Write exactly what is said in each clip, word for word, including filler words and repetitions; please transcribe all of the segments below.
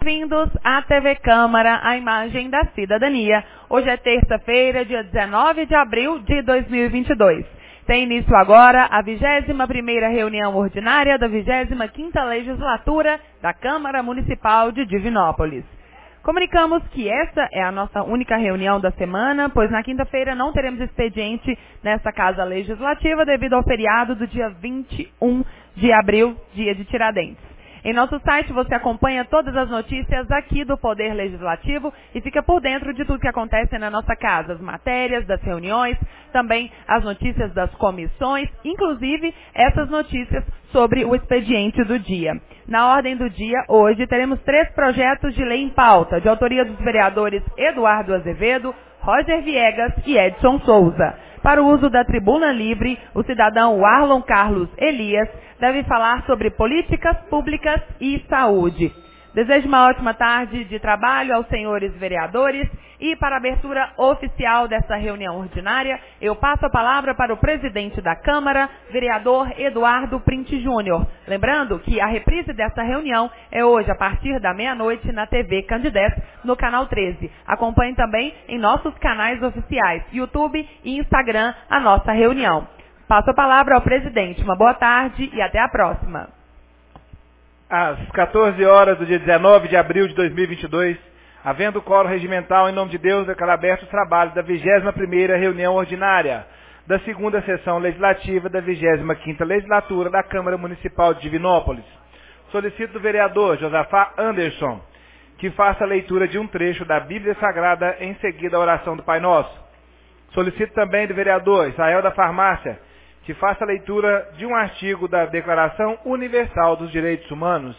bem-vindos à T V Câmara, a imagem da cidadania. Hoje é terça-feira, dia dezenove de abril de dois mil e vinte e dois. Tem início agora a vigésima primeira reunião ordinária da vigésima quinta legislatura da Câmara Municipal de Divinópolis. Comunicamos que essa é a nossa única reunião da semana, pois na quinta-feira não teremos expediente nesta Casa Legislativa devido ao feriado do dia vinte e um de abril, dia de Tiradentes. Em nosso site você acompanha todas as notícias aqui do Poder Legislativo e fica por dentro de tudo que acontece na nossa casa, as matérias das reuniões, também as notícias das comissões, inclusive essas notícias sobre o expediente do dia. Na ordem do dia, hoje, teremos três projetos de lei em pauta, de autoria dos vereadores Eduardo Azevedo, Roger Viegas e Edson Souza. Para o uso da tribuna livre, o cidadão Arlon Carlos Elias deve falar sobre políticas públicas e saúde. Desejo uma ótima tarde de trabalho aos senhores vereadores e para a abertura oficial dessa reunião ordinária, eu passo a palavra para o presidente da Câmara, vereador Eduardo Printe Júnior. Lembrando que a reprise dessa reunião é hoje a partir da meia-noite na T V Candidez, no canal treze. Acompanhe também em nossos canais oficiais, YouTube e Instagram, a nossa reunião. Passo a palavra ao presidente. Uma boa tarde e até a próxima. Às quatorze horas do dia dezenove de abril de dois mil e vinte e dois, havendo quórum regimental, em nome de Deus, declaro aberto os trabalhos da vigésima primeira reunião ordinária da segunda sessão legislativa da vigésima quinta legislatura da Câmara Municipal de Divinópolis. Solicito do vereador Josafá Anderson que faça a leitura de um trecho da Bíblia Sagrada em seguida à oração do Pai Nosso. Solicito também do vereador Israel da Farmácia que faça a leitura de um artigo da Declaração Universal dos Direitos Humanos.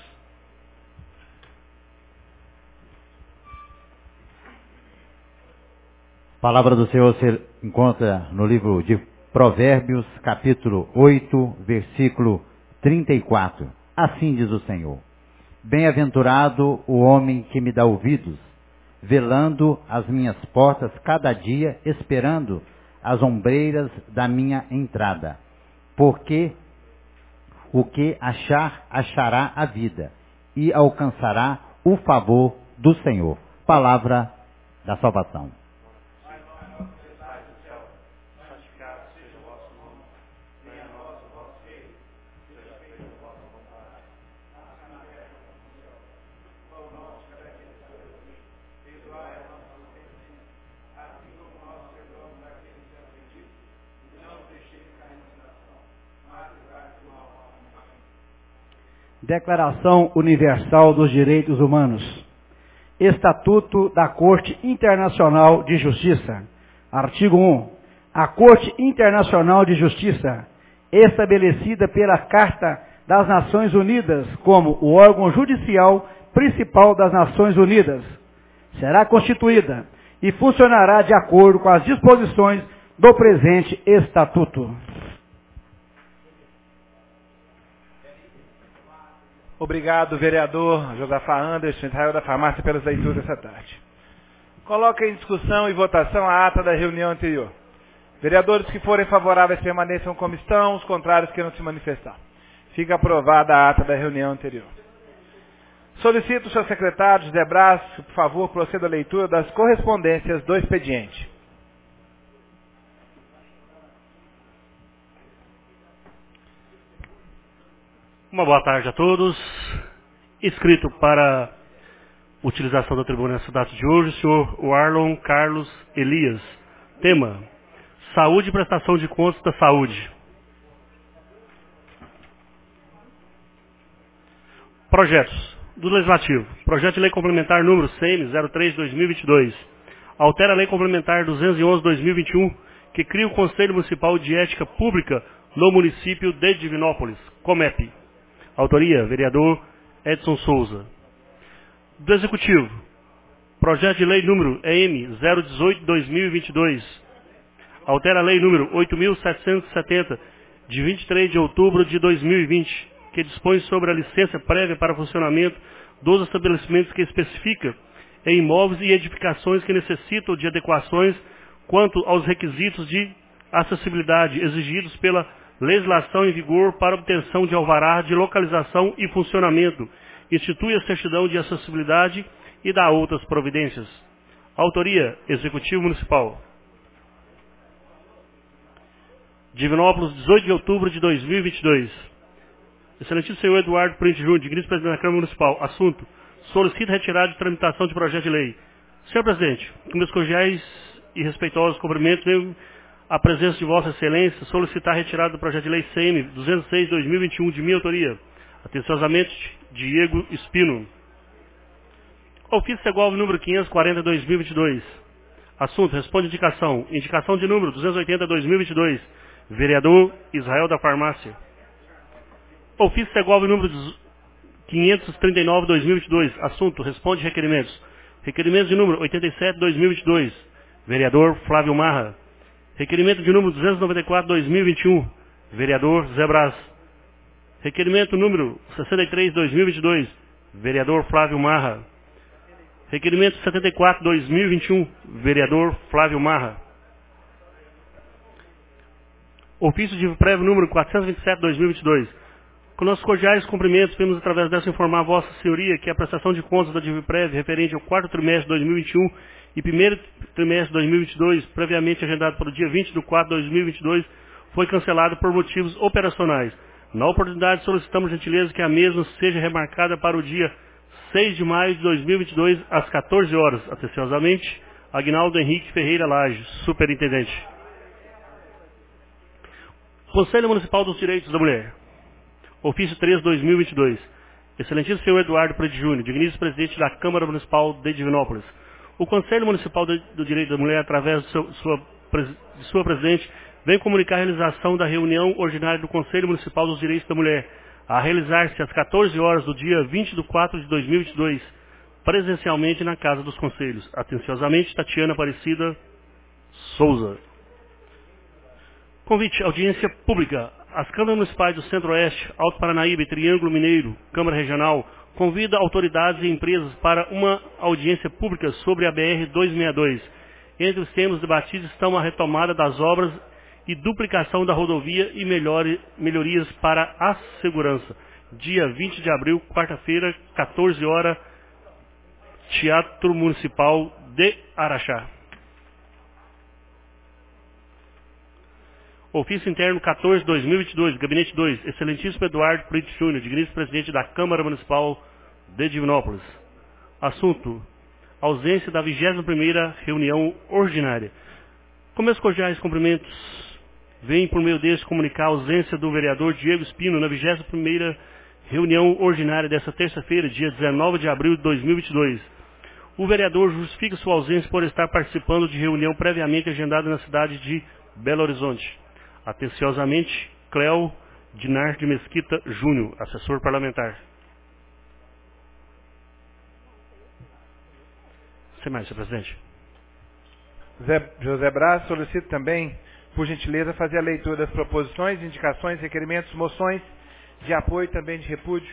A palavra do Senhor se encontra no livro de Provérbios, capítulo oito, versículo trinta e quatro. Assim diz o Senhor: bem-aventurado o homem que me dá ouvidos, velando as minhas portas cada dia, esperando as ombreiras da minha entrada. Porque o que achar, achará a vida, e alcançará o favor do Senhor. Palavra da salvação. Declaração Universal dos Direitos Humanos. Estatuto da Corte Internacional de Justiça. Artigo um. A Corte Internacional de Justiça, estabelecida pela Carta das Nações Unidas como o órgão judicial principal das Nações Unidas, será constituída e funcionará de acordo com as disposições do presente Estatuto. Obrigado, vereador Josafá Anderson, Israel da Farmácia, pelas leituras dessa tarde. Coloca em discussão e votação a ata da reunião anterior. Vereadores que forem favoráveis permaneçam como estão, os contrários que não se manifestar. Fica aprovada a ata da reunião anterior. Solicito o seu secretário, José Brás, que, por favor, proceda à leitura das correspondências do expediente. Uma boa tarde a todos. Inscrito para utilização da tribuna nessa data de hoje, o senhor Arlon Carlos Elias. Tema: Saúde e prestação de contas da saúde. Projetos do Legislativo. Projeto de Lei Complementar número C M zero três barra dois mil e vinte e dois. Altera a Lei Complementar duzentos e onze barra dois mil e vinte e um, que cria o Conselho Municipal de Ética Pública no município de Divinópolis, COMEP. Autoria, vereador Edson Souza. Do Executivo, projeto de lei número E M zero dezoito barra dois mil e vinte e dois. Altera a lei número oito mil setecentos e setenta, de vinte e três de outubro de dois mil e vinte, que dispõe sobre a licença prévia para funcionamento dos estabelecimentos, que especifica em imóveis e edificações que necessitam de adequações quanto aos requisitos de acessibilidade exigidos pela legislação em vigor para obtenção de alvará de localização e funcionamento, institui a certidão de acessibilidade e dá outras providências. Autoria, Executivo Municipal. Divinópolis, dezoito de outubro de dois mil e vinte e dois. Excelentíssimo senhor Eduardo Print Júnior, digníssimo presidente da Câmara Municipal. Assunto: solicita retirada de tramitação de projeto de lei. Senhor presidente, com meus cordiais e respeitosos cumprimentos, venho à presença de Vossa Excelência solicitar a retirada do projeto de lei C M duzentos e seis barra dois mil e vinte e um de minha autoria. Atenciosamente, Diego Espino. Ofício Segov número quinhentos e quarenta barra dois mil e vinte e dois. Assunto: responde indicação. Indicação de número duzentos e oitenta barra dois mil e vinte e dois. Vereador Israel da Farmácia. Ofício Segov número quinhentos e trinta e nove barra dois mil e vinte e dois. Assunto: responde requerimentos. Requerimento de número oitenta e sete barra dois mil e vinte e dois. Vereador Flávio Marra. Requerimento de número duzentos e noventa e quatro barra dois mil e vinte e um. Vereador Zé Brás. Requerimento número sessenta e três barra dois mil e vinte e dois. Vereador Flávio Marra. Requerimento setenta e quatro barra dois mil e vinte e um. Vereador Flávio Marra. Ofício de prévio número quatrocentos e vinte e sete barra dois mil e vinte e dois. Com nossos cordiais cumprimentos, vamos através dessa informar a Vossa Senhoria que a prestação de contas da DivPrev referente ao quarto trimestre de dois mil e vinte e um e primeiro trimestre de dois mil e vinte e dois, previamente agendado para o dia vinte de quatro de dois mil e vinte e dois, foi cancelado por motivos operacionais. Na oportunidade, solicitamos gentileza que a mesma seja remarcada para o dia seis de maio de dois mil e vinte e dois, às quatorze horas. Atenciosamente, Aguinaldo Henrique Ferreira Lage, Superintendente. Conselho Municipal dos Direitos da Mulher. Ofício três barra dois mil e vinte e dois. Excelentíssimo senhor Eduardo Prede Júnior, digníssimo presidente da Câmara Municipal de Divinópolis. O Conselho Municipal do Direito da Mulher, através de, seu, sua, de sua presidente, vem comunicar a realização da reunião ordinária do Conselho Municipal dos Direitos da Mulher, a realizar-se às quatorze horas do dia vinte de quatro de dois mil e vinte e dois, presencialmente na Casa dos Conselhos. Atenciosamente, Tatiana Aparecida Souza. Convite, audiência pública. As câmaras municipais do Centro-Oeste, Alto Paranaíba e Triângulo Mineiro, Câmara Regional, convida autoridades e empresas para uma audiência pública sobre a B R duzentos e sessenta e dois. Entre os temas debatidos estão a retomada das obras e duplicação da rodovia e melhore, melhorias para a segurança. Dia vinte de abril, quarta-feira, quatorze horas, Teatro Municipal de Araxá. Ofício Interno quatorze barra dois mil e vinte e dois, Gabinete dois, Excelentíssimo Eduardo Prito Júnior, digníssimo presidente da Câmara Municipal de Divinópolis. Assunto: ausência da vigésima primeira reunião ordinária. Com meus cordiais cumprimentos, venho por meio deste comunicar a ausência do vereador Diego Espino na vigésima primeira reunião ordinária desta terça-feira, dia dezenove de abril de dois mil e vinte e dois. O vereador justifica sua ausência por estar participando de reunião previamente agendada na cidade de Belo Horizonte. Atenciosamente, Cléo Dinar de Mesquita Júnior, assessor parlamentar. Sem mais, senhor presidente. Zé, José Braz solicita também, por gentileza, fazer a leitura das proposições, indicações, requerimentos, moções de apoio e também de repúdio.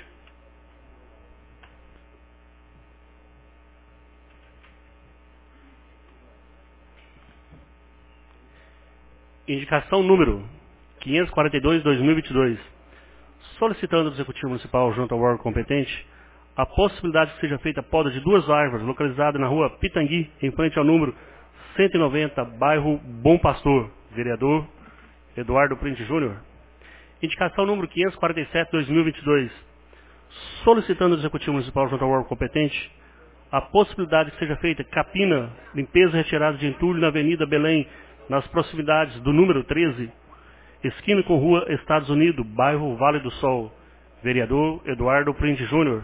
Indicação número quinhentos e quarenta e dois barra dois mil e vinte e dois. Solicitando do Executivo Municipal junto ao órgão competente a possibilidade que seja feita a poda de duas árvores localizadas na rua Pitangui, em frente ao número cento e noventa, bairro Bom Pastor. Vereador Eduardo Printe Júnior. Indicação número quinhentos e quarenta e sete barra dois mil e vinte e dois. Solicitando do Executivo Municipal junto ao órgão competente a possibilidade que seja feita capina, limpeza e retirada de entulho na Avenida Belém, nas proximidades do número treze, esquina com rua Estados Unidos, bairro Vale do Sol. Vereador Eduardo Printe Júnior.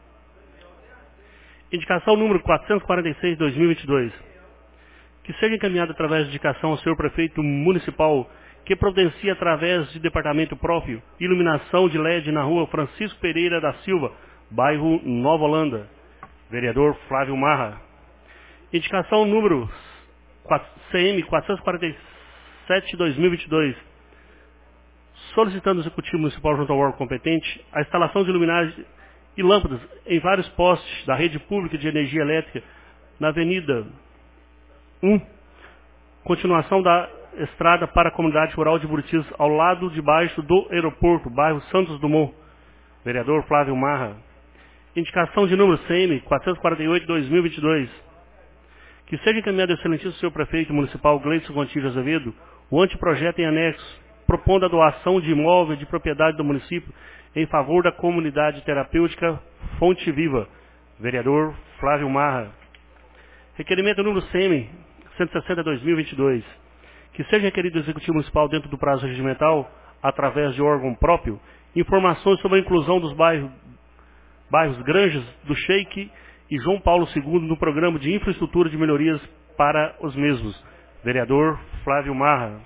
Indicação número quatrocentos e quarenta e seis barra dois mil e vinte e dois. Que seja encaminhada através de indicação ao senhor prefeito municipal que providencie através de departamento próprio iluminação de L E D na rua Francisco Pereira da Silva, bairro Nova Holanda. Vereador Flávio Marra. Indicação número C M quatrocentos e quarenta e sete barra dois mil e vinte e dois. Solicitando ao Executivo Municipal junto ao órgão competente a instalação de luminárias e lâmpadas em vários postes da rede pública de energia elétrica na Avenida um, continuação da estrada para a comunidade rural de Buritis, ao lado de baixo do aeroporto, bairro Santos Dumont. Vereador Flávio Marra. Indicação de número C M quatrocentos e quarenta e oito barra dois mil e vinte e dois. Que seja encaminhado ao excelentíssimo senhor prefeito municipal Gleison Gontijo Azevedo o anteprojeto em anexo, propondo a doação de imóvel de propriedade do município em favor da comunidade terapêutica Fonte Viva. Vereador Flávio Marra. Requerimento número C M cento e sessenta barra dois mil e vinte e dois. Que seja requerido do Executivo Municipal dentro do prazo regimental, através de órgão próprio, informações sobre a inclusão dos bairros, bairros Granjas do Sheik e João Paulo segundo no programa de infraestrutura de melhorias para os mesmos. Vereador Flávio Marra.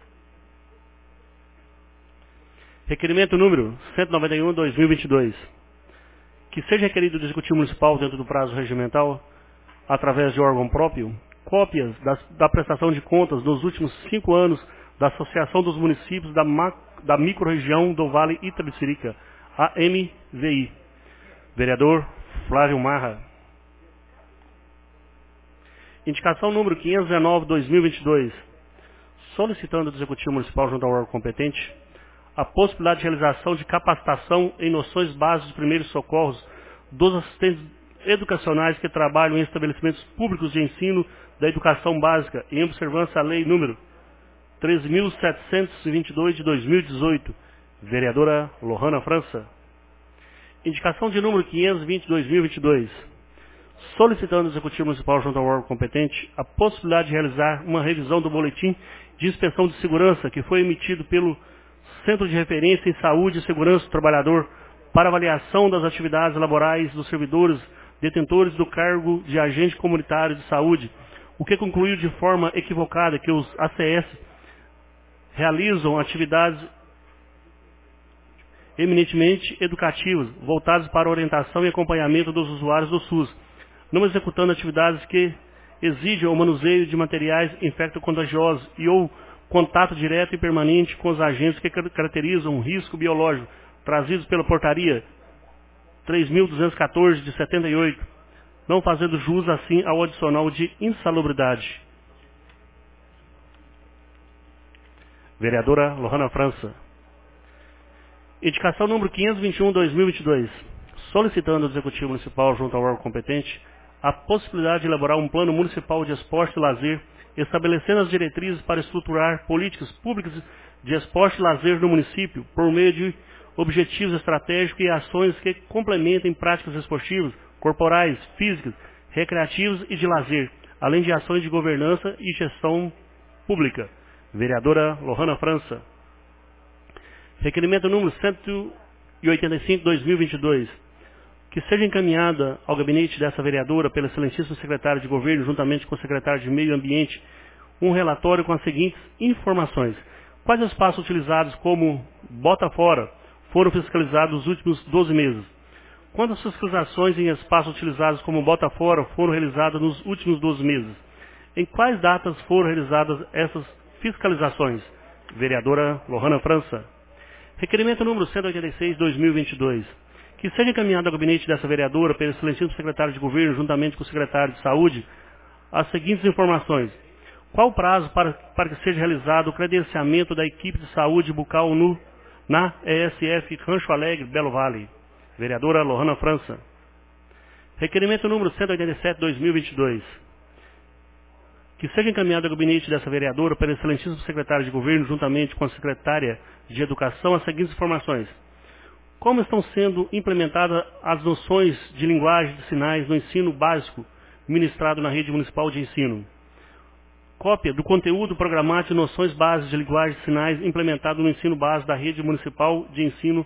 Requerimento número cento e noventa e um barra dois mil e vinte e dois. Que seja requerido do Executivo Municipal dentro do prazo regimental, através de órgão próprio, cópias das, da prestação de contas nos últimos cinco anos da Associação dos Municípios da, Ma, da Microrregião do Vale Itapecerica, A M V I. Vereador Flávio Marra. Indicação número quinhentos e dezenove barra dois mil e vinte e dois. Solicitando do Executivo Municipal junto ao órgão competente a possibilidade de realização de capacitação em noções básicas de primeiros socorros dos assistentes educacionais que trabalham em estabelecimentos públicos de ensino da educação básica, em observância à lei número treze mil setecentos e vinte e dois de dois mil e dezoito. Vereadora Lohana França. Indicação de número quinhentos e vinte barra dois mil e vinte e dois. Solicitando ao Executivo Municipal junto ao órgão competente a possibilidade de realizar uma revisão do boletim de inspeção de segurança que foi emitido pelo Centro de Referência em Saúde e Segurança do Trabalhador para avaliação das atividades laborais dos servidores detentores do cargo de agente comunitário de saúde, o que concluiu de forma equivocada que os A C S realizam atividades eminentemente educativas, voltadas para a orientação e acompanhamento dos usuários do SUS, não executando atividades que exigem o manuseio de materiais infecto-contagiosos e ou contato direto e permanente com os agentes que caracterizam um risco biológico, trazidos pela portaria três mil duzentos e quatorze de setenta e oito, não fazendo jus assim ao adicional de insalubridade. Vereadora Lohana França. Indicação número quinhentos e vinte e um barra dois mil e vinte e dois. Solicitando ao Executivo Municipal junto ao órgão competente a possibilidade de elaborar um plano municipal de esporte e lazer, estabelecendo as diretrizes para estruturar políticas públicas de esporte e lazer no município, por meio de objetivos estratégicos e ações que complementem práticas esportivas, corporais, físicas, recreativas e de lazer, além de ações de governança e gestão pública. Vereadora Lohana França. Requerimento número cento e oitenta e cinco barra dois mil e vinte e dois. Que seja encaminhada ao gabinete dessa vereadora pelo excelentíssimo secretário de governo, juntamente com o secretário de meio ambiente, um relatório com as seguintes informações. Quais espaços utilizados como bota fora foram fiscalizados nos últimos doze meses? Quantas fiscalizações em espaços utilizados como bota fora foram realizadas nos últimos doze meses? Em quais datas foram realizadas essas fiscalizações? Vereadora Lohana França. Requerimento número cento e oitenta e seis barra dois mil e vinte e dois. Que seja encaminhado ao gabinete dessa vereadora pelo excelentíssimo secretário de governo, juntamente com o secretário de saúde, as seguintes informações. Qual o prazo para, para que seja realizado o credenciamento da equipe de saúde bucal no, na E S F Rancho Alegre, Belo Vale? Vereadora Lohana França. Requerimento número cento e oitenta e sete barra dois mil e vinte e dois. Que seja encaminhado ao gabinete dessa vereadora pelo excelentíssimo secretário de governo, juntamente com a secretária de educação, as seguintes informações. Como estão sendo implementadas as noções de linguagem de sinais no ensino básico ministrado na rede municipal de ensino? Cópia do conteúdo programático de noções básicas de linguagem de sinais implementado no ensino básico da rede municipal de ensino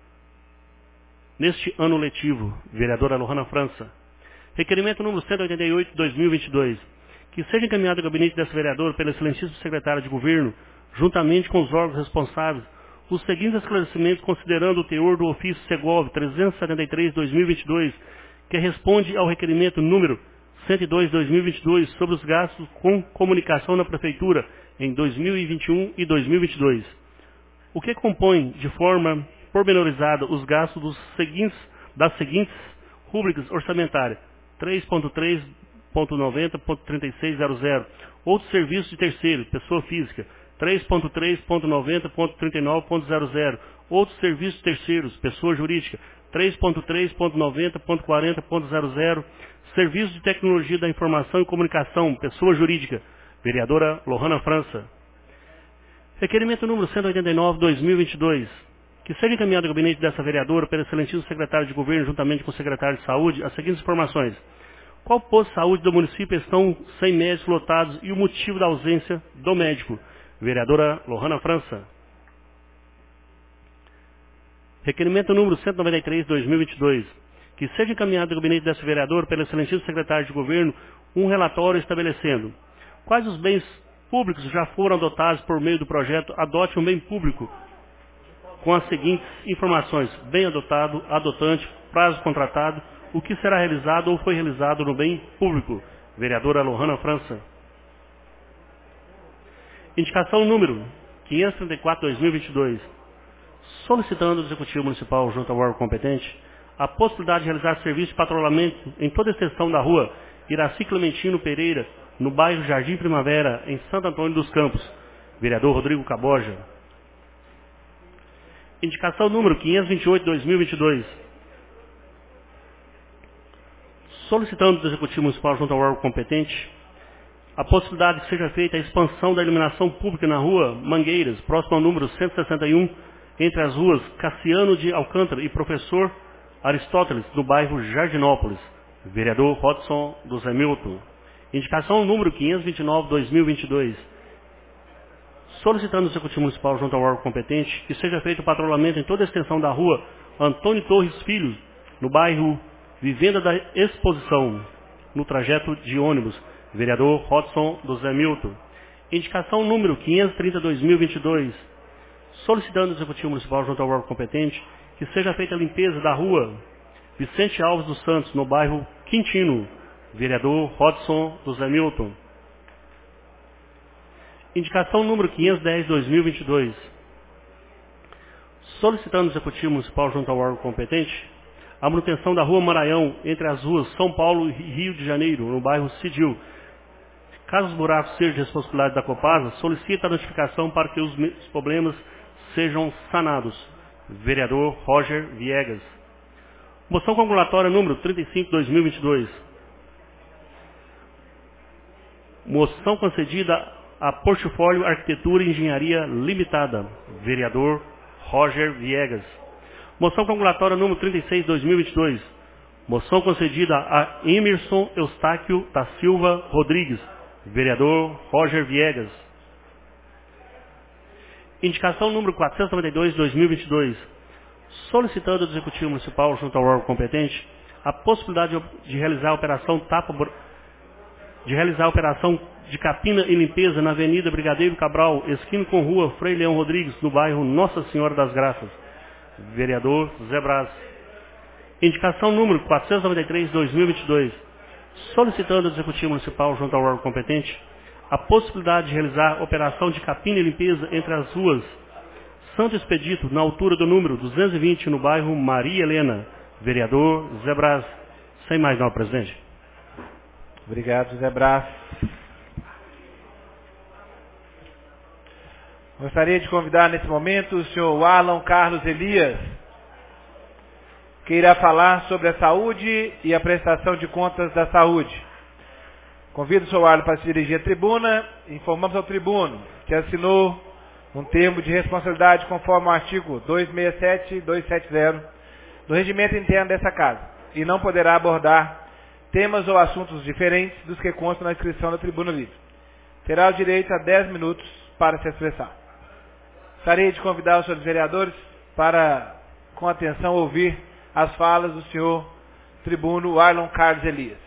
neste ano letivo. Vereadora Lohana França. Requerimento número cento e oitenta e oito barra dois mil e vinte e dois. Que seja encaminhado ao gabinete dessa vereadora pelo excelentíssimo secretário de governo, juntamente com os órgãos responsáveis, os seguintes esclarecimentos considerando o teor do ofício Segov trezentos e setenta e três barra dois mil e vinte e dois, que responde ao requerimento número cento e dois barra dois mil e vinte e dois sobre os gastos com comunicação na Prefeitura em dois mil e vinte e um e dois mil e vinte e dois. O que compõe de forma pormenorizada os gastos dos seguintes, das seguintes rubricas orçamentárias: três ponto três ponto noventa ponto trinta e seis zero zero, outros serviços de terceiro, pessoa física, três ponto três ponto noventa ponto trinta e nove ponto zero zero, outros serviços terceiros, pessoa jurídica, três ponto três ponto noventa ponto quarenta ponto zero zero, Serviço de Tecnologia da Informação e Comunicação, pessoa jurídica, vereadora Lohana França. Requerimento número cento e oitenta e nove, dois mil e vinte e dois, que seja encaminhado ao gabinete dessa vereadora pelo excelentíssimo secretário de governo, juntamente com o secretário de saúde, as seguintes informações. Qual posto de saúde do município estão sem médicos lotados e o motivo da ausência do médico? Vereadora Lohana França. Requerimento número cento e noventa e três, dois mil e vinte e dois, que seja encaminhado ao gabinete desse vereador pelo excelentíssimo secretário de governo um relatório estabelecendo quais os bens públicos já foram adotados por meio do projeto Adote um Bem Público, com as seguintes informações: bem adotado, adotante, prazo contratado, o que será realizado ou foi realizado no bem público. Vereadora Lohana França. Indicação número quinhentos e trinta e quatro, dois mil e vinte e dois, solicitando do Executivo Municipal junto ao órgão competente a possibilidade de realizar serviço de patrulhamento em toda a extensão da rua Iraci Clementino Pereira, no bairro Jardim Primavera, em Santo Antônio dos Campos. Vereador Rodrigo Caboja. Indicação número quinhentos e vinte e oito, dois mil e vinte e dois, solicitando do Executivo Municipal junto ao órgão competente a possibilidade que seja feita a expansão da iluminação pública na rua Mangueiras, próximo ao número cento e sessenta e um, entre as ruas Cassiano de Alcântara e Professor Aristóteles, no bairro Jardinópolis. Vereador Rodson do Zé Milton. Indicação número quinhentos e vinte e nove, dois mil e vinte e dois, solicitando do Executivo Municipal junto ao órgão competente que seja feito o patrulhamento em toda a extensão da rua Antônio Torres Filho, no bairro Vivenda da Exposição, no trajeto de ônibus. Vereador Rodson do Zé Milton. Indicação número quinhentos e trinta, dois mil e vinte e dois, solicitando do Executivo Municipal junto ao órgão competente que seja feita a limpeza da rua Vicente Alves dos Santos, no bairro Quintino. Vereador Rodson do Zé Milton. Indicação número quinhentos e dez, dois mil e vinte e dois, solicitando do Executivo Municipal junto ao órgão competente a manutenção da rua Maranhão, entre as ruas São Paulo e Rio de Janeiro, no bairro Cidil. Caso os buracos sejam de responsabilidade da Copasa, solicita a notificação para que os problemas sejam sanados. Vereador Roger Viegas. Moção congulatória número trinta e cinco, dois mil e vinte e dois. Moção concedida a Portfólio Arquitetura e Engenharia Limitada. Vereador Roger Viegas. Moção congulatória número trinta e seis, dois mil e vinte e dois. Moção concedida a Emerson Eustáquio da Silva Rodrigues. Vereador Roger Viegas. Indicação número quatrocentos e noventa e dois, dois mil e vinte e dois. Solicitando do Executivo Municipal junto ao órgão competente a possibilidade de realizar a operação tapa de realizar a operação de capina e limpeza na Avenida Brigadeiro Cabral, esquina com Rua Frei Leão Rodrigues, no bairro Nossa Senhora das Graças. Vereador Zé Braz. Indicação número quatrocentos e noventa e três, dois mil e vinte e dois, solicitando do Executivo Municipal junto ao órgão competente a possibilidade de realizar operação de capina e limpeza entre as ruas Santo Expedito, na altura do número duzentos e vinte, no bairro Maria Helena. Vereador Zé Braz. Sem mais não, presidente. Obrigado, Zé Braz. Gostaria de convidar nesse momento o senhor Alan Carlos Elias, que irá falar sobre a saúde e a prestação de contas da saúde. Convido o senhor Alan para se dirigir à tribuna. Informamos ao tribuno que assinou um termo de responsabilidade conforme o artigo duzentos e sessenta e sete, duzentos e setenta do regimento interno dessa casa e não poderá abordar temas ou assuntos diferentes dos que constam na inscrição da tribuna livre. Terá o direito a dez minutos para se expressar. Gostaria de convidar os senhores vereadores para, com atenção, ouvir as falas do senhor tribuno Arlon Carlos Elias.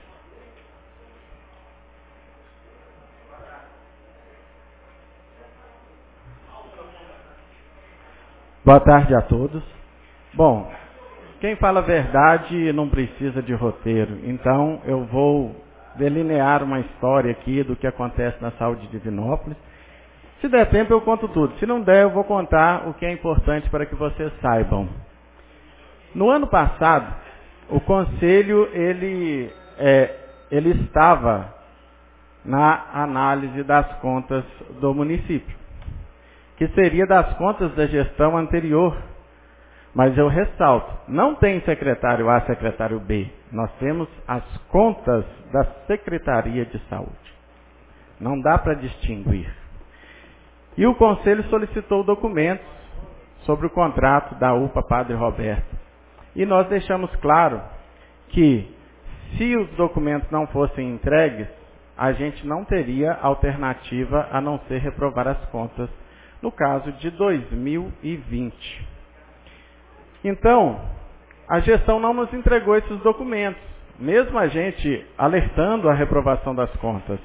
Boa tarde a todos. Bom, quem fala a verdade não precisa de roteiro, então eu vou delinear uma história aqui do que acontece na saúde de Divinópolis. Se der tempo eu conto tudo, se não der eu vou contar o que é importante para que vocês saibam. No ano passado, o Conselho ele, é, ele estava na análise das contas do município, que seria das contas da gestão anterior, Mas eu ressalto, não tem secretário A, secretário B. Nós temos as contas da Secretaria de Saúde. Não dá para distinguir. E o Conselho solicitou documentos sobre o contrato da U P A Padre Roberto. E nós deixamos claro que, se os documentos não fossem entregues, a gente não teria alternativa a não ser reprovar as contas no caso de dois mil e vinte. Então, a gestão não nos entregou esses documentos, mesmo a gente alertando a reprovação das contas.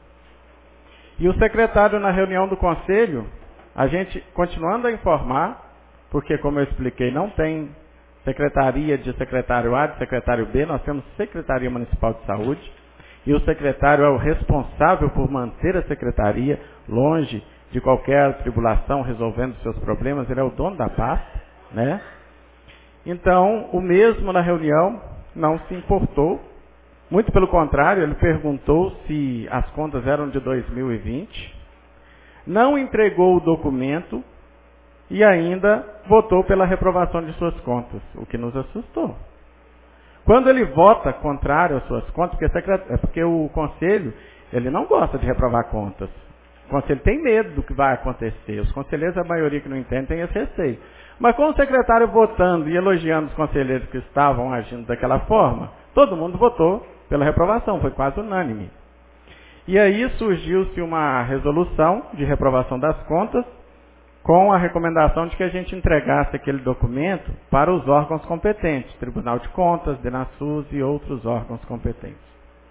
E o secretário, na reunião do conselho, a gente continuando a informar, porque, como eu expliquei, não tem secretaria de secretário A, de secretário B, nós temos Secretaria Municipal de Saúde, e o secretário é o responsável por manter a secretaria longe de qualquer tribulação, resolvendo seus problemas, ele é o dono da pasta, né? Então, o mesmo na reunião não se importou, muito pelo contrário, ele perguntou se as contas eram de dois mil e vinte, não entregou o documento e ainda votou pela reprovação de suas contas, o que nos assustou. Quando ele vota contrário às suas contas, porque, é porque o conselho ele não gosta de reprovar contas. O conselho tem medo do que vai acontecer. Os conselheiros, a maioria que não entende, tem esse receio. Mas com o secretário votando e elogiando os conselheiros que estavam agindo daquela forma, todo mundo votou pela reprovação, foi quase unânime. E aí surgiu-se uma resolução de reprovação das contas, com a recomendação de que a gente entregasse aquele documento para os órgãos competentes, Tribunal de Contas, DENASUS e outros órgãos competentes.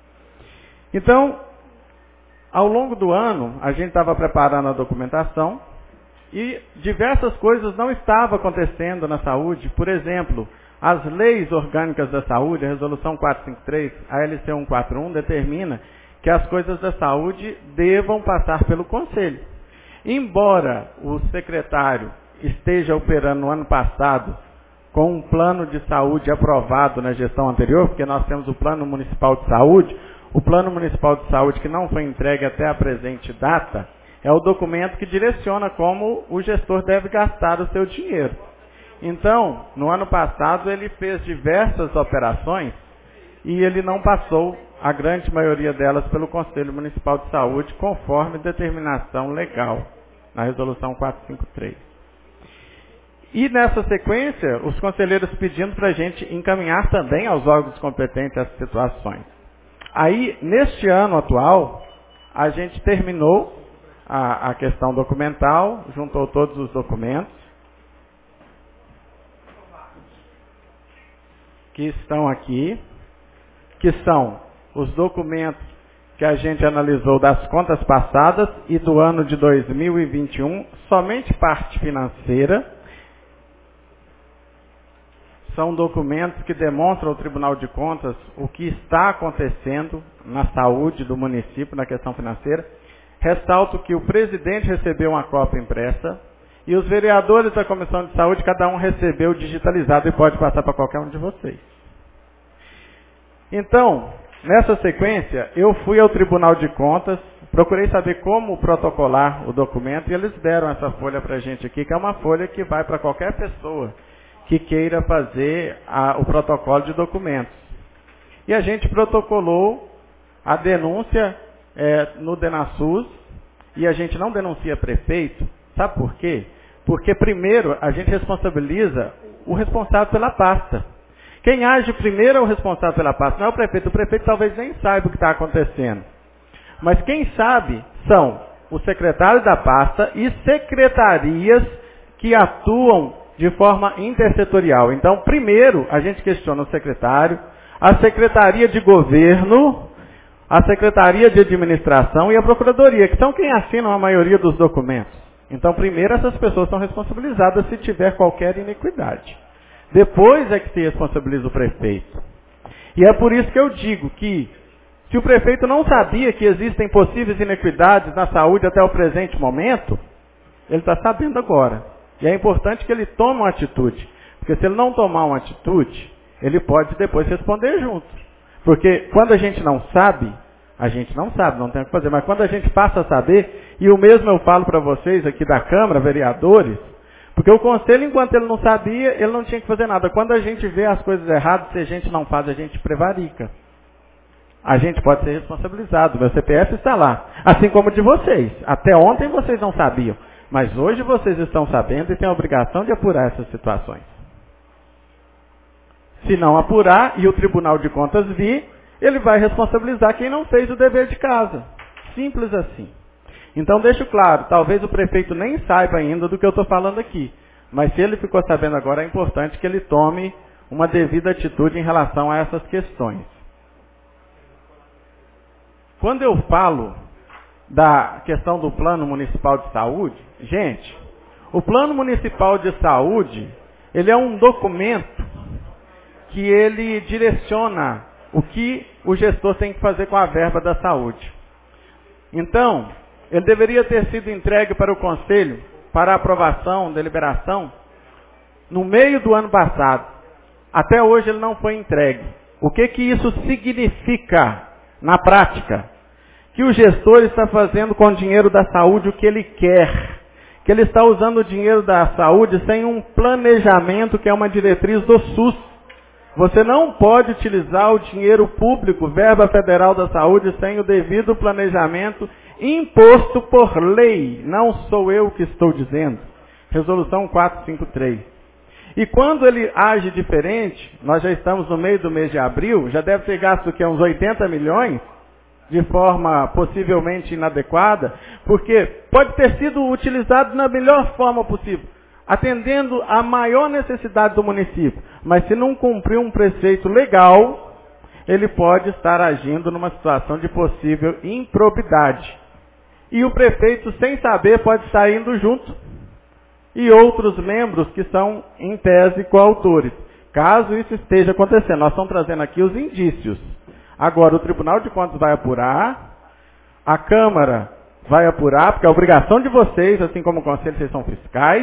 Então, ao longo do ano, a gente estava preparando a documentação e diversas coisas não estavam acontecendo na saúde. Por exemplo, as leis orgânicas da saúde, a Resolução quatrocentos e cinquenta e três, a L C cento e quarenta e um, determina que as coisas da saúde devam passar pelo Conselho. Embora o secretário esteja operando no ano passado com um plano de saúde aprovado na gestão anterior, porque nós temos o Plano Municipal de Saúde, o Plano Municipal de Saúde que não foi entregue até a presente data, é o documento que direciona como o gestor deve gastar o seu dinheiro. Então, no ano passado, ele fez diversas operações e ele não passou a grande maioria delas pelo Conselho Municipal de Saúde, conforme determinação legal, na Resolução quatrocentos e cinquenta e três. E nessa sequência, os conselheiros pedindo para a gente encaminhar também aos órgãos competentes essas situações. Aí, neste ano atual, a gente terminou a, a questão documental, juntou todos os documentos que estão aqui, que são os documentos que a gente analisou das contas passadas e do ano de dois mil e vinte e um, somente parte financeira. São documentos que demonstram ao Tribunal de Contas o que está acontecendo na saúde do município, na questão financeira. Ressalto que o presidente recebeu uma cópia impressa e os vereadores da Comissão de Saúde, cada um recebeu digitalizado e pode passar para qualquer um de vocês. Então, nessa sequência, eu fui ao Tribunal de Contas, procurei saber como protocolar o documento e eles deram essa folha para a gente aqui, que é uma folha que vai para qualquer pessoa que queira fazer a, o protocolo de documentos. E a gente protocolou a denúncia é, no DENASUS e a gente não denuncia prefeito. Sabe por quê? Porque primeiro a gente responsabiliza o responsável pela pasta. Quem age primeiro é o responsável pela pasta, não é o prefeito. O prefeito talvez nem saiba o que está acontecendo. Mas quem sabe são o secretário da pasta e secretarias que atuam de forma intersetorial. Então, primeiro, a gente questiona o secretário, a Secretaria de Governo, a Secretaria de Administração e a Procuradoria, que são quem assinam a maioria dos documentos. Então, primeiro, essas pessoas são responsabilizadas se tiver qualquer iniquidade. Depois é que se responsabiliza o prefeito. E é por isso que eu digo que, se o prefeito não sabia que existem possíveis iniquidades na saúde até o presente momento, ele está sabendo agora. E é importante que ele tome uma atitude. Porque se ele não tomar uma atitude, ele pode depois responder junto. Porque quando a gente não sabe, a gente não sabe, não tem o que fazer. Mas quando a gente passa a saber, e o mesmo eu falo para vocês aqui da Câmara, vereadores, Porque o conselho, enquanto ele não sabia, ele não tinha que fazer nada. Quando a gente vê as coisas erradas, se a gente não faz, a gente prevarica. A gente pode ser responsabilizado. Meu C P F está lá. Assim como o de vocês. Até ontem vocês não sabiam. Mas hoje vocês estão sabendo e têm a obrigação de apurar essas situações. Se não apurar e o Tribunal de Contas vir, ele vai responsabilizar quem não fez o dever de casa. Simples assim. Então deixo claro, talvez o prefeito nem saiba ainda do que eu estou falando aqui. Mas se ele ficou sabendo agora, é importante que ele tome uma devida atitude em relação a essas questões. Quando eu falo da questão do Plano Municipal de Saúde, gente, o Plano Municipal de Saúde, ele é um documento que ele direciona o que o gestor tem que fazer com a verba da saúde. Então, ele deveria ter sido entregue para o Conselho, para aprovação, deliberação, no meio do ano passado. Até hoje ele não foi entregue. O que que isso significa na prática? Que o gestor está fazendo com o dinheiro da saúde o que ele quer. Que ele está usando o dinheiro da saúde sem um planejamento que é uma diretriz do SUS. Você não pode utilizar o dinheiro público, verba federal da saúde, sem o devido planejamento imposto por lei. Não sou eu que estou dizendo. Resolução quatrocentos e cinquenta e três. E quando ele age diferente, nós já estamos no meio do mês de abril, já deve ter gasto que, uns oitenta milhões, de forma possivelmente inadequada, porque pode ter sido utilizado na melhor forma possível, atendendo a maior necessidade do município. Mas se não cumprir um preceito legal, ele pode estar agindo numa situação de possível improbidade. E o prefeito, sem saber, pode estar indo junto. E outros membros que são, em tese, coautores. Caso isso esteja acontecendo, nós estamos trazendo aqui os indícios. Agora, o Tribunal de Contas vai apurar, a Câmara vai apurar, porque é obrigação de vocês, assim como o Conselho, vocês são fiscais.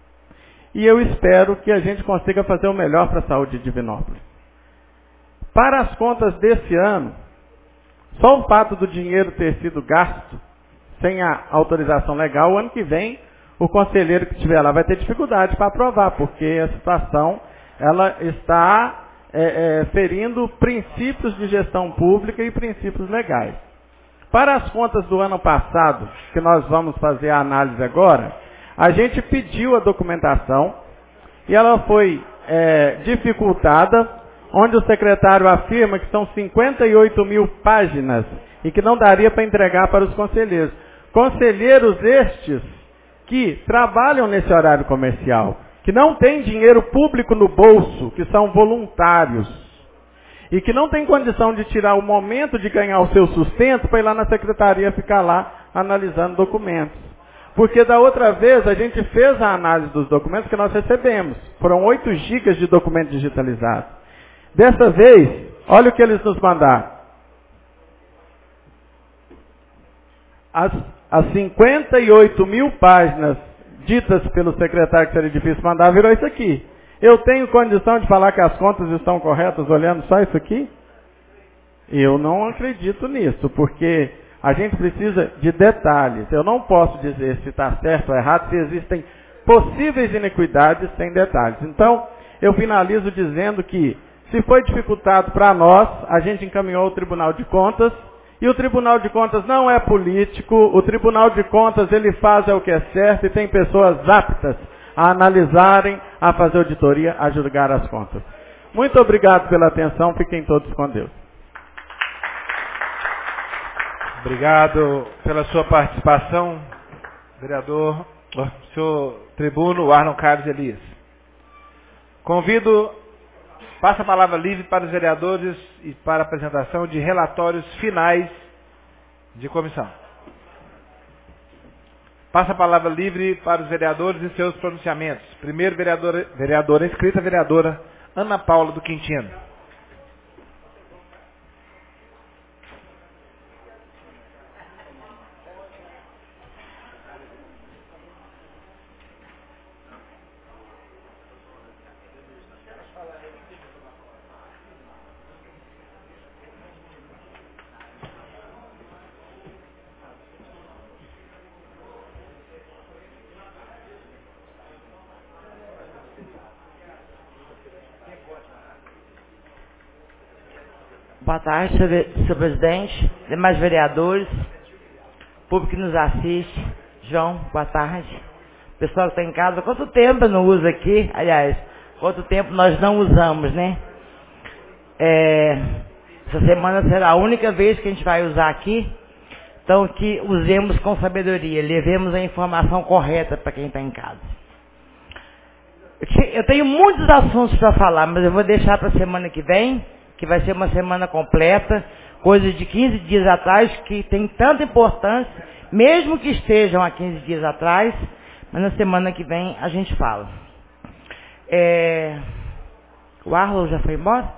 E eu espero que a gente consiga fazer o melhor para a saúde de Divinópolis. Para as contas desse ano, só o fato do dinheiro ter sido gasto sem a autorização legal, o ano que vem, o conselheiro que estiver lá vai ter dificuldade para aprovar, porque a situação ela está é, é, ferindo princípios de gestão pública e princípios legais. Para as contas do ano passado, que nós vamos fazer a análise agora, a gente pediu a documentação e ela foi é, dificultada, onde o secretário afirma que são cinquenta e oito mil páginas e que não daria para entregar para os conselheiros. Conselheiros estes que trabalham nesse horário comercial, que não têm dinheiro público no bolso, que são voluntários, e que não têm condição de tirar o momento de ganhar o seu sustento para ir lá na secretaria ficar lá analisando documentos. Porque da outra vez a gente fez a análise dos documentos que nós recebemos. Foram oito gigas de documento digitalizado. Dessa vez, olha o que eles nos mandaram. As, as cinquenta e oito mil páginas ditas pelo secretário que seria difícil mandar, virou isso aqui. Eu tenho condição de falar que as contas estão corretas olhando só isso aqui? Eu não acredito nisso, porque a gente precisa de detalhes. Eu não posso dizer se está certo ou errado, se existem possíveis iniquidades sem detalhes. Então, eu finalizo dizendo que, se foi dificultado para nós, a gente encaminhou ao Tribunal de Contas, e o Tribunal de Contas não é político, o Tribunal de Contas ele faz o que é certo e tem pessoas aptas a analisarem, a fazer auditoria, a julgar as contas. Muito obrigado pela atenção, fiquem todos com Deus. Obrigado pela sua participação, vereador, senhor tribuno Arnon Carlos Elias. Convido, passa a palavra livre para os vereadores e para a apresentação de relatórios finais de comissão. Passa a palavra livre para os vereadores e seus pronunciamentos. Primeiro, vereadora, vereadora inscrita, vereadora Ana Paula do Quintino. Boa tarde, senhor, senhor presidente, demais vereadores, público que nos assiste. João, boa tarde. Pessoal que está em casa, quanto tempo eu não uso aqui? Aliás, quanto tempo nós não usamos, né? É, essa semana será a única vez que a gente vai usar aqui. Então, que usemos com sabedoria, levemos a informação correta para quem está em casa. Eu tenho muitos assuntos para falar, mas eu vou deixar para a semana que vem, que vai ser uma semana completa, coisas de quinze dias atrás, que tem tanta importância, mesmo que estejam há quinze dias atrás, mas na semana que vem a gente fala. É... O Arlo já foi embora?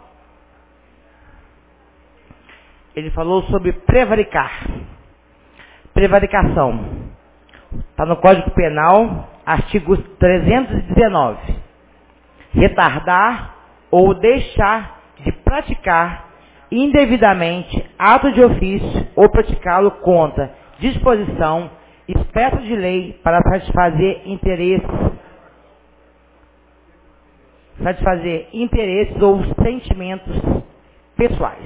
Ele falou sobre prevaricar. Prevaricação. Está no Código Penal, artigo trezentos e dezenove. Retardar ou deixar de praticar indevidamente ato de ofício ou praticá-lo contra disposição expressa de lei para satisfazer interesses, satisfazer interesses ou sentimentos pessoais.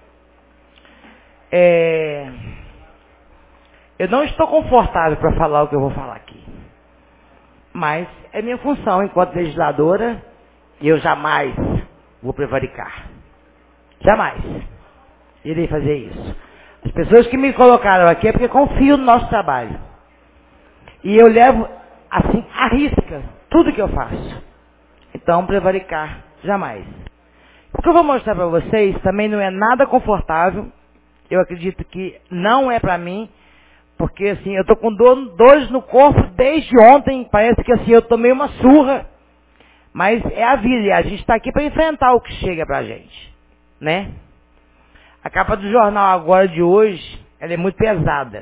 É... Eu não estou confortável para falar o que eu vou falar aqui. Mas é minha função enquanto legisladora, e eu jamais vou prevaricar. Jamais irei fazer isso. As pessoas que me colocaram aqui é porque confiam no nosso trabalho. E eu levo, assim, à risca tudo que eu faço. Então, prevaricar, jamais. O que eu vou mostrar para vocês também não é nada confortável. Eu acredito que não é para mim. Porque assim, eu tô com dor, dores no corpo desde ontem, parece que assim, eu tomei uma surra. Mas é a vida, a gente está aqui para enfrentar o que chega pra gente, né? A capa do jornal agora de hoje, ela é muito pesada.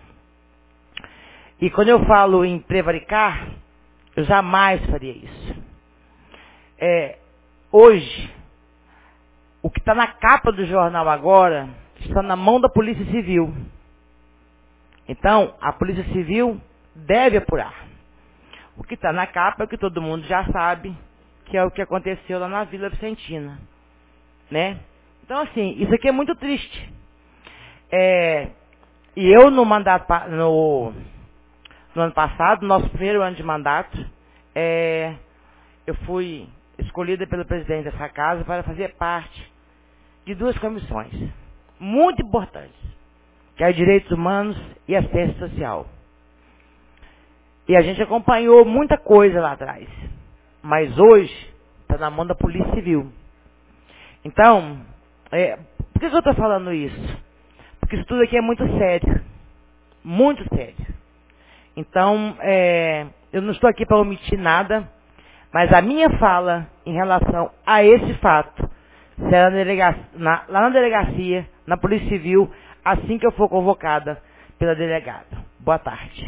E quando eu falo em prevaricar, eu jamais faria isso. É, hoje, o que está na capa do jornal agora, está na mão da Polícia Civil. Então, a Polícia Civil deve apurar. O que está na capa é o que todo mundo já sabe, que é o que aconteceu lá na Vila Vicentina, né? Então, assim, isso aqui é muito triste. É, e eu, no mandato, no, no ano passado, no nosso primeiro ano de mandato, é, eu fui escolhida pelo presidente dessa casa para fazer parte de duas comissões muito importantes, que é Direitos Humanos e Assistência Social. E a gente acompanhou muita coisa lá atrás. Mas hoje está na mão da Polícia Civil. Então, é, por que eu estou falando isso? Porque isso tudo aqui é muito sério. Muito sério. Então, é, eu não estou aqui para omitir nada, mas a minha fala em relação a esse fato será na delegacia, na, lá na delegacia, na Polícia Civil, assim que eu for convocada pela delegada. Boa tarde.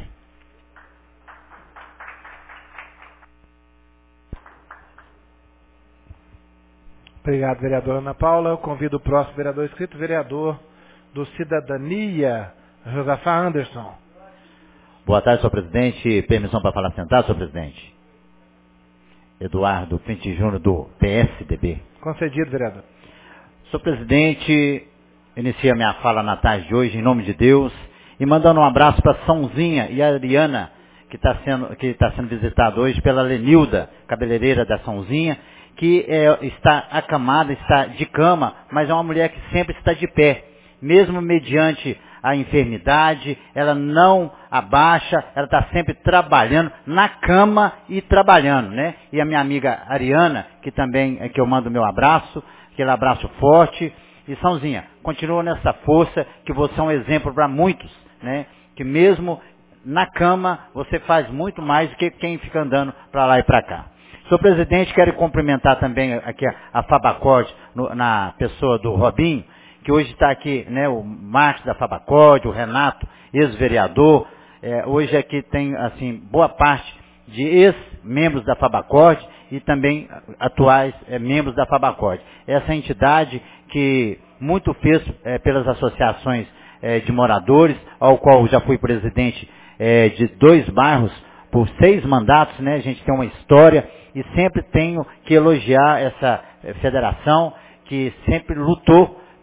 Obrigado, vereadora Ana Paula. Eu convido o próximo vereador inscrito, vereador do Cidadania, Josafá Anderson. Boa tarde, senhor presidente. Permissão para falar sentado, senhor presidente. Eduardo Pinto Júnior, do P S D B. Concedido, vereador. Senhor presidente, inicio a minha fala na tarde de hoje, em nome de Deus, e mandando um abraço para Sãozinha e a Ariana, que está sendo, que tá sendo visitada hoje pela Lenilda, cabeleireira da Sãozinha, que é, está acamada, está de cama, mas é uma mulher que sempre está de pé, mesmo mediante a enfermidade, ela não abaixa, ela está sempre trabalhando na cama e trabalhando, né? E a minha amiga Ariana, que também é que eu mando meu abraço, aquele abraço forte. E Sãozinha, continua nessa força, que você é um exemplo para muitos, né? Que mesmo na cama você faz muito mais do que quem fica andando para lá e para cá. Senhor presidente, quero cumprimentar também aqui a, a Fabacorde, no, na pessoa do Robinho, que hoje está aqui, né, o Marcos da Fabacorde, o Renato, ex-vereador. É, hoje aqui tem, assim, boa parte de ex-membros da Fabacorde e também atuais é, membros da Fabacorde. Essa entidade que muito fez é, pelas associações é, de moradores, ao qual já fui presidente é, de dois bairros por seis mandatos, né? A gente tem uma história e sempre tenho que elogiar essa é, federação que sempre lutou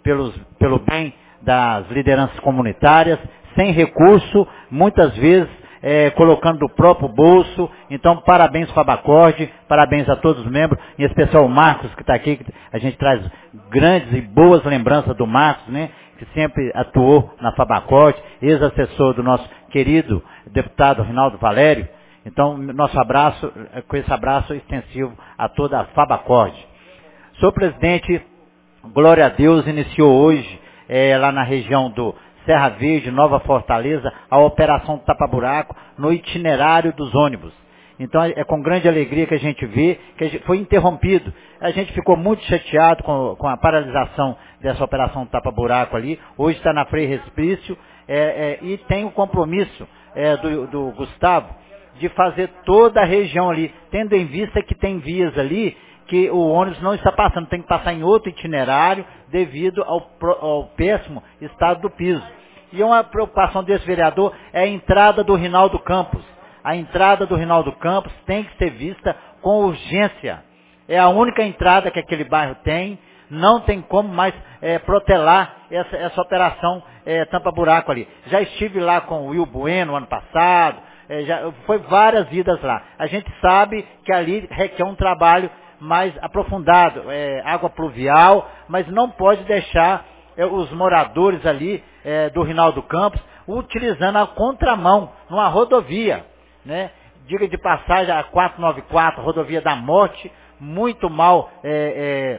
pelos, pelo bem das lideranças comunitárias, sem recurso, muitas vezes é, colocando do próprio bolso. Então, parabéns Fabacorde, parabéns a todos os membros, em especial o Marcos que está aqui, que a gente traz grandes e boas lembranças do Marcos, né, que sempre atuou na Fabacorde, ex-assessor do nosso querido deputado Rinaldo Valério. Então, nosso abraço, com esse abraço extensivo a toda a Fabacorde. Senhor presidente, glória a Deus, iniciou hoje, é, lá na região do Serra Verde, Nova Fortaleza, a operação Tapa Buraco no itinerário dos ônibus. Então é com grande alegria que a gente vê que a gente foi interrompido. A gente ficou muito chateado com, com a paralisação dessa operação Tapa Buraco ali. Hoje está na Frei Respício é, é, e tem o compromisso é, do, do Gustavo de fazer toda a região ali, tendo em vista que tem vias ali que o ônibus não está passando, tem que passar em outro itinerário devido ao, ao péssimo estado do piso. E uma preocupação desse vereador é a entrada do Rinaldo Campos. A entrada do Rinaldo Campos tem que ser vista com urgência. É a única entrada que aquele bairro tem, não tem como mais é, protelar essa, essa operação é, tampa-buraco ali. Já estive lá com o Will Bueno ano passado, é, já, foi várias idas lá. A gente sabe que ali requer um trabalho mais aprofundado, é, água pluvial, mas não pode deixar é, os moradores ali é, do Rinaldo Campos utilizando a contramão numa rodovia, né? Diga de passagem a quatrocentos e noventa e quatro, rodovia da morte, muito mal é, é,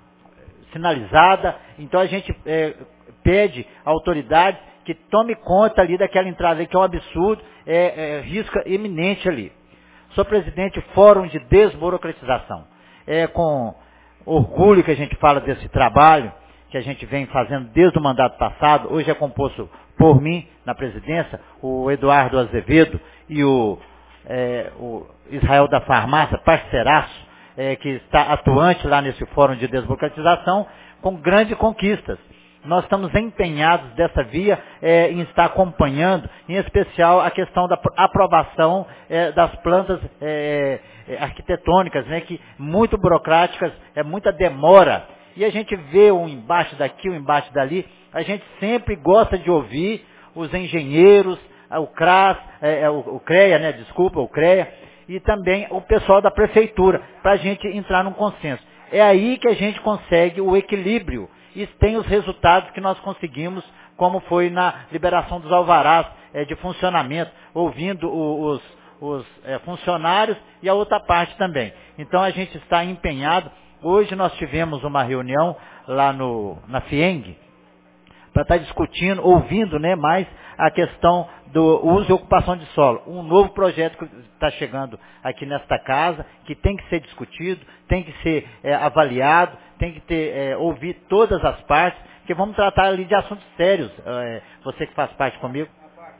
sinalizada. Então a gente é, pede à autoridade que tome conta ali daquela entrada ali, que é um absurdo, é, é risco iminente ali. Sou presidente do Fórum de Desburocratização. É com orgulho que a gente fala desse trabalho que a gente vem fazendo desde o mandato passado. Hoje é composto por mim, na presidência, o Eduardo Azevedo e o, é, o Israel da Farmácia, parceiraço, é, que está atuante lá nesse Fórum de Desburocratização, com grandes conquistas. Nós estamos empenhados dessa via é, em estar acompanhando, em especial a questão da aprovação é, das plantas é, arquitetônicas, né, que muito burocráticas, é muita demora. E a gente vê um embaixo daqui, um embaixo dali, a gente sempre gosta de ouvir os engenheiros, o CRAS, é, o, o CREA, né, desculpa, o CREA, e também o pessoal da prefeitura, para a gente entrar num consenso. É aí que a gente consegue o equilíbrio e tem os resultados que nós conseguimos, como foi na liberação dos alvarás é, de funcionamento, ouvindo o, os, os é, funcionários e a outra parte também. Então a gente está empenhado. Hoje nós tivemos uma reunião lá no, na FIENG, para estar discutindo, ouvindo, né, mais a questão do uso e ocupação de solo. Um novo projeto que está chegando aqui nesta casa, que tem que ser discutido, tem que ser é, avaliado, tem que ter, é, ouvir todas as partes, porque vamos tratar ali de assuntos sérios. É, você que faz parte comigo.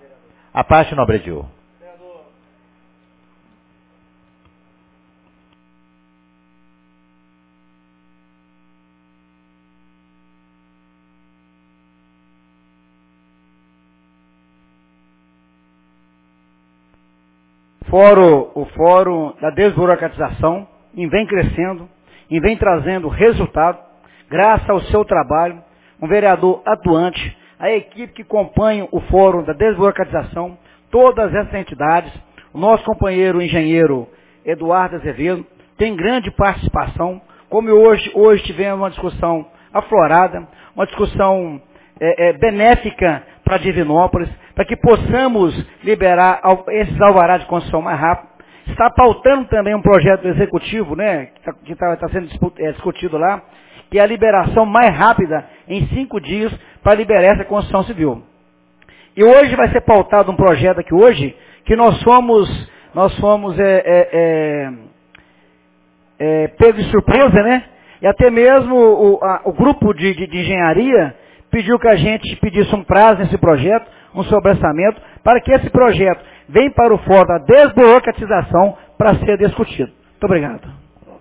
A parte, Nobre Edil. Fórum, o Fórum da Desburocratização e vem crescendo, e vem trazendo resultado, graças ao seu trabalho, um vereador atuante, a equipe que acompanha o Fórum da Desburocratização, todas essas entidades, o nosso companheiro engenheiro Eduardo Azevedo, tem grande participação, como hoje, hoje tivemos uma discussão aflorada, uma discussão é, é, benéfica para Divinópolis, para que possamos liberar esses alvarás de construção mais rápido. Está pautando também um projeto executivo, né, que está tá sendo discutido lá, que é a liberação mais rápida, em cinco dias, para liberar essa construção civil. E hoje vai ser pautado um projeto aqui hoje, que nós fomos, nós fomos é, é, é, é, pegos de surpresa, né? E até mesmo o, a, o grupo de, de, de engenharia pediu que a gente pedisse um prazo nesse projeto, um sobressamento, para que esse projeto venha para o fórum da desburocratização para ser discutido. Muito obrigado.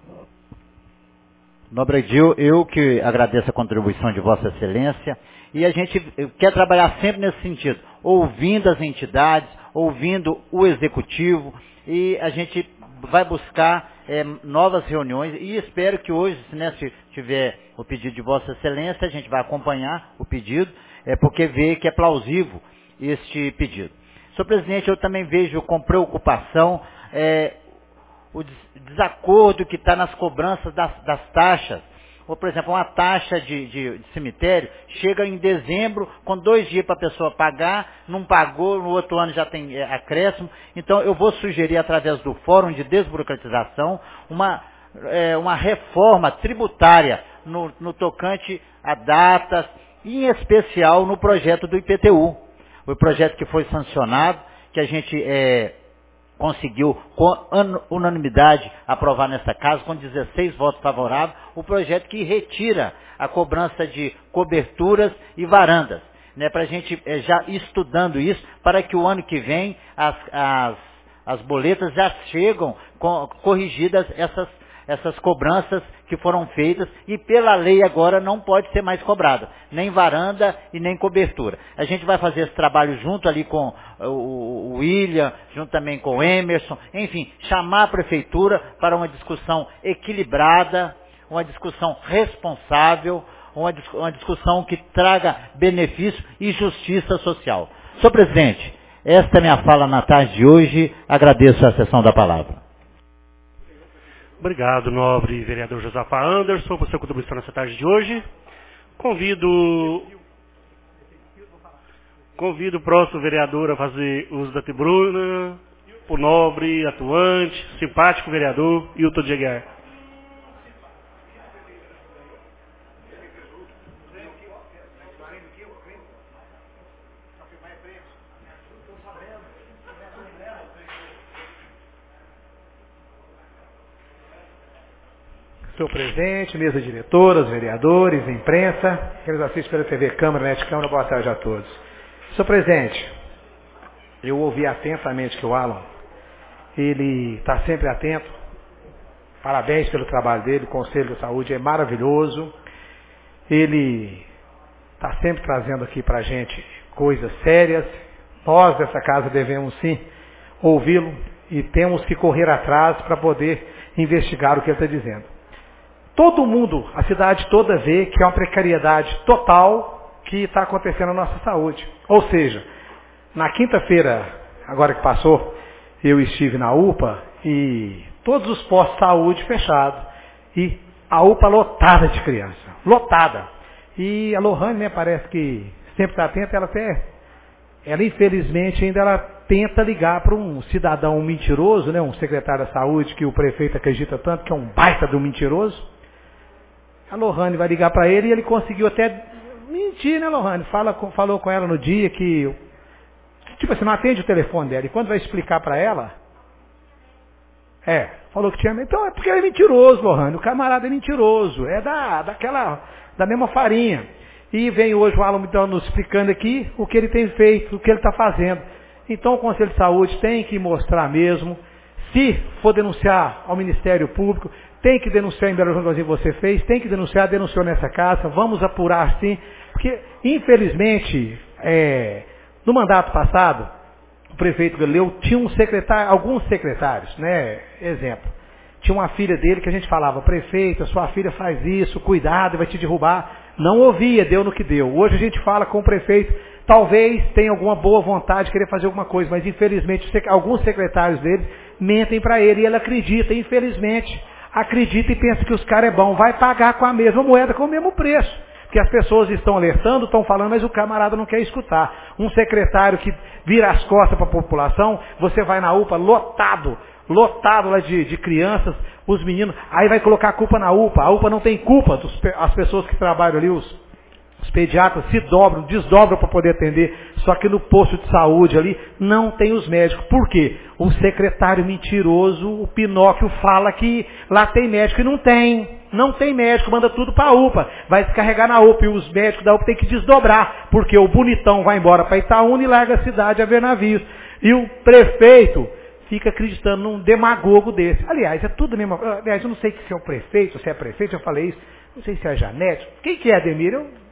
Nobre Edil, eu que agradeço a contribuição de Vossa Excelência, e a gente quer trabalhar sempre nesse sentido, ouvindo as entidades, ouvindo o Executivo, e a gente vai buscar é, novas reuniões e espero que hoje, né, se tiver o pedido de Vossa Excelência, a gente vai acompanhar o pedido, é, porque vê que é plausível este pedido. Senhor presidente, eu também vejo com preocupação é, o desacordo que está nas cobranças das, das taxas. Ou, por exemplo, uma taxa de, de, de cemitério chega em dezembro, com dois dias para a pessoa pagar, não pagou, no outro ano já tem é, acréscimo. Então, eu vou sugerir, através do Fórum de Desburocratização, uma, é, uma reforma tributária no, no tocante a datas, e em especial no projeto do I P T U. O projeto que foi sancionado, que a gente... É, conseguiu, com unanimidade, aprovar nessa casa, com dezesseis votos favoráveis, o projeto que retira a cobrança de coberturas e varandas, né, para a gente é, já estudando isso, para que o ano que vem as, as, as boletas já chegam com, corrigidas essas, essas cobranças que foram feitas e pela lei agora não pode ser mais cobrada, nem varanda e nem cobertura. A gente vai fazer esse trabalho junto ali com o, o William, junto também com o Emerson, enfim, chamar a prefeitura para uma discussão equilibrada, uma discussão responsável, uma, uma discussão que traga benefício e justiça social. Senhor presidente, esta é a minha fala na tarde de hoje, agradeço a sessão da palavra. Obrigado, nobre vereador Josafá Anderson, por sua contribuição nessa tarde de hoje. Convido, convido o próximo vereador a fazer uso da tribuna, o nobre, atuante, simpático vereador Hilton de Aguiar. Senhor presidente, mesa diretora, os vereadores, imprensa, que nos assistem pela T V Câmara, Net Câmara, boa tarde a todos. Senhor presidente, eu ouvi atentamente que o Alan, ele está sempre atento, parabéns pelo trabalho dele, o Conselho de Saúde é maravilhoso, ele está sempre trazendo aqui para a gente coisas sérias, nós dessa casa devemos sim ouvi-lo e temos que correr atrás para poder investigar o que ele está dizendo. Todo mundo, a cidade toda vê que é uma precariedade total que está acontecendo na nossa saúde. Ou seja, na quinta-feira, agora que passou, eu estive na U P A e todos os postos de saúde fechados. E a U P A lotada de criança, lotada. E a Lohane, né, parece que sempre está atenta, ela até, ela infelizmente ainda ela tenta ligar para um cidadão mentiroso, né, um secretário da saúde que o prefeito acredita tanto, que é um baita do mentiroso. A Lohane vai ligar para ele e ele conseguiu até mentir, né, Lohane? Fala, falou com ela no dia que, tipo assim, não atende o telefone dela. E quando vai explicar para ela, é, falou que tinha... Então é porque ele é mentiroso, Lohane. O camarada é mentiroso. É da, daquela, da mesma farinha. E vem hoje o Alan então, nos explicando aqui o que ele tem feito, o que ele está fazendo. Então o Conselho de Saúde tem que mostrar mesmo. Se for denunciar ao Ministério Público, tem que denunciar em Belo Horizonte, como você fez, tem que denunciar, denunciou nessa casa, vamos apurar sim, porque infelizmente, é, no mandato passado, o prefeito Galileu tinha um secretário, alguns secretários, né, exemplo, tinha uma filha dele que a gente falava, prefeito, a sua filha faz isso, cuidado, vai te derrubar, não ouvia, deu no que deu. Hoje a gente fala com o prefeito, talvez tenha alguma boa vontade de querer fazer alguma coisa, mas infelizmente alguns secretários dele mentem para ele e ele acredita, infelizmente, acredita e pensa que os caras é bom, vai pagar com a mesma moeda, com o mesmo preço. Porque as pessoas estão alertando, estão falando, mas o camarada não quer escutar. Um secretário que vira as costas para a população, você vai na U P A lotado, lotado lá de, de crianças, os meninos, aí vai colocar a culpa na U P A. A U P A não tem culpa, dos, as pessoas que trabalham ali, os... Os pediatras se dobram, desdobram para poder atender, só que no posto de saúde ali não tem os médicos. Por quê? O secretário mentiroso, o Pinóquio, fala que lá tem médico e não tem. Não tem médico, manda tudo para a U P A. Vai descarregar na U P A e os médicos da U P A têm que desdobrar, porque o bonitão vai embora para Itaúna e larga a cidade a ver navios. E o prefeito fica acreditando num demagogo desse. Aliás, é tudo mesmo. Aliás, eu não sei se é o prefeito, se é prefeito, eu falei isso. Não sei se é a Janete. Quem que é, Ademir? Eu...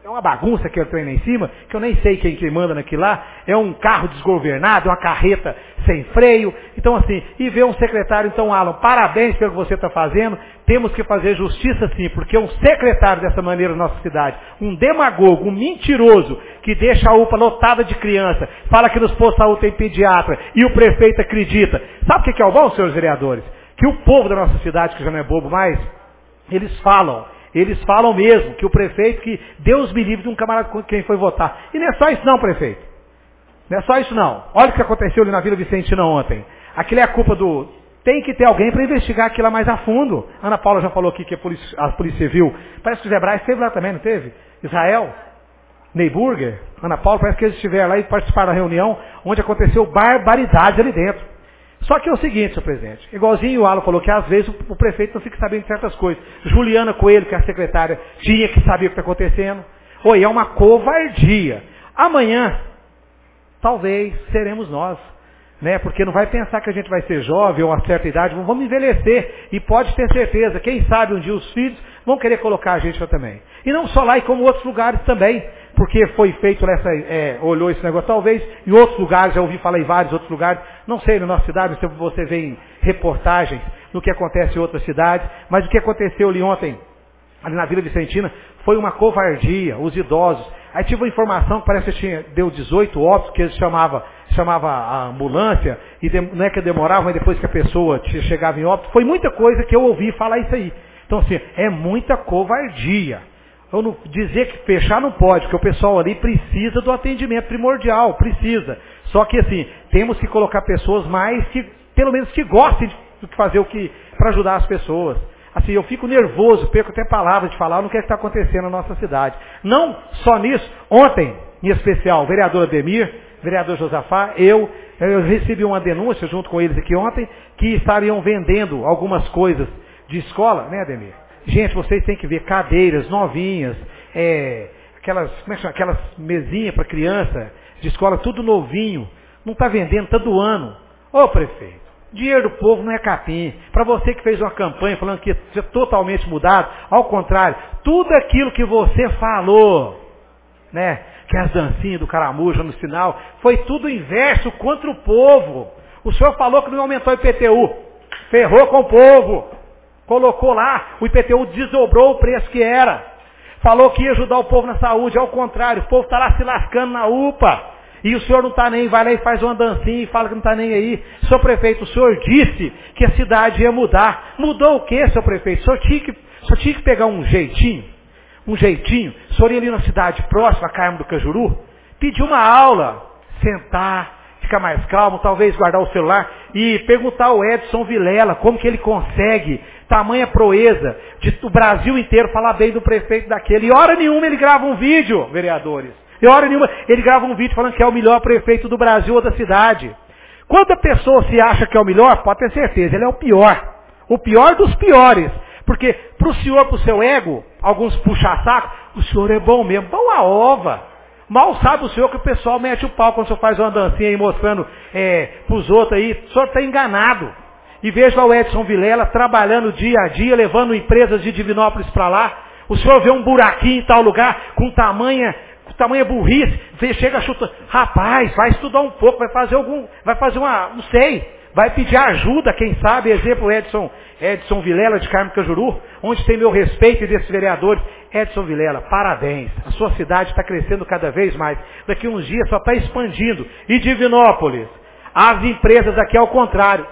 É uma bagunça que eu treino em cima, que eu nem sei quem que manda naquilo lá. É um carro desgovernado, uma carreta sem freio. Então assim, e ver um secretário, então Alan, parabéns pelo que você está fazendo. Temos que fazer justiça sim, porque um secretário dessa maneira na nossa cidade, um demagogo, um mentiroso, que deixa a U P A lotada de criança, fala que nos postos de saúde tem pediatra, e o prefeito acredita. Sabe o que é o bom, senhores vereadores? Que o povo da nossa cidade, que já não é bobo mais, eles falam. Eles falam mesmo que o prefeito, que Deus me livre de um camarada com quem foi votar. E não é só isso não, prefeito. Não é só isso não. Olha o que aconteceu ali na Vila Vicentina ontem. Aquilo é a culpa do... Tem que ter alguém para investigar aquilo lá mais a fundo. Ana Paula já falou aqui que a Polícia, a polícia Civil... Parece que o Zé Braz esteve lá também, não teve? Israel, Neyburger, Ana Paula, parece que eles estiveram lá e participaram da reunião onde aconteceu barbaridades ali dentro. Só que é o seguinte, senhor presidente, igualzinho o Alan falou que às vezes o, o prefeito não fica sabendo de certas coisas. Juliana Coelho, que é a secretária, tinha que saber o que está acontecendo. Oi, é uma covardia. Amanhã, talvez, seremos nós. Né? Porque não vai pensar que a gente vai ser jovem ou a certa idade, vamos envelhecer. E pode ter certeza, quem sabe um dia os filhos vão querer colocar a gente lá também. E não só lá, e como outros lugares também. Porque foi feito nessa, é, olhou esse negócio, talvez, em outros lugares, já ouvi falar em vários outros lugares, não sei, na nossa cidade, se você vê em reportagens no que acontece em outras cidades, mas o que aconteceu ali ontem, ali na Vila Vicentina, foi uma covardia, os idosos. Aí tive uma informação que parece que tinha, deu dezoito óbitos, que eles chamavam chamava a ambulância, e de, não é que demorava, mas depois que a pessoa chegava em óbito, foi muita coisa que eu ouvi falar isso aí. Então assim, é muita covardia. Eu não, dizer que fechar não pode, porque o pessoal ali precisa do atendimento primordial, precisa. Só que assim, temos que colocar pessoas mais que, pelo menos que gostem de fazer o que, para ajudar as pessoas. Assim, eu fico nervoso, perco até palavras de falar no que é está acontecendo na nossa cidade. Não só nisso, ontem, em especial, o vereador Ademir, vereador Josafá, eu, eu recebi uma denúncia junto com eles aqui ontem, que estariam vendendo algumas coisas de escola, né, Ademir? Gente, vocês têm que ver cadeiras novinhas, é, aquelas, como é que chama? Aquelas mesinhas para criança de escola, tudo novinho. Não está vendendo, está doando. Ô prefeito, dinheiro do povo não é capim. Para você que fez uma campanha falando que ia ser totalmente mudado, ao contrário, tudo aquilo que você falou, né? Que as dancinhas do caramujo no final, foi tudo inverso contra o povo. O senhor falou que não aumentou o I P T U, ferrou com o povo. Colocou lá, o I P T U desdobrou o preço que era. Falou que ia ajudar o povo na saúde, ao contrário, o povo está lá se lascando na U P A. E o senhor não está nem, vai lá e faz uma dancinha e fala que não está nem aí. Senhor prefeito, o senhor disse que a cidade ia mudar. Mudou o quê, senhor prefeito? O senhor tinha que, o senhor tinha que pegar um jeitinho, um jeitinho, o senhor ia ali na cidade próxima, a Carmo do Cajuru, pedir uma aula, sentar, ficar mais calmo, talvez guardar o celular e perguntar ao Edson Vilela como que ele consegue tamanha proeza de o Brasil inteiro falar bem do prefeito daquele. E hora nenhuma ele grava um vídeo, vereadores. E hora nenhuma ele grava um vídeo falando que é o melhor prefeito do Brasil ou da cidade. Quando a pessoa se acha que é o melhor, pode ter certeza, ele é o pior. O pior dos piores. Porque para o senhor, para o seu ego, alguns puxa-saco, o senhor é bom mesmo. Bom a ova. Mal sabe o senhor que o pessoal mete o pau quando o senhor faz uma dancinha aí mostrando é, para os outros aí. O senhor está enganado. E veja lá o Edson Vilela trabalhando dia a dia, levando empresas de Divinópolis para lá. O senhor vê um buraquinho em tal lugar, com tamanha, com tamanha burrice, vê, chega chuta, rapaz, vai estudar um pouco, vai fazer algum, vai fazer uma, não sei, vai pedir ajuda, quem sabe, exemplo Edson, Edson Vilela de Carmo Cajuru, onde tem meu respeito e desses vereadores. Edson Vilela, parabéns, a sua cidade está crescendo cada vez mais, daqui uns dias só está expandindo. E Divinópolis, as empresas aqui ao contrário,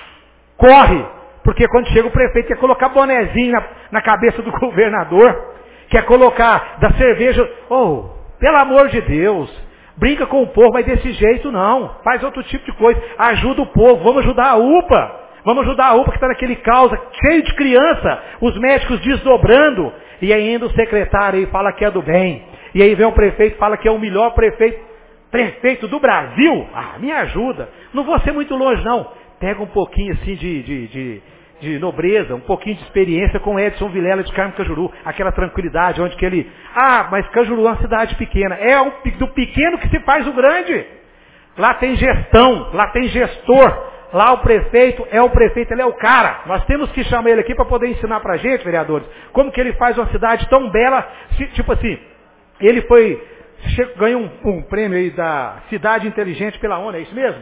corre, porque quando chega o prefeito quer colocar bonezinho na, na cabeça do governador, quer colocar da cerveja, oh, pelo amor de Deus, brinca com o povo, mas desse jeito não, faz outro tipo de coisa, ajuda o povo, vamos ajudar a U P A, vamos ajudar a U P A que está naquele caos, cheio de criança, os médicos desdobrando, e ainda o secretário aí fala que é do bem, e aí vem o prefeito e fala que é o melhor prefeito, prefeito do Brasil, ah, me ajuda, não vou ser muito longe não, pega um pouquinho assim de, de, de, de nobreza, um pouquinho de experiência com Edson Vilela de Carmo Cajuru, aquela tranquilidade onde que ele, ah, mas Cajuru é uma cidade pequena, é um, do pequeno que se faz o grande, lá tem gestão, lá tem gestor, lá o prefeito é o prefeito, ele é o cara, nós temos que chamar ele aqui para poder ensinar pra gente, vereadores, como que ele faz uma cidade tão bela, tipo assim, ele foi, ganhou um, um prêmio aí da Cidade Inteligente pela ONU, é isso mesmo?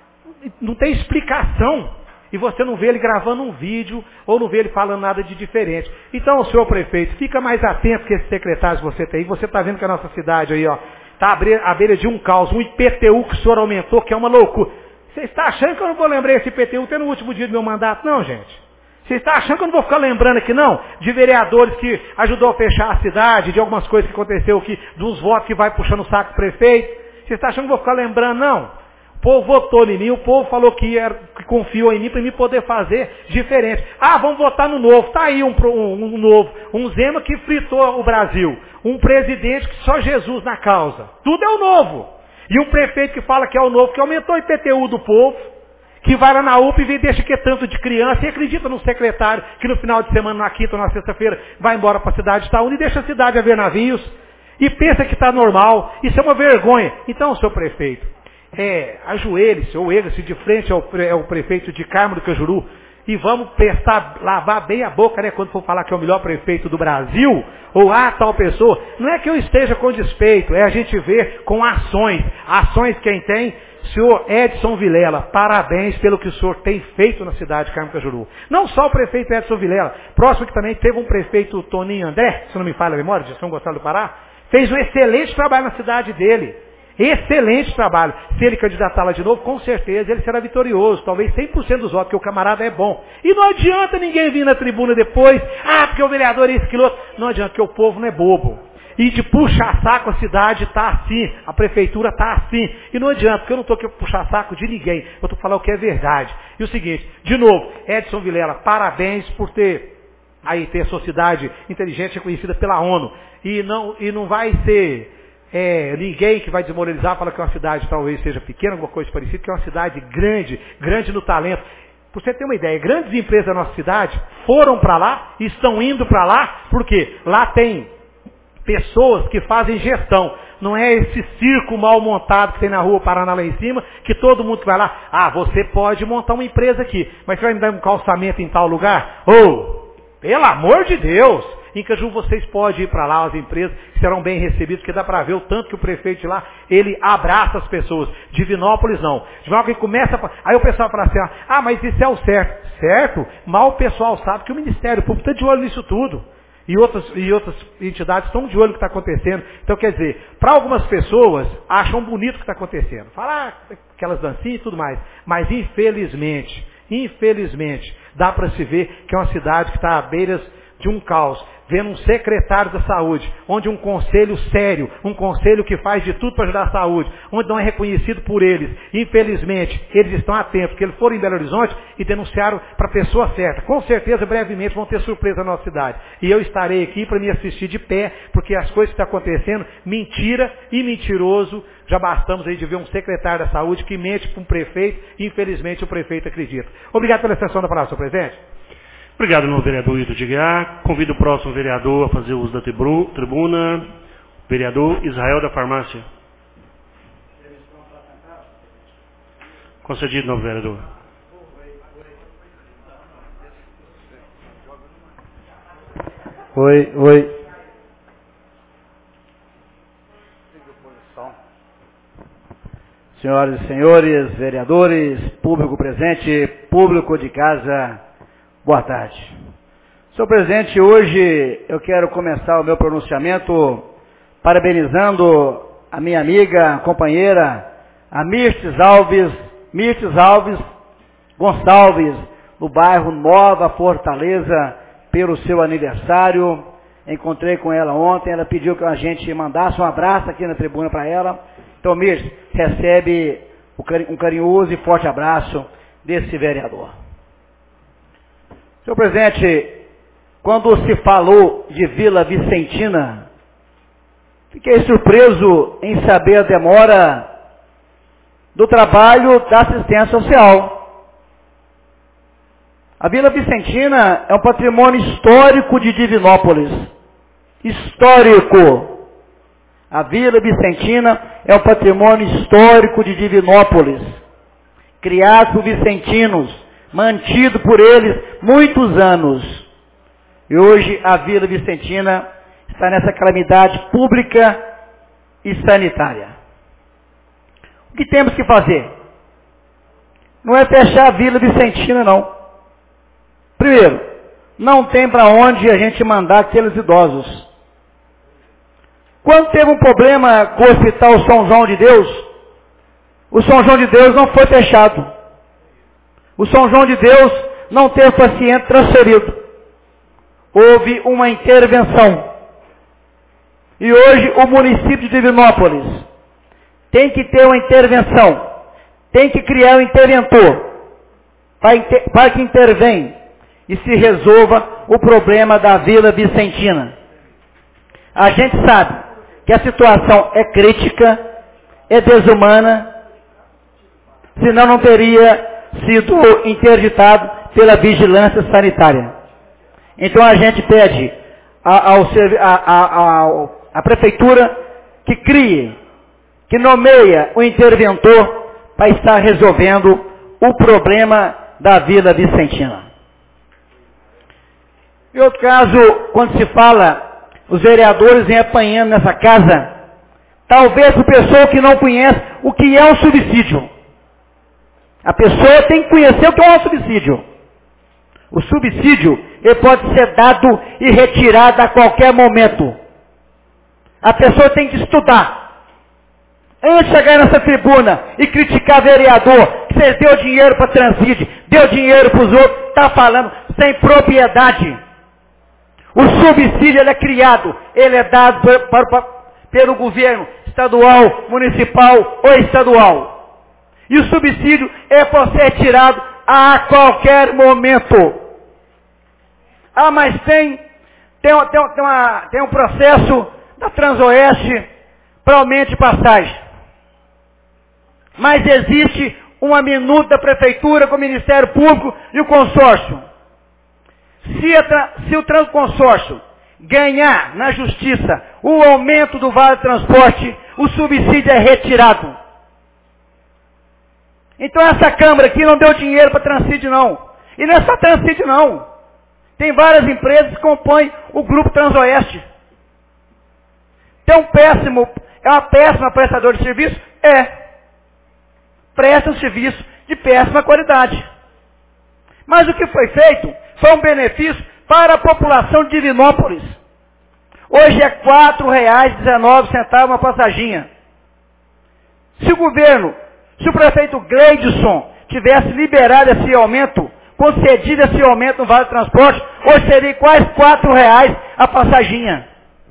Não tem explicação. E você não vê ele gravando um vídeo, ou não vê ele falando nada de diferente. Então, o senhor prefeito, fica mais atento que esses secretários que você tem aí. Você está vendo que a nossa cidade aí, ó, está à beira de um caos, um I P T U que o senhor aumentou, que é uma loucura. Você está achando que eu não vou lembrar esse I P T U até no último dia do meu mandato? Não, gente. Você está achando que eu não vou ficar lembrando aqui, não? De vereadores que ajudou a fechar a cidade, de algumas coisas que aconteceu aqui, dos votos que vai puxando o saco do prefeito. Você está achando que eu vou ficar lembrando, não? O povo votou em mim, o povo falou que, era, que confiou em mim para mim poder fazer diferente. Ah, vamos votar no novo. Está aí um, um, um novo. Um Zema que fritou o Brasil. Um presidente que só Jesus na causa. Tudo é o novo. E um prefeito que fala que é o novo, que aumentou o I P T U do povo, que vai lá na U P A e deixa que é tanto de criança e acredita num secretário que no final de semana, na quinta ou na sexta-feira, vai embora para a cidade de Itaúna e deixa a cidade a ver navios. E pensa que está normal. Isso é uma vergonha. Então, senhor prefeito, É, ajoelhe-se ou erga-se de frente ao, ao prefeito de Carmo do Cajuru e vamos prestar, lavar bem a boca, né, quando for falar que é o melhor prefeito do Brasil, ou ah, tal pessoa. Não é que eu esteja com despeito, é a gente ver com ações. Ações quem tem? Senhor Edson Vilela, parabéns pelo que o senhor tem feito na cidade de Carmo do Cajuru. Não só o prefeito Edson Vilela, próximo que também teve um prefeito Toninho André, se não me falha a memória, de São Gonçalo do Pará, fez um excelente trabalho na cidade dele. Excelente trabalho. Se ele candidatar lá de novo, com certeza ele será vitorioso. Talvez cem por cento dos votos, porque o camarada é bom. E não adianta ninguém vir na tribuna depois, ah, porque o vereador é esse, aquilo outro. Não adianta, porque o povo não é bobo. E de puxar saco a cidade está assim, a prefeitura está assim. E não adianta, porque eu não estou aqui para puxar saco de ninguém. Eu estou para falar o que é verdade. E o seguinte, de novo, Edson Vilela, parabéns por ter, aí, ter a sociedade inteligente reconhecida pela ONU. E não, e não vai ser... É, ninguém que vai desmoralizar fala que uma cidade talvez seja pequena, alguma coisa parecida, que é uma cidade grande, grande no talento. Para você ter uma ideia, grandes empresas da nossa cidade foram para lá, estão indo para lá, porque lá tem pessoas que fazem gestão. Não é esse circo mal montado que tem na rua Paraná lá em cima, que todo mundo que vai lá, ah, você pode montar uma empresa aqui, mas você vai me dar um calçamento em tal lugar? Ou, oh, pelo amor de Deus! Em Caju vocês podem ir para lá, as empresas serão bem recebidas, porque dá para ver o tanto que o prefeito de lá, ele abraça as pessoas. Divinópolis não. Divinópolis começa, a... aí o pessoal fala assim, ah, mas isso é o certo. Certo? Mal o pessoal sabe que o Ministério Público está de olho nisso tudo. E outras, e outras entidades estão de olho no que está acontecendo. Então, quer dizer, para algumas pessoas, acham bonito o que está acontecendo. Falar ah, aquelas dancinhas e tudo mais. Mas, infelizmente, infelizmente, dá para se ver que é uma cidade que está à beiras de um caos, vendo um secretário da saúde, onde um conselho sério, um conselho que faz de tudo para ajudar a saúde, onde não é reconhecido por eles. Infelizmente, eles estão atentos, porque eles foram em Belo Horizonte e denunciaram para a pessoa certa. Com certeza, brevemente, vão ter surpresa na nossa cidade. E eu estarei aqui para me assistir de pé, porque as coisas que estão acontecendo, mentira e mentiroso, já bastamos aí de ver um secretário da saúde que mente para um prefeito, e infelizmente o prefeito acredita. Obrigado pela extensão da palavra, senhor presidente. Obrigado, meu vereador Ito de Guiar. Convido o próximo vereador a fazer uso da tribuna. Vereador Israel da Farmácia. Concedido, novo vereador. Oi, oi. Senhoras e senhores, vereadores, público presente, público de casa, boa tarde. Senhor presidente, hoje eu quero começar o meu pronunciamento parabenizando a minha amiga, companheira, a Mirtes Alves, Mirtes Alves Gonçalves, do bairro Nova Fortaleza, pelo seu aniversário. Encontrei com ela ontem, ela pediu que a gente mandasse um abraço aqui na tribuna para ela. Então, Mirtes, recebe um carinhoso e forte abraço desse vereador. Senhor presidente, quando se falou de Vila Vicentina, fiquei surpreso em saber a demora do trabalho da assistência social. A Vila Vicentina é um patrimônio histórico de Divinópolis. Histórico. A Vila Vicentina é um patrimônio histórico de Divinópolis. Criado por vicentinos, mantido por eles muitos anos. E hoje a Vila Vicentina está nessa calamidade pública e sanitária. O que temos que fazer? Não é fechar a Vila Vicentina, não. Primeiro, não tem para onde a gente mandar aqueles idosos. Quando teve um problema com o Hospital São João de Deus, o São João de Deus não foi fechado. O São João de Deus não teve paciente transferido. Houve uma intervenção. E hoje o município de Divinópolis tem que ter uma intervenção. Tem que criar um interventor para, inter, para que intervém e se resolva o problema da Vila Vicentina. A gente sabe que a situação é crítica, é desumana, senão não teria sido interditado pela vigilância sanitária. Então a gente pede ao, à prefeitura que crie, que nomeia o interventor para estar resolvendo o problema da Vila Vicentina. Em outro caso, quando se fala, os vereadores vêm apanhando nessa casa, talvez para pessoa que não conhece o que é um subsídio. A pessoa tem que conhecer o que é um subsídio. O subsídio, ele pode ser dado e retirado a qualquer momento. A pessoa tem que estudar. Antes de chegar nessa tribuna e criticar vereador, que você deu dinheiro para Transide, deu dinheiro para os outros, está falando sem propriedade. O subsídio ele é criado, ele é dado por, por, por, pelo governo estadual, municipal ou estadual. E o subsídio é para ser tirado a qualquer momento. Ah, mas tem, tem, tem, tem, uma, tem um processo da Transoeste para aumento de passagem. Mas existe uma minuta da prefeitura com o Ministério Público e o consórcio. Se, a, se o consórcio ganhar na justiça o aumento do vale transporte, o subsídio é retirado. Então essa Câmara aqui não deu dinheiro para Transide não. E não é só Transide não. Tem várias empresas que compõem o Grupo Transoeste. Tem um péssimo, é uma péssima prestadora de serviço? É. Presta um serviço de péssima qualidade. Mas o que foi feito foi um benefício para a população de Divinópolis. Hoje é quatro reais e dezenove centavos uma passaginha. Se o governo, se o prefeito Gleidson tivesse liberado esse aumento, concedido esse aumento no Vale do Transporte, hoje seria quase quatro reais a passaginha.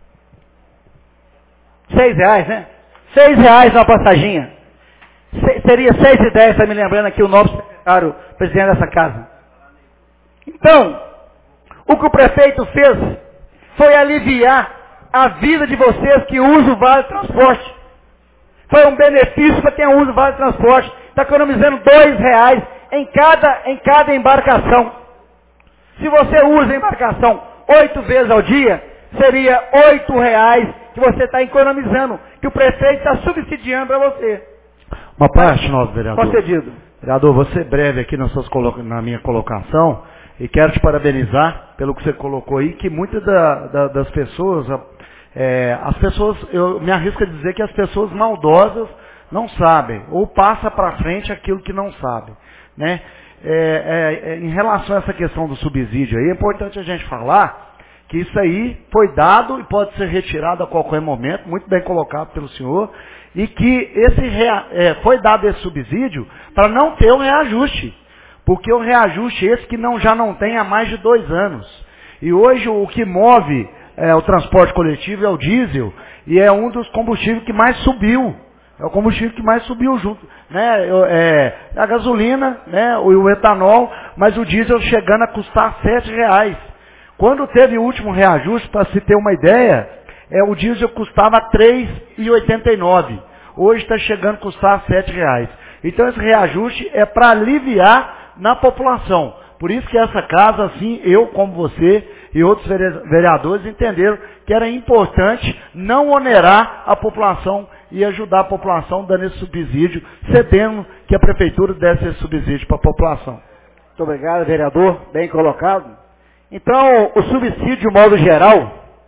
Seis reais, né? Seis reais uma passaginha. Se, seria seis e dez, está me lembrando aqui o novo secretário, presidente dessa casa. Então, o que o prefeito fez foi aliviar a vida de vocês que usam o Vale do Transporte. Foi um benefício para quem usa o Vale do Transporte. Está economizando dois reais em cada, em cada embarcação. Se você usa a embarcação oito vezes ao dia, seria oito reais que você está economizando, que o prefeito está subsidiando para você. Uma parte, nosso vereador. Concedido. Vereador, vou ser breve aqui nas suas colo... na minha colocação e quero te parabenizar pelo que você colocou aí, que muitas da, da, das pessoas, é, as pessoas, eu me arrisco a dizer que as pessoas maldosas não sabem, ou passa para frente aquilo que não sabem, né? É, é, é, em relação a essa questão do subsídio aí, é importante a gente falar que isso aí foi dado e pode ser retirado a qualquer momento, muito bem colocado pelo senhor, e que esse rea, é, foi dado esse subsídio para não ter um reajuste, porque o reajuste esse que não, já não tem há mais de dois anos. E hoje o que move é, o transporte coletivo é o diesel, e é um dos combustíveis que mais subiu. É o combustível que mais subiu junto, né? É, a gasolina, né? O, o etanol, mas o diesel chegando a custar sete reais. Quando teve o último reajuste, para se ter uma ideia, é, o diesel custava três reais e oitenta e nove centavos. Hoje está chegando a custar sete reais. Então esse reajuste é para aliviar na população. Por isso que essa casa, assim, eu como você e outros vereadores entenderam que era importante não onerar a população e ajudar a população dando esse subsídio, cedendo que a prefeitura desse esse subsídio para a população. Muito obrigado, vereador, bem colocado. Então, o subsídio, de modo geral,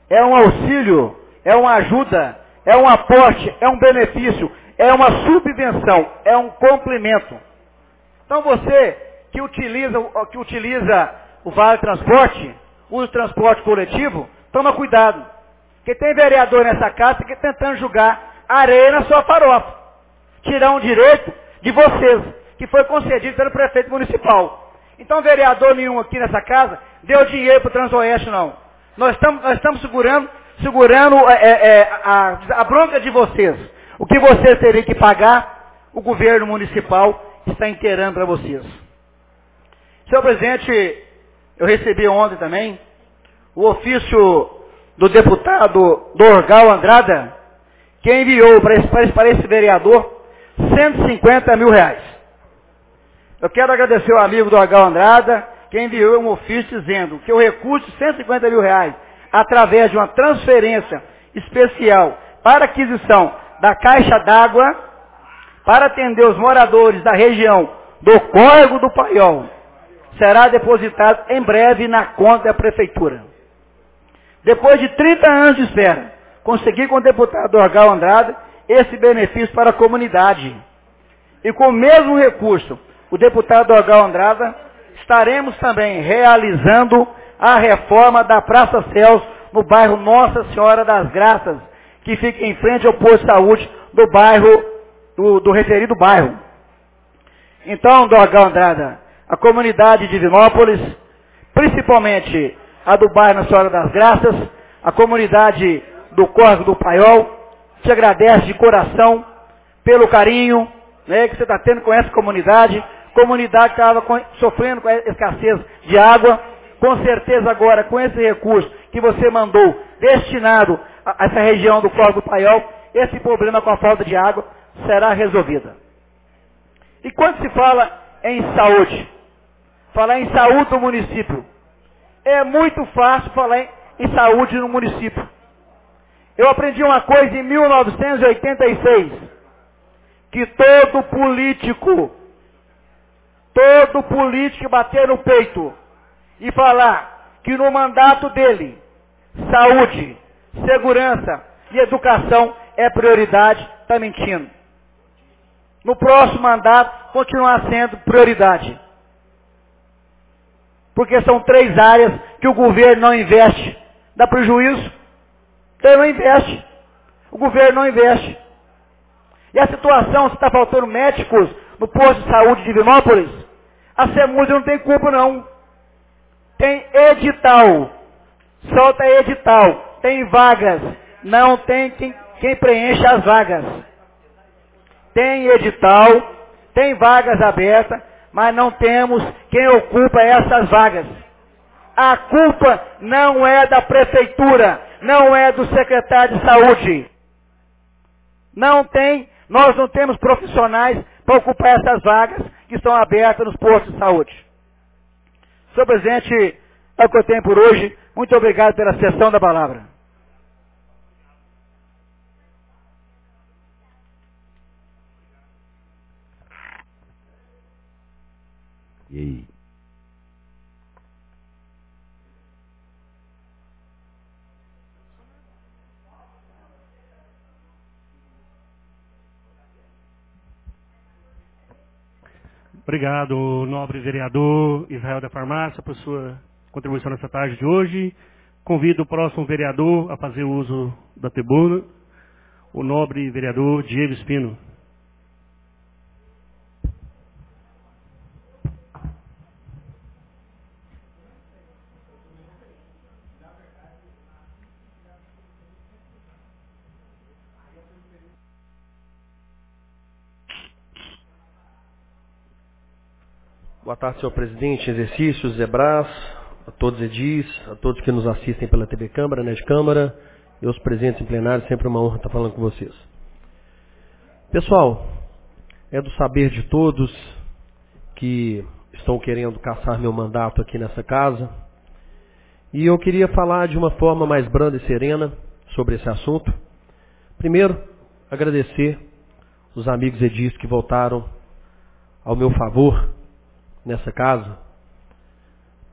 é um auxílio, é uma ajuda, é um aporte, é um benefício, é uma subvenção, é um complemento. Então você que utiliza, que utiliza o Vale Transporte, usa o transporte coletivo, toma cuidado. Porque tem vereador nessa casa que está tentando jogar areia na sua farofa. Tirar um direito de vocês, que foi concedido pelo prefeito municipal. Então vereador nenhum aqui nessa casa deu dinheiro para o Transoeste, não. Nós estamos, nós estamos segurando, segurando é, é, a, a bronca de vocês. O que vocês teriam que pagar, o governo municipal está inteirando para vocês. Senhor presidente, eu recebi ontem também o ofício do deputado Dorgal Andrada, que enviou para esse, para esse vereador cento e cinquenta mil reais. Eu quero agradecer ao amigo Dorgal Andrada, que enviou um ofício dizendo que o recurso de cento e cinquenta mil reais, através de uma transferência especial para aquisição da caixa d'água, para atender os moradores da região do Córrego do Paiol, será depositado em breve na conta da prefeitura. Depois de trinta anos de espera, consegui com o deputado Dorgal Andrade esse benefício para a comunidade. E com o mesmo recurso, o deputado Dorgal Andrade, estaremos também realizando a reforma da Praça Celso no bairro Nossa Senhora das Graças, que fica em frente ao posto de saúde do bairro, do, do referido bairro. Então, Dorgal Andrade, a comunidade de Divinópolis, principalmente a do bairro Nossa Senhora das Graças, a comunidade do Córrego do Paiol, te agradece de coração pelo carinho, né, que você está tendo com essa comunidade, comunidade que estava sofrendo com a escassez de água. Com certeza agora, com esse recurso que você mandou destinado a essa região do Córrego do Paiol, esse problema com a falta de água será resolvido. E quando se fala em saúde, falar em saúde do município, é muito fácil falar em, em saúde no município. Eu aprendi uma coisa em mil novecentos e oitenta e seis, que todo político, todo político bater no peito e falar que no mandato dele, saúde, segurança e educação é prioridade, está mentindo. No próximo mandato, continuar sendo prioridade. Porque são três áreas que o governo não investe. Dá prejuízo? Então ele não investe. O governo não investe. E a situação, se está faltando médicos no posto de saúde de Divinópolis, a SEMUS não tem culpa não. Tem edital. Solta edital. Tem vagas. Não tem quem, quem preenche as vagas. Tem edital, tem vagas abertas, mas não temos quem ocupa essas vagas. A culpa não é da prefeitura, não é do secretário de saúde. Não tem, nós não temos profissionais para ocupar essas vagas que estão abertas nos postos de saúde. Senhor presidente, é o que eu tenho por hoje. Muito obrigado pela sessão da palavra. E aí? Obrigado, nobre vereador Israel da Farmácia, por sua contribuição nessa tarde de hoje. Convido o próximo vereador a fazer uso da tribuna, o nobre vereador Diego Espino. Boa tarde, senhor presidente, exercícios, Zebras, a todos os edis, a todos que nos assistem pela T V Câmara, Net Câmara, e os presentes em plenário, sempre uma honra estar falando com vocês. Pessoal, é do saber de todos que estão querendo caçar meu mandato aqui nessa casa, e eu queria falar de uma forma mais branda e serena sobre esse assunto. Primeiro, agradecer os amigos edis que votaram ao meu favor nessa casa,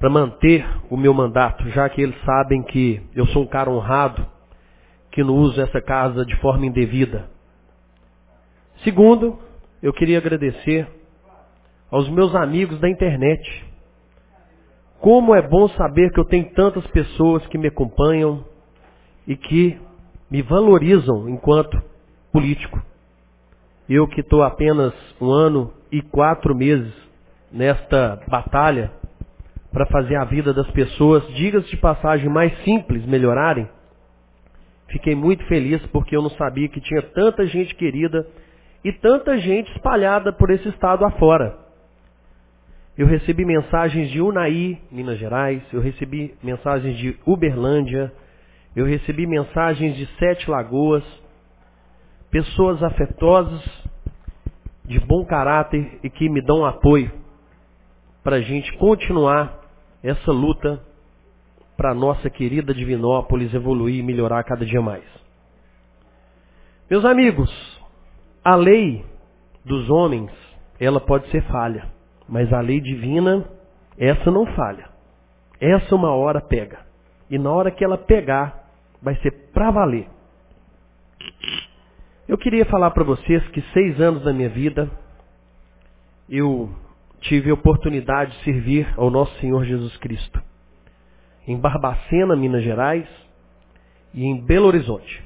para manter o meu mandato, já que eles sabem que eu sou um cara honrado, que não uso essa casa de forma indevida. Segundo, eu queria agradecer aos meus amigos da internet. Como é bom saber que eu tenho tantas pessoas que me acompanham e que me valorizam enquanto político. Eu que estou apenas um ano e quatro meses nesta batalha para fazer a vida das pessoas, diga-se de passagem, mais simples melhorarem, fiquei muito feliz porque eu não sabia que tinha tanta gente querida e tanta gente espalhada por esse estado afora. Eu recebi mensagens de Unai, Minas Gerais, eu recebi mensagens de Uberlândia, eu recebi mensagens de Sete Lagoas, pessoas afetosas, de bom caráter e que me dão apoio para a gente continuar essa luta para a nossa querida Divinópolis evoluir e melhorar cada dia mais. Meus amigos, a lei dos homens, ela pode ser falha, mas a lei divina, essa não falha. Essa uma hora pega. E na hora que ela pegar, vai ser para valer. Eu queria falar para vocês que seis anos da minha vida, eu tive a oportunidade de servir ao nosso Senhor Jesus Cristo. Em Barbacena, Minas Gerais, e em Belo Horizonte.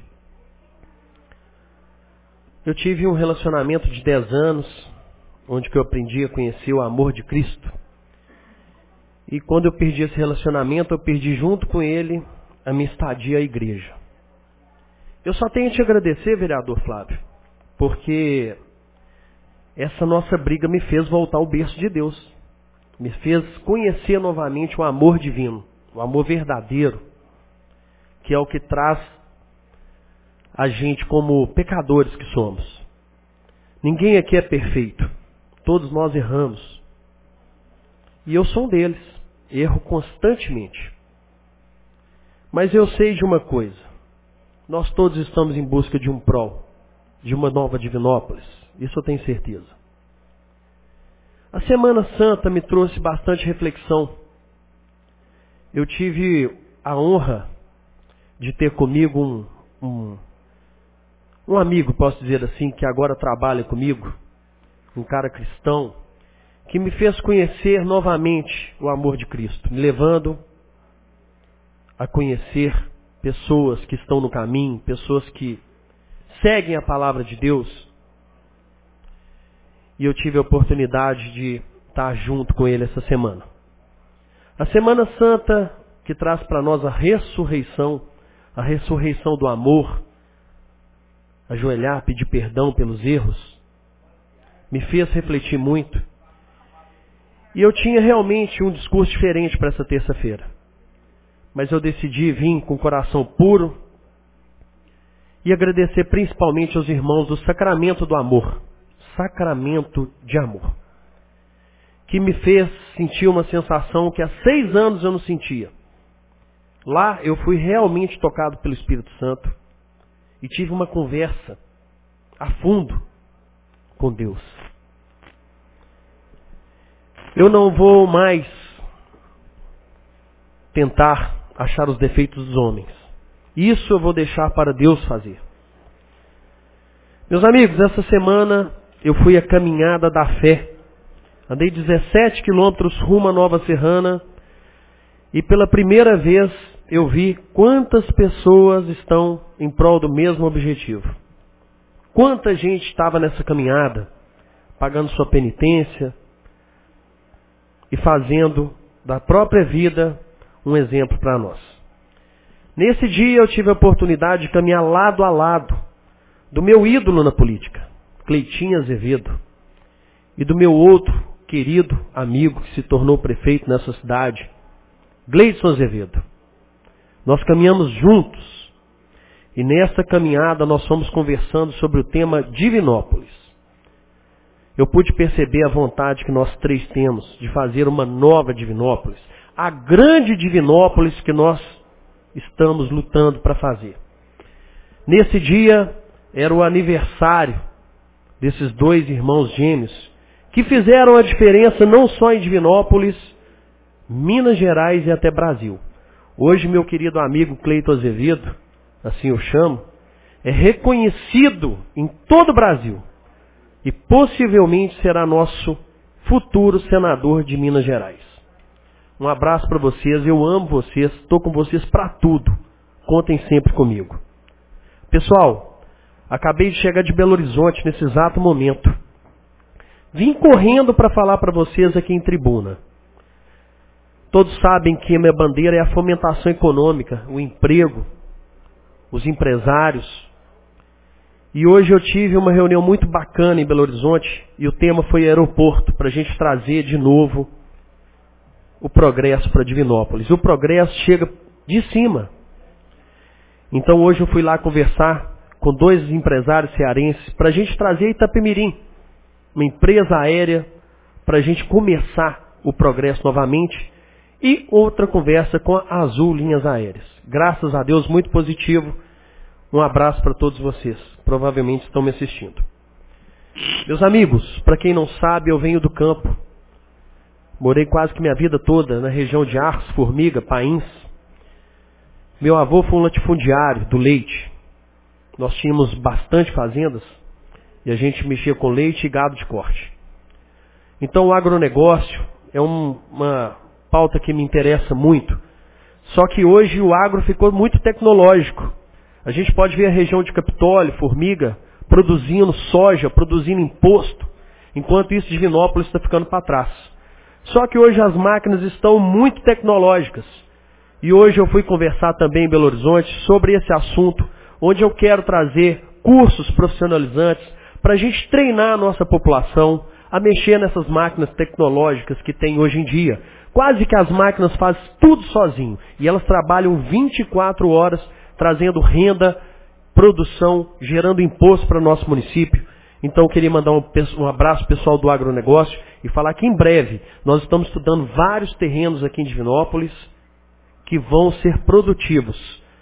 Eu tive um relacionamento de dez anos, onde que eu aprendi a conhecer o amor de Cristo. E quando eu perdi esse relacionamento, eu perdi junto com ele a minha estadia à igreja. Eu só tenho a te agradecer, vereador Flávio, porque essa nossa briga me fez voltar ao berço de Deus. Me fez conhecer novamente o amor divino, o amor verdadeiro, que é o que traz a gente como pecadores que somos. Ninguém aqui é perfeito. Todos nós erramos. E eu sou um deles. Erro constantemente. Mas eu sei de uma coisa. Nós todos estamos em busca de um prol, de uma nova Divinópolis. Isso eu tenho certeza. A Semana Santa me trouxe bastante reflexão. Eu tive a honra de ter comigo um, um, um amigo, posso dizer assim, que agora trabalha comigo, um cara cristão, que me fez conhecer novamente o amor de Cristo, me levando a conhecer pessoas que estão no caminho, pessoas que seguem a palavra de Deus. E eu tive a oportunidade de estar junto com ele essa semana. A Semana Santa, que traz para nós a ressurreição, a ressurreição do amor, ajoelhar, pedir perdão pelos erros, me fez refletir muito. E eu tinha realmente um discurso diferente para essa terça-feira. Mas eu decidi vir com o coração puro e agradecer principalmente aos irmãos do Sacramento do Amor. Sacramento de Amor. Que me fez sentir uma sensação que há seis anos eu não sentia. Lá eu fui realmente tocado pelo Espírito Santo e tive uma conversa a fundo com Deus. Eu não vou mais tentar achar os defeitos dos homens. Isso eu vou deixar para Deus fazer. Meus amigos, essa semana eu fui a caminhada da fé. Andei dezessete quilômetros rumo a Nova Serrana e pela primeira vez eu vi quantas pessoas estão em prol do mesmo objetivo. Quanta gente estava nessa caminhada, pagando sua penitência e fazendo da própria vida um exemplo para nós. Nesse dia eu tive a oportunidade de caminhar lado a lado do meu ídolo na política, Cleitinho Azevedo, e do meu outro querido amigo que se tornou prefeito nessa cidade, Gleidson Azevedo. Nós caminhamos juntos e nessa caminhada nós fomos conversando sobre o tema Divinópolis. Eu pude perceber a vontade que nós três temos de fazer uma nova Divinópolis, a grande Divinópolis que nós estamos lutando para fazer. Nesse dia era o aniversário desses dois irmãos gêmeos que fizeram a diferença não só em Divinópolis, Minas Gerais e até Brasil. Hoje, meu querido amigo Cleito Azevedo, assim eu chamo, é reconhecido em todo o Brasil e possivelmente será nosso futuro senador de Minas Gerais. Um abraço para vocês, eu amo vocês, estou com vocês para tudo. Contem sempre comigo. Pessoal, acabei de chegar de Belo Horizonte nesse exato momento. Vim correndo para falar para vocês aqui em tribuna. Todos sabem que a minha bandeira é a fomentação econômica, o emprego, os empresários. E hoje eu tive uma reunião muito bacana em Belo Horizonte e o tema foi aeroporto, para a gente trazer de novo o progresso para Divinópolis. O progresso chega de cima. Então hoje eu fui lá conversar com dois empresários cearenses para a gente trazer Itapemirim, uma empresa aérea, para a gente começar o progresso novamente. E outra conversa com a Azul Linhas Aéreas. Graças a Deus, muito positivo. Um abraço para todos vocês. Provavelmente estão me assistindo. Meus amigos, para quem não sabe, eu venho do campo. Morei quase que minha vida toda na região de Arcos, Formiga, Pains. Meu avô foi um latifundiário do leite. Nós tínhamos bastante fazendas e a gente mexia com leite e gado de corte. Então o agronegócio é um, uma pauta que me interessa muito. Só que hoje o agro ficou muito tecnológico. A gente pode ver a região de Capitólio, Formiga, produzindo soja, produzindo imposto, enquanto isso Divinópolis está ficando para trás. Só que hoje as máquinas estão muito tecnológicas. E hoje eu fui conversar também em Belo Horizonte sobre esse assunto, onde eu quero trazer cursos profissionalizantes para a gente treinar a nossa população a mexer nessas máquinas tecnológicas que tem hoje em dia. Quase que as máquinas fazem tudo sozinho. E elas trabalham vinte e quatro horas, trazendo renda, produção, gerando imposto para o nosso município. Então eu queria mandar um, um abraço pessoal do agronegócio e falar que em breve nós estamos estudando vários terrenos aqui em Divinópolis que vão ser produtivos.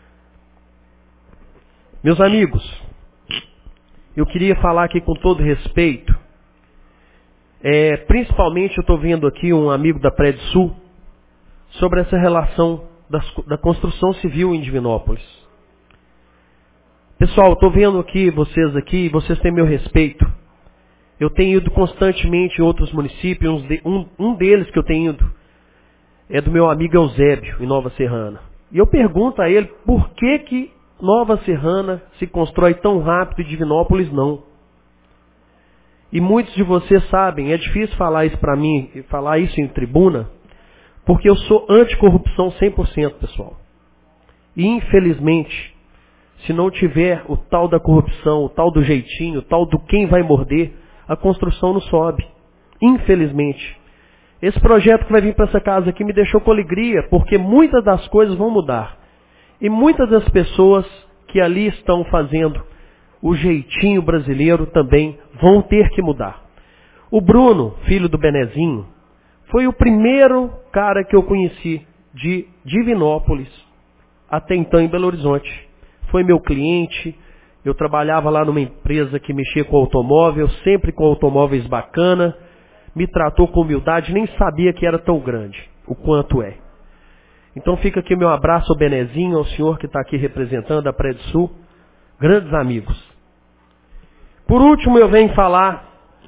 Meus amigos, eu queria falar aqui com todo respeito, é, principalmente eu estou vendo aqui um amigo da Prédio Sul, sobre essa relação das, da construção civil em Divinópolis. Pessoal, estou vendo aqui vocês aqui, vocês têm meu respeito. Eu tenho ido constantemente em outros municípios, um, um deles que eu tenho ido é do meu amigo Eusébio, em Nova Serrana. E eu pergunto a ele por que que Nova Serrana se constrói tão rápido e Divinópolis não. E muitos de vocês sabem, é difícil falar isso para mim, falar isso em tribuna, porque eu sou anticorrupção cem por cento, pessoal. E infelizmente, se não tiver o tal da corrupção, o tal do jeitinho, o tal do quem vai morder, a construção não sobe. Infelizmente. Esse projeto que vai vir para essa casa aqui me deixou com alegria, porque muitas das coisas vão mudar. E muitas das pessoas que ali estão fazendo o jeitinho brasileiro também vão ter que mudar. O Bruno, filho do Benezinho, foi o primeiro cara que eu conheci de Divinópolis, até então em Belo Horizonte. Foi meu cliente, eu trabalhava lá numa empresa que mexia com automóvel, sempre com automóveis bacana, me tratou com humildade, nem sabia que era tão grande, o quanto é. Então fica aqui meu abraço ao Benezinho, ao senhor que está aqui representando a Prédio Sul, grandes amigos. Por último eu venho falar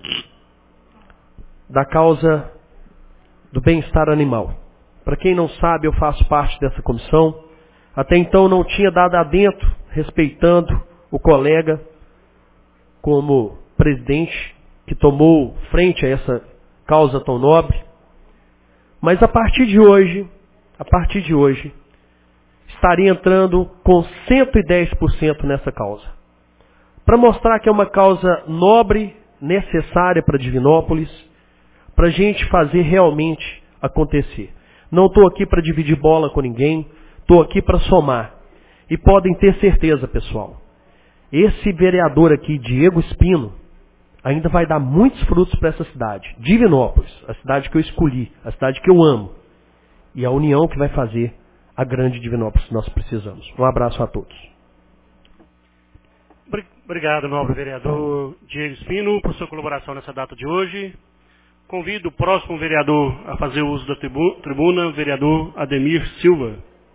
da causa do bem-estar animal. Para quem não sabe, eu faço parte dessa comissão. Até então não tinha dado adentro, respeitando o colega como presidente que tomou frente a essa causa tão nobre. Mas a partir de hoje, a partir de hoje, estaria entrando com cento e dez por cento nessa causa. Para mostrar que é uma causa nobre, necessária para Divinópolis, para a gente fazer realmente acontecer. Não estou aqui para dividir bola com ninguém, estou aqui para somar. E podem ter certeza, pessoal, esse vereador aqui, Diego Espino, ainda vai dar muitos frutos para essa cidade. Divinópolis, a cidade que eu escolhi, a cidade que eu amo. E a união que vai fazer a grande Divinópolis que nós precisamos. Um abraço a todos. Obrigado, nobre vereador Diego Espino, por sua colaboração nessa data de hoje. Convido o próximo vereador a fazer uso da tribuna, vereador Ademir Silva.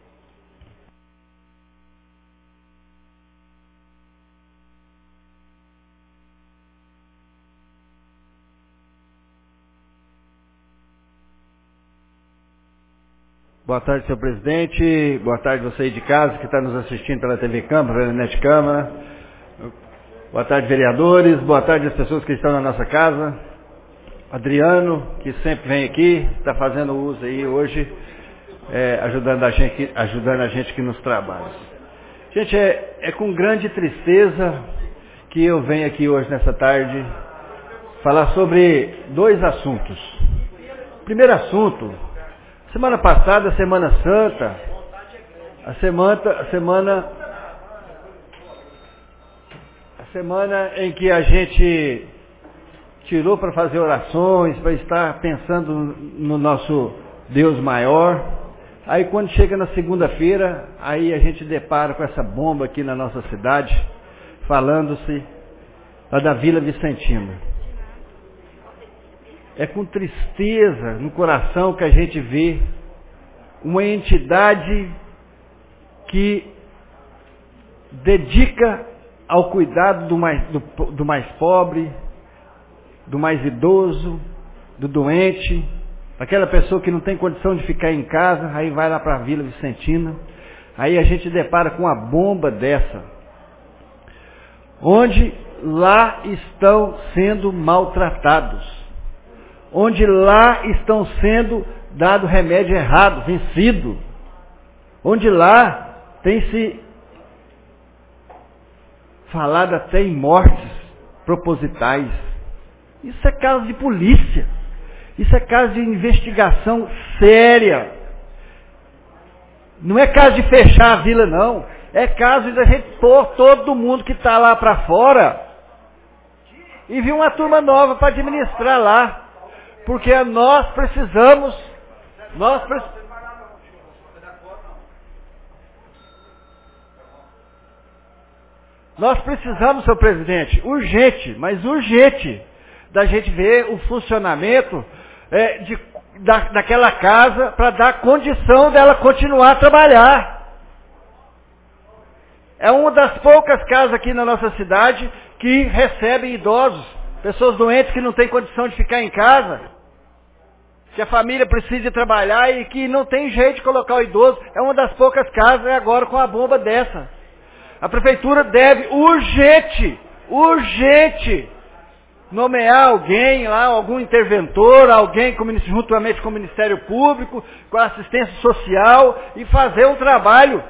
Boa tarde, senhor presidente. Boa tarde, você aí de casa que está nos assistindo pela T V Câmara, pela Net Câmara. Boa tarde, vereadores. Boa tarde às pessoas que estão na nossa casa. Adriano, que sempre vem aqui, está fazendo uso aí hoje, é, ajudando, a gente, ajudando a gente aqui nos trabalhos. Gente, é, é com grande tristeza que eu venho aqui hoje, nessa tarde, falar sobre dois assuntos. Primeiro assunto, semana passada, Semana Santa, a semana, a semana, a semana em que a gente tirou para fazer orações, para estar pensando no nosso Deus maior. Aí quando chega na segunda-feira, aí a gente depara com essa bomba aqui na nossa cidade, falando-se lá da Vila Vicentina. É com tristeza no coração que a gente vê uma entidade que dedica ao cuidado do mais, do, do mais pobre, do mais idoso, do doente, daquela pessoa que não tem condição de ficar em casa, aí vai lá para a Vila Vicentina, aí a gente depara com uma bomba dessa, onde lá estão sendo maltratados, onde lá estão sendo dado remédio errado, vencido, onde lá tem se falado até em mortes propositais. Isso é caso de polícia. Isso é caso de investigação séria. Não é caso de fechar a vila, não. É caso de a gente pôr todo mundo que está lá para fora e vir uma turma nova para administrar lá. Porque nós precisamos, nós precisamos, nós precisamos, senhor presidente, urgente, mas urgente, da gente ver o funcionamento é, de, da, daquela casa para dar condição dela continuar a trabalhar. É uma das poucas casas aqui na nossa cidade que recebem idosos, pessoas doentes que não têm condição de ficar em casa, que a família precisa trabalhar e que não tem jeito de colocar o idoso. É uma das poucas casas, é agora com a bomba dessa. A prefeitura deve urgente, urgente, nomear alguém lá, algum interventor, alguém com, juntamente com o Ministério Público, com a assistência social e fazer um trabalho.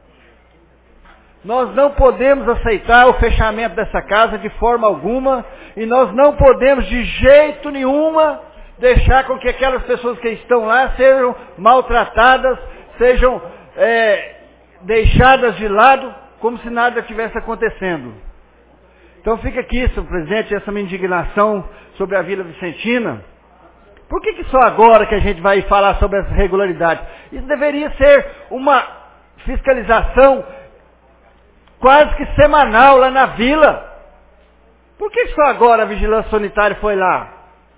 Nós não podemos aceitar o fechamento dessa casa de forma alguma e nós não podemos de jeito nenhuma deixar com que aquelas pessoas que estão lá sejam maltratadas, sejam é, deixadas de lado como se nada estivesse acontecendo. Então fica aqui, senhor presidente, essa minha indignação sobre a Vila Vicentina. Por que, que só agora que a gente vai falar sobre essa regularidade? Isso deveria ser uma fiscalização quase que semanal lá na vila. Por que só agora a vigilância sanitária foi lá?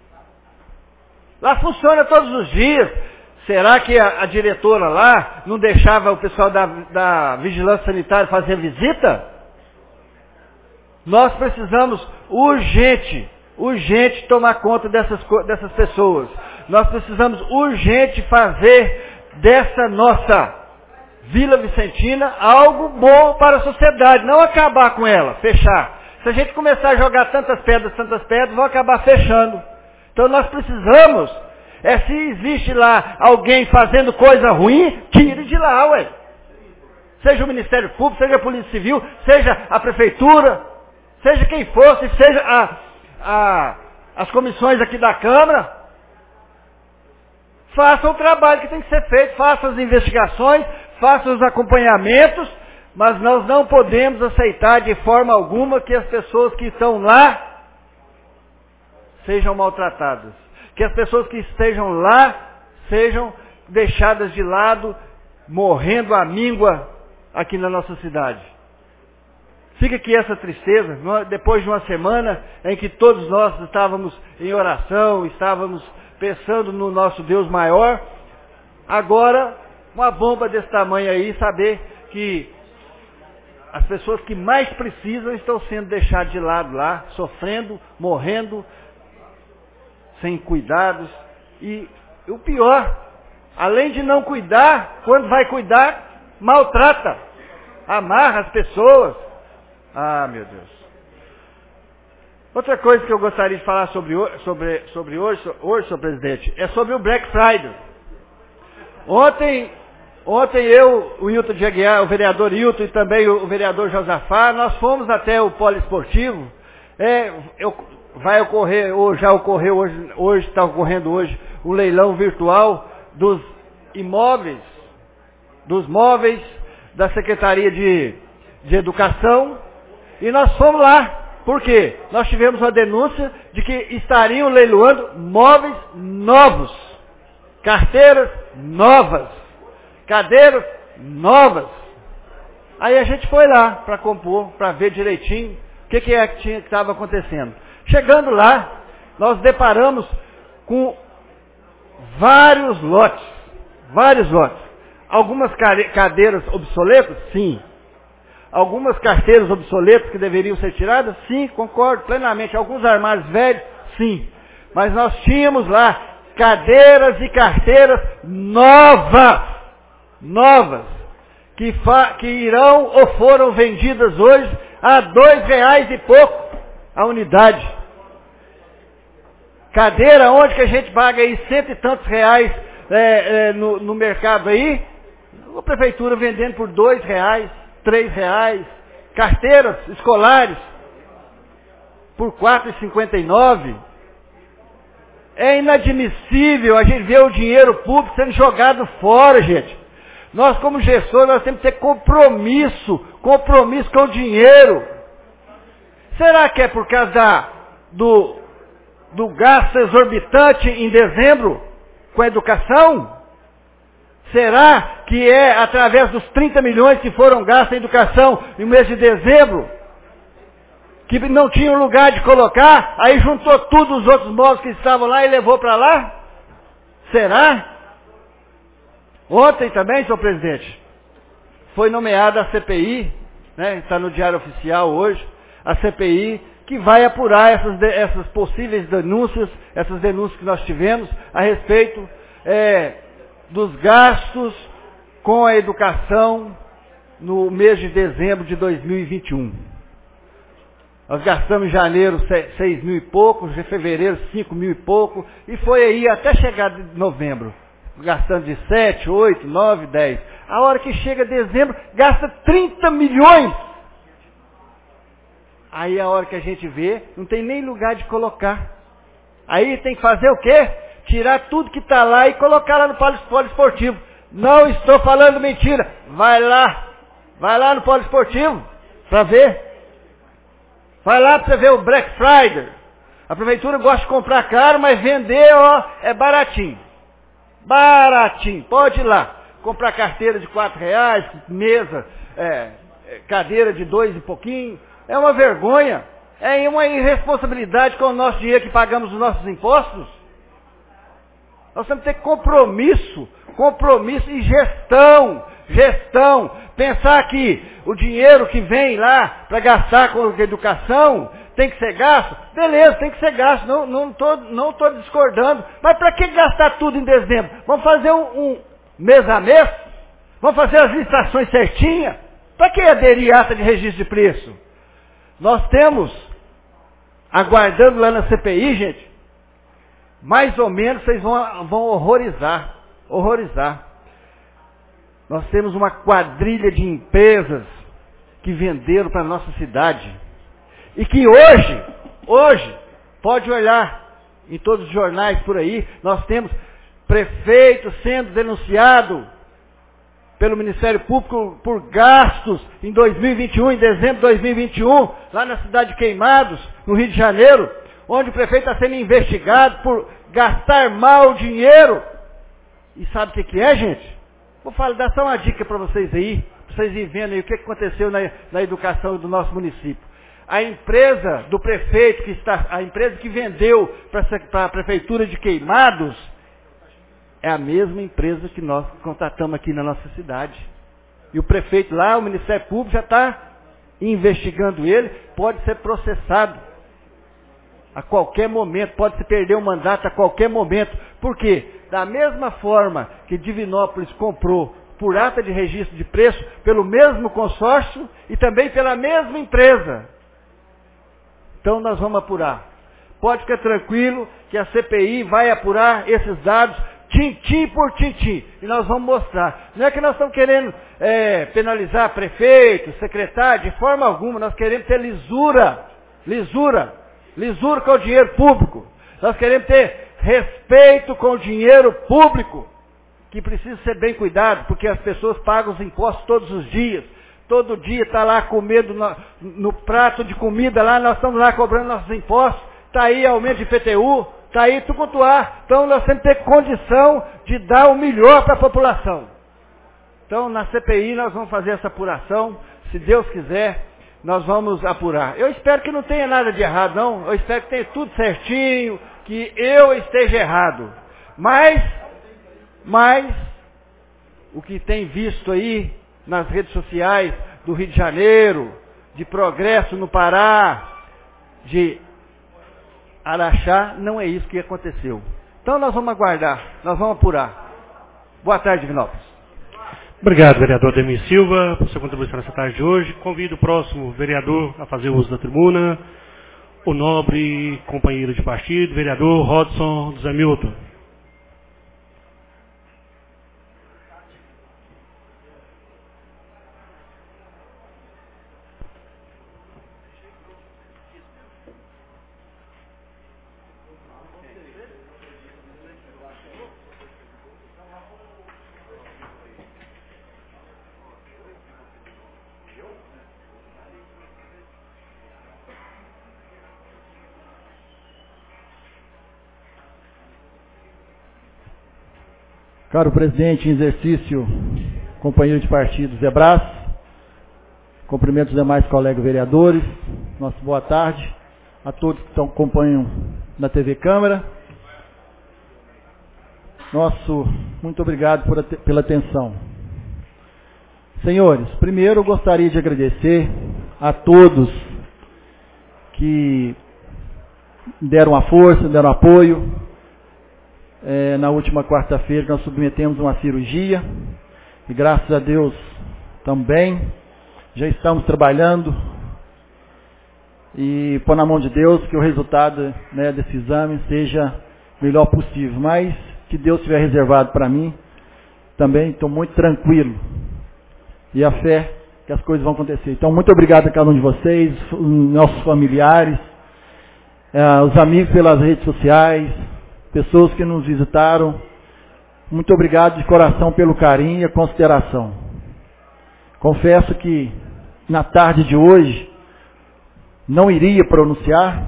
Lá funciona todos os dias. Será que a, a diretora lá não deixava o pessoal da, da vigilância sanitária fazer visita? Nós precisamos urgente, urgente tomar conta dessas, dessas pessoas. Nós precisamos urgente fazer dessa nossa Vila Vicentina algo bom para a sociedade, não acabar com ela, fechar. Se a gente começar a jogar tantas pedras, tantas pedras, vão acabar fechando. Então nós precisamos, é se existe lá alguém fazendo coisa ruim, tire de lá, ué. Seja o Ministério Público, seja a Polícia Civil, seja a Prefeitura, seja quem fosse, seja a, a, as comissões aqui da Câmara, façam o trabalho que tem que ser feito, façam as investigações, façam os acompanhamentos, mas nós não podemos aceitar de forma alguma que as pessoas que estão lá sejam maltratadas. Que as pessoas que estejam lá sejam deixadas de lado, morrendo à míngua aqui na nossa cidade. Fica aqui essa tristeza, depois de uma semana em que todos nós estávamos em oração, estávamos pensando no nosso Deus maior. Agora, uma bomba desse tamanho aí, saber que as pessoas que mais precisam estão sendo deixadas de lado lá, sofrendo, morrendo, sem cuidados. E o pior, além de não cuidar, quando vai cuidar, maltrata, amarra as pessoas. Ah, meu Deus. Outra coisa que eu gostaria de falar sobre, sobre, sobre hoje, hoje, senhor presidente, é sobre o Black Friday. Ontem, ontem eu, o Hilton de Aguiar, o vereador Hilton e também o, o vereador Josafá, nós fomos até o poliesportivo. É, eu, vai ocorrer, ou já ocorreu hoje, hoje está ocorrendo hoje, o leilão virtual dos imóveis, dos móveis da Secretaria de, de Educação. E nós fomos lá. Por quê? Nós tivemos uma denúncia de que estariam leiloando móveis novos, carteiras novas, cadeiras novas. Aí a gente foi lá para compor, para ver direitinho o que, que é que tinha, que estava acontecendo. Chegando lá, nós deparamos com vários lotes, vários lotes. Algumas cadeiras obsoletas? Sim. Algumas carteiras obsoletas que deveriam ser tiradas? Sim, concordo plenamente. Alguns armários velhos? Sim. Mas nós tínhamos lá cadeiras e carteiras novas, novas, que, fa que irão ou foram vendidas hoje a dois reais e pouco a unidade. Cadeira onde que a gente paga aí cento e tantos reais é, é, no, no mercado aí, a prefeitura vendendo por dois reais. Três reais, carteiras escolares por quatro reais e cinquenta e nove centavos. É inadmissível a gente ver o dinheiro público sendo jogado fora, gente. Nós como gestores, nós temos que ter compromisso, compromisso com o dinheiro. Será que é por causa da, do, do gasto exorbitante em dezembro com a educação? Será que é através dos trinta milhões que foram gastos em educação no mês de dezembro, que não tinha lugar de colocar, aí juntou tudo os outros móveis que estavam lá e levou para lá? Será? Ontem também, senhor presidente, foi nomeada a C P I, né, está no Diário Oficial hoje, a C P I que vai apurar essas, essas possíveis denúncias, essas denúncias que nós tivemos a respeito é, dos gastos com a educação no mês de dezembro de dois mil e vinte e um. Nós gastamos em janeiro seis mil e pouco, em fevereiro cinco mil e pouco, e foi aí até chegar de novembro, gastando de sete, oito, nove, dez. A hora que chega dezembro, gasta trinta milhões. Aí a hora que a gente vê, não tem nem lugar de colocar. Aí tem que fazer o quê? Tirar tudo que está lá e colocar lá no poliesportivo. Não estou falando mentira. Vai lá. Vai lá no poliesportivo para ver. Vai lá para você ver o Black Friday. A prefeitura gosta de comprar caro, mas vender, ó, é baratinho. Baratinho. Pode ir lá. Comprar carteira de quatro reais, mesa, é, cadeira de dois e pouquinho. É uma vergonha. É uma irresponsabilidade com o nosso dinheiro que pagamos os nossos impostos. Nós temos que ter compromisso, compromisso e gestão, gestão. Pensar que o dinheiro que vem lá para gastar com a educação tem que ser gasto, beleza, tem que ser gasto, não estou não tô, não tô discordando. Mas para que gastar tudo em dezembro? Vamos fazer um, um mês a mês? Vamos fazer as licitações certinhas? Para que aderir à ata de registro de preço? Nós temos, aguardando lá na C P I, gente, mais ou menos vocês vão, vão horrorizar, horrorizar. Nós temos uma quadrilha de empresas que venderam para a nossa cidade. E que hoje, hoje, pode olhar em todos os jornais por aí, nós temos prefeito sendo denunciado pelo Ministério Público por gastos em dois mil e vinte e um, em dezembro de dois mil e vinte e um, lá na cidade de Queimados, no Rio de Janeiro, onde o prefeito está sendo investigado por gastar mal o dinheiro. E sabe o que, que é, gente? Vou falar, dar só uma dica para vocês aí, para vocês irem vendo aí o que aconteceu na, na educação do nosso município. A empresa do prefeito, que está, a empresa que vendeu para a prefeitura de Queimados, é a mesma empresa que nós contratamos aqui na nossa cidade. E o prefeito lá, o Ministério Público já está investigando ele, pode ser processado a qualquer momento, pode se perder o mandato a qualquer momento. Por quê? Da mesma forma que Divinópolis comprou por ata de registro de preço, pelo mesmo consórcio e também pela mesma empresa. Então nós vamos apurar. Pode ficar tranquilo que a C P I vai apurar esses dados tintim por tintim. E nós vamos mostrar. Não é que nós estamos querendo é, penalizar prefeito, secretário, de forma alguma. Nós queremos ter lisura. Lisura. Lisura com o dinheiro público. Nós queremos ter respeito com o dinheiro público, que precisa ser bem cuidado, porque as pessoas pagam os impostos todos os dias. Todo dia está lá comendo no, no prato de comida, lá nós estamos lá cobrando nossos impostos. Está aí aumento de I P T U, está aí tucutuar. Então nós temos que ter condição de dar o melhor para a população. Então na C P I nós vamos fazer essa apuração, se Deus quiser. Nós vamos apurar. Eu espero que não tenha nada de errado, não. Eu espero que tenha tudo certinho, que eu esteja errado. Mas, mas, o que tem visto aí nas redes sociais do Rio de Janeiro, de progresso no Pará, de Araxá, não é isso que aconteceu. Então nós vamos aguardar, nós vamos apurar. Boa tarde, Divinópolis. Obrigado, vereador Ademir Silva, por sua contribuição nessa tarde de hoje. Convido o próximo vereador a fazer uso da tribuna, o nobre companheiro de partido, vereador Rodson José Milton. Caro presidente em exercício, companheiro de partido Zé Brás, cumprimento os demais colegas vereadores, nossa boa tarde a todos que estão, acompanham na T V Câmara. Nosso muito obrigado por, pela atenção. Senhores, primeiro eu gostaria de agradecer a todos que deram a força, deram apoio. É, na última quarta-feira nós submetemos uma cirurgia e graças a Deus também já estamos trabalhando e pôr na mão de Deus que o resultado, né, desse exame seja o melhor possível, mas que Deus tiver reservado para mim, também estou muito tranquilo e a fé que as coisas vão acontecer. Então muito obrigado a cada um de vocês, nossos familiares, é, os amigos pelas redes sociais, pessoas que nos visitaram, muito obrigado de coração pelo carinho e a consideração. Confesso que na tarde de hoje não iria pronunciar,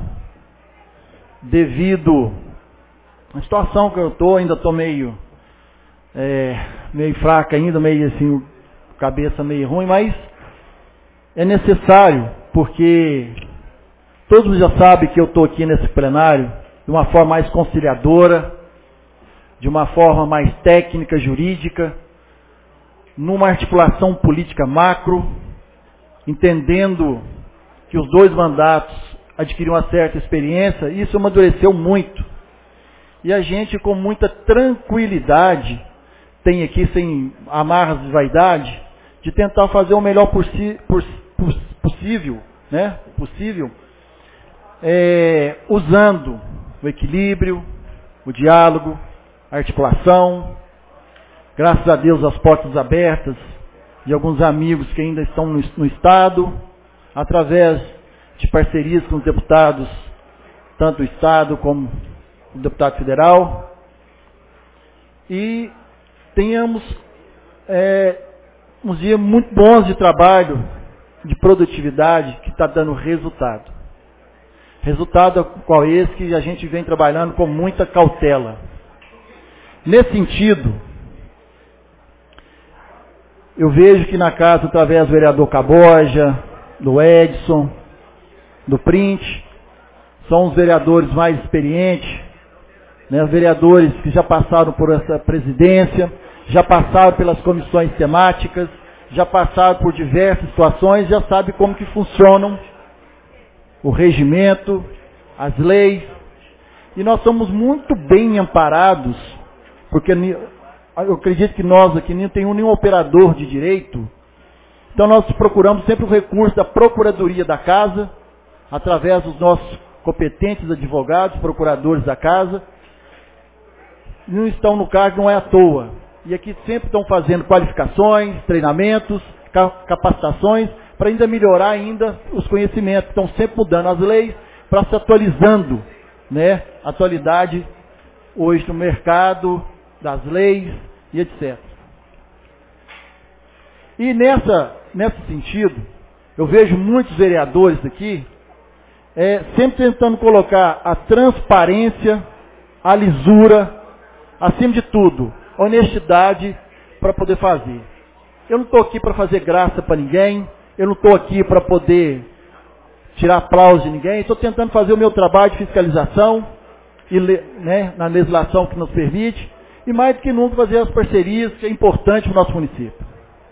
devido à situação que eu estou, ainda estou meio, é, meio fraca ainda, meio assim, cabeça meio ruim, mas é necessário, porque todos já sabem que eu estou aqui nesse plenário de uma forma mais conciliadora, de uma forma mais técnica, jurídica, numa articulação política macro, entendendo que os dois mandatos adquiriram uma certa experiência, e isso amadureceu muito. E a gente, com muita tranquilidade, tem aqui, sem amarras de vaidade, de tentar fazer o melhor possi poss possível, né? possível é, usando o equilíbrio, o diálogo, a articulação, graças a Deus as portas abertas de alguns amigos que ainda estão no, no Estado, através de parcerias com os deputados, tanto do Estado como o deputado federal, e tenhamos é, uns dias muito bons de trabalho, de produtividade, que está dando resultado. Resultado qual é esse que a gente vem trabalhando com muita cautela. Nesse sentido, eu vejo que na casa, através do vereador Caboja, do Edson, do Print, são os vereadores mais experientes, né, os vereadores que já passaram por essa presidência, já passaram pelas comissões temáticas, já passaram por diversas situações, já sabem como que funcionam o regimento, as leis, e nós somos muito bem amparados, porque eu acredito que nós aqui não temos nenhum operador de direito, então nós procuramos sempre o recurso da Procuradoria da Casa, através dos nossos competentes advogados, procuradores da Casa, não estão no cargo, não é à toa. E aqui sempre estão fazendo qualificações, treinamentos, capacitações, para ainda melhorar ainda os conhecimentos. Estão sempre mudando as leis, para se atualizando, né, a atualidade hoje no mercado, das leis e etcétera. E nessa, nesse sentido, eu vejo muitos vereadores aqui, é, sempre tentando colocar a transparência, a lisura, acima de tudo, honestidade para poder fazer. Eu não estou aqui para fazer graça para ninguém, eu não estou aqui para poder tirar aplauso de ninguém, estou tentando fazer o meu trabalho de fiscalização, e, né, na legislação que nos permite, e mais do que nunca fazer as parcerias, que é importante para o nosso município.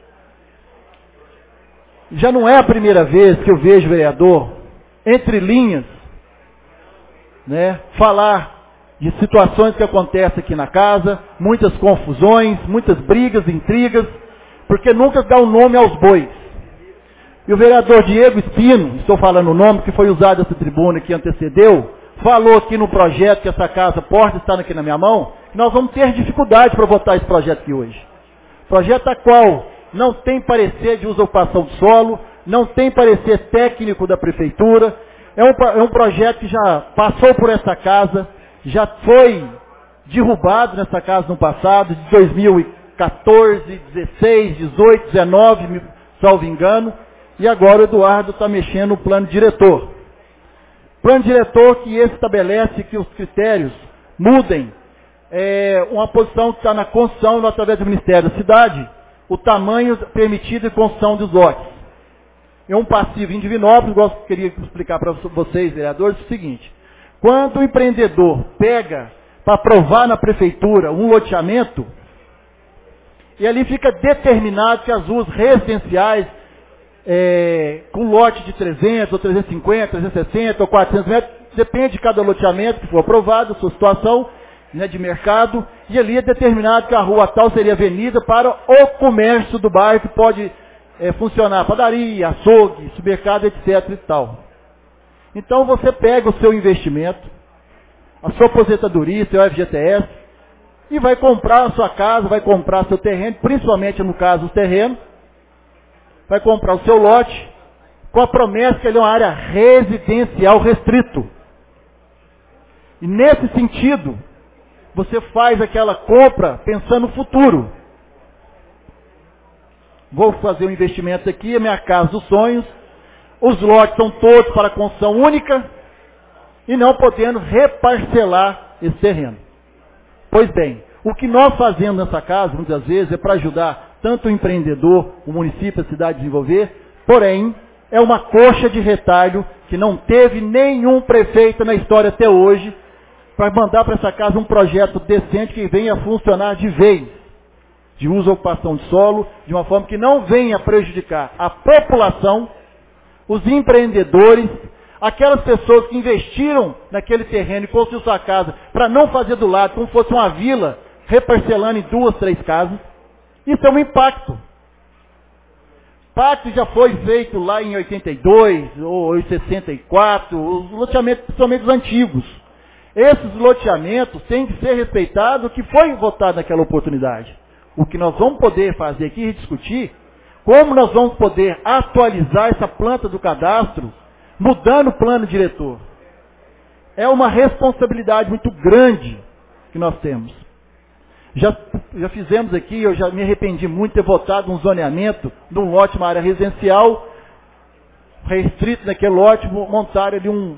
Já não é a primeira vez que eu vejo vereador, entre linhas, né, falar de situações que acontecem aqui na casa, muitas confusões, muitas brigas, intrigas, porque nunca dá o nome aos bois. E o vereador Diego Espino, estou falando o nome que foi usado nessa tribuna que antecedeu, falou aqui no projeto que essa casa porta está aqui na minha mão, que nós vamos ter dificuldade para votar esse projeto aqui hoje. Projeto a qual não tem parecer de usurpação de solo, não tem parecer técnico da prefeitura, é um, é um projeto que já passou por essa casa, já foi derrubado nessa casa no passado, de dois mil e quatorze, dezesseis, dezoito, dezenove, salvo engano, e agora o Eduardo está mexendo no plano diretor. Plano diretor que estabelece que os critérios mudem, é, uma posição que está na construção, através do Ministério da Cidade, o tamanho permitido de construção dos lotes. É um passivo em Divinópolis, igual eu queria explicar para vocês, vereadores, é o seguinte: quando o empreendedor pega para aprovar na prefeitura um loteamento, e ali fica determinado que as ruas residenciais, é, com lote de trezentos, ou trezentos e cinquenta, trezentos e sessenta, ou quatrocentos metros, depende de cada loteamento que for aprovado, a sua situação, né, de mercado, e ali é determinado que a rua tal seria avenida para o comércio do bairro, que pode é, funcionar padaria, açougue, supermercado, etcétera e tal. Então você pega o seu investimento, a sua aposentadoria, seu F G T S, e vai comprar a sua casa, vai comprar seu terreno, principalmente no caso o terreno, vai comprar o seu lote, com a promessa que ele é uma área residencial restrito. E nesse sentido, você faz aquela compra pensando no futuro. Vou fazer um investimento aqui, a minha casa dos sonhos, os lotes são todos para construção única, e não podendo reparcelar esse terreno. Pois bem, o que nós fazemos nessa casa, muitas vezes, é para ajudar tanto o empreendedor, o município, a cidade a desenvolver, porém, é uma coxa de retalho que não teve nenhum prefeito na história até hoje, para mandar para essa casa um projeto decente que venha funcionar de vez, de uso ou ocupação de solo, de uma forma que não venha prejudicar a população, os empreendedores, aquelas pessoas que investiram naquele terreno e construíram sua casa para não fazer do lado, como fosse uma vila, reparcelando em duas, três casas. Isso é um impacto. Pacto já foi feito lá em oitenta e dois, ou em sessenta e quatro, os loteamentos, principalmente os antigos. Esses loteamentos têm que ser respeitados o que foi votado naquela oportunidade. O que nós vamos poder fazer aqui e discutir, como nós vamos poder atualizar essa planta do cadastro, mudando o plano diretor. É uma responsabilidade muito grande que nós temos. Já, já fizemos aqui, eu já me arrependi muito de ter votado um zoneamento de um lote, uma área residencial, restrito naquele lote, montaram ali um,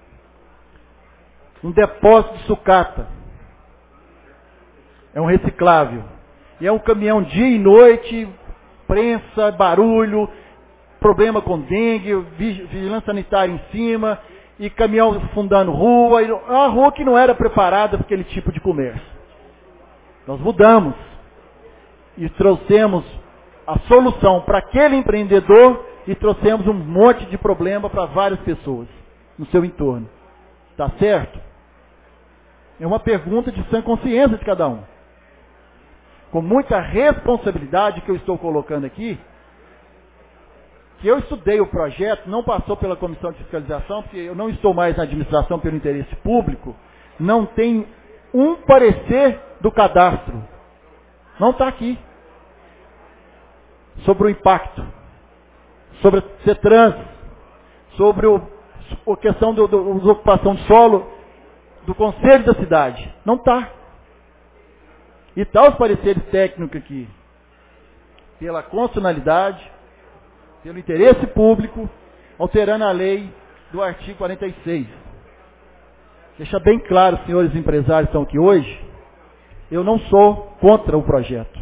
um depósito de sucata. É um reciclável. E é um caminhão dia e noite, prensa, barulho, problema com dengue, vigilância sanitária em cima, e caminhão fundando rua, e uma rua que não era preparada para aquele tipo de comércio. Nós mudamos e trouxemos a solução para aquele empreendedor e trouxemos um monte de problema para várias pessoas no seu entorno. Tá certo? É uma pergunta de sã consciência de cada um. Com muita responsabilidade que eu estou colocando aqui, que eu estudei o projeto, não passou pela comissão de fiscalização, porque eu não estou mais na administração pelo interesse público, não tem um parecer do cadastro. Não está aqui. Sobre o impacto, sobre a CETRANS, sobre o, a questão da ocupação de solo do Conselho da cidade. Não está. E está os pareceres técnicos aqui, pela constitucionalidade, pelo interesse público, alterando a lei do artigo quarenta e seis. Deixa bem claro, senhores empresários que estão aqui hoje, eu não sou contra o projeto.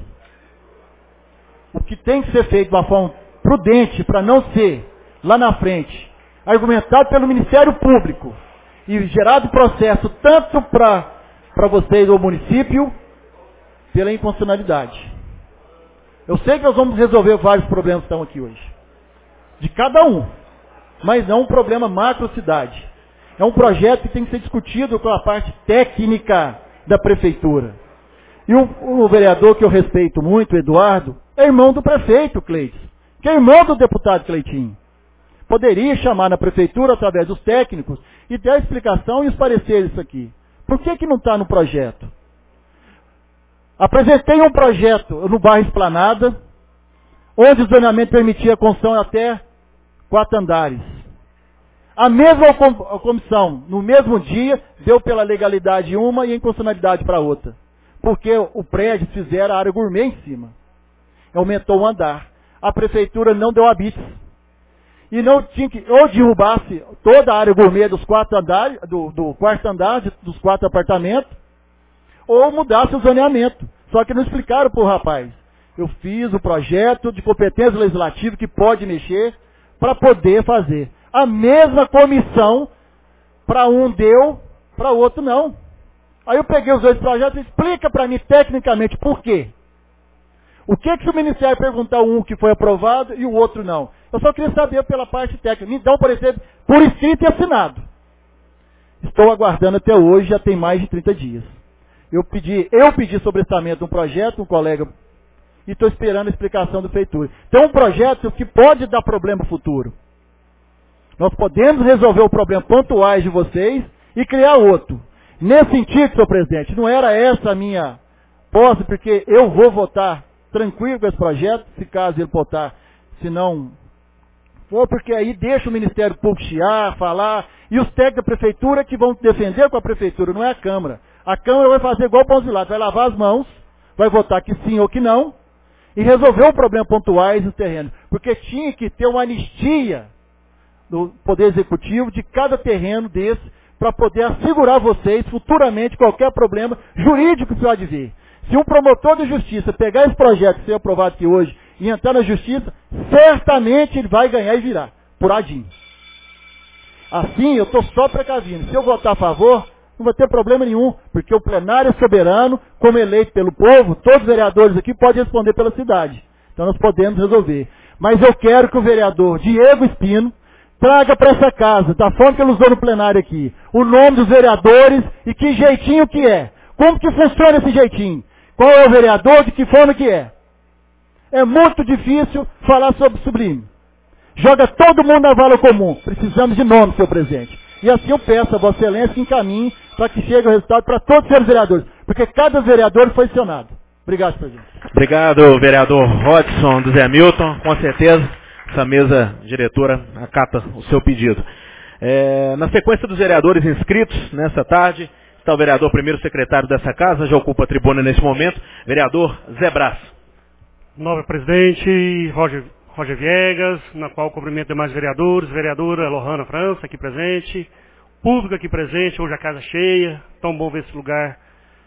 O que tem que ser feito de uma forma prudente, para não ser, lá na frente, argumentado pelo Ministério Público e gerado processo tanto para para vocês ou município, pela inconstitucionalidade. Eu sei que nós vamos resolver vários problemas que estão aqui hoje. De cada um. Mas não um problema macro-cidade. É um projeto que tem que ser discutido com a parte técnica da prefeitura. E o, o vereador que eu respeito muito, Eduardo, é irmão do prefeito, Cleiton, que é irmão do deputado Cleitinho. Poderia chamar na prefeitura, através dos técnicos, e ter a explicação e os pareceres aqui. Por que que não está no projeto? Apresentei um projeto no bairro Esplanada, onde o zonamento permitia a construção até quatro andares. A mesma comissão, no mesmo dia, deu pela legalidade uma e a inconstitucionalidade para outra. Porque o prédio fizeram a área gourmet em cima. Aumentou o andar. A prefeitura não deu habites. E não tinha que, ou derrubasse toda a área gourmet dos quatro andares, do, do quarto andar, dos quatro apartamentos, ou mudasse o zoneamento. Só que não explicaram para o rapaz. Eu fiz o projeto de competência legislativa que pode mexer para poder fazer. A mesma comissão, para um deu, para o outro não. Aí eu peguei os dois projetos e explica para mim tecnicamente por quê. O que que se o Ministério perguntar um que foi aprovado e o outro não? Eu só queria saber pela parte técnica. Me dá um parecer por escrito e assinado. Estou aguardando até hoje, já tem mais de trinta dias. Eu pedi, eu pedi sobrestamento de um projeto, um colega, e estou esperando a explicação do prefeitura. Então, um projeto que pode dar problema futuro. Nós podemos resolver o problema pontuais de vocês e criar outro. Nesse sentido, senhor presidente, não era essa a minha posse, porque eu vou votar tranquilo com esse projeto, se caso ele votar, se não for, porque aí deixa o Ministério Público chiar, falar, e os técnicos da prefeitura que vão defender com a prefeitura, não é a Câmara. A Câmara vai fazer igual o Pão de Lado, vai lavar as mãos, vai votar que sim ou que não, e resolver o problema pontuais no terreno. Porque tinha que ter uma anistia do Poder Executivo de cada terreno desse, para poder assegurar vocês futuramente qualquer problema jurídico que pode vir. Se um promotor de justiça pegar esse projeto que foi aprovado aqui hoje e entrar na justiça, certamente ele vai ganhar e virar, puradinho. Assim, eu estou só precavindo. Se eu votar a favor, não vai ter problema nenhum, porque o plenário é soberano, como eleito pelo povo, todos os vereadores aqui podem responder pela cidade. Então nós podemos resolver. Mas eu quero que o vereador Diego Espino traga para essa casa, da forma que ele usou no plenário aqui, o nome dos vereadores e que jeitinho que é. Como que funciona esse jeitinho? Qual é o vereador, de que forma que é? É muito difícil falar sobre sublime. Joga todo mundo na vala comum. Precisamos de nome, senhor presidente. E assim eu peço a Vossa Excelência que encaminhe para que chegue o resultado para todos os vereadores. Porque cada vereador foi acionado. Obrigado, presidente. Obrigado, vereador Rodson do Zé Milton. Com certeza, essa mesa diretora acata o seu pedido. É, na sequência dos vereadores inscritos nessa tarde, está o vereador primeiro secretário dessa casa, já ocupa a tribuna nesse momento, vereador Zé Brás. Nobre presidente, Roger, Roger Viegas, na qual cumprimento demais vereadores, vereadora Lohana França aqui presente, público aqui presente, hoje a casa cheia, tão bom ver esse lugar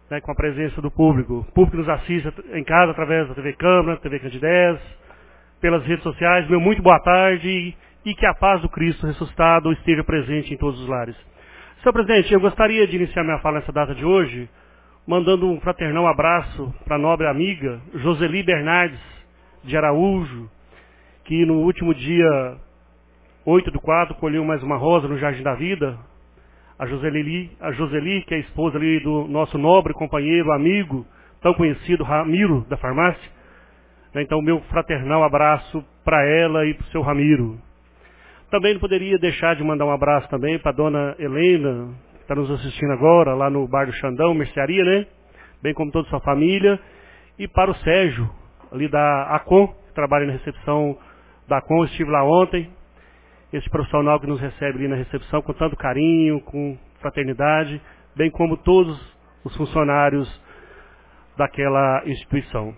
né, com a presença do público. O público que nos assiste em casa através da T V Câmara, T V Candidez, pelas redes sociais. Meu muito boa tarde e, e que a paz do Cristo ressuscitado esteja presente em todos os lares. Senhor presidente, eu gostaria de iniciar minha fala nessa data de hoje, mandando um fraternal abraço para a nobre amiga Joseli Bernardes de Araújo, que no último dia oito do quatro colheu mais uma rosa no Jardim da Vida. A Joseli, a Joseli, que é a esposa ali do nosso nobre companheiro, amigo, tão conhecido, Ramiro, da farmácia. Então, meu fraternal abraço para ela e para o seu Ramiro. Também não poderia deixar de mandar um abraço também para a dona Helena, que está nos assistindo agora, lá no Bar do Xandão, mercearia, né? Bem como toda a sua família. E para o Sérgio, ali da ACOM, que trabalha na recepção da ACOM, estive lá ontem. Esse profissional que nos recebe ali na recepção com tanto carinho, com fraternidade, bem como todos os funcionários daquela instituição.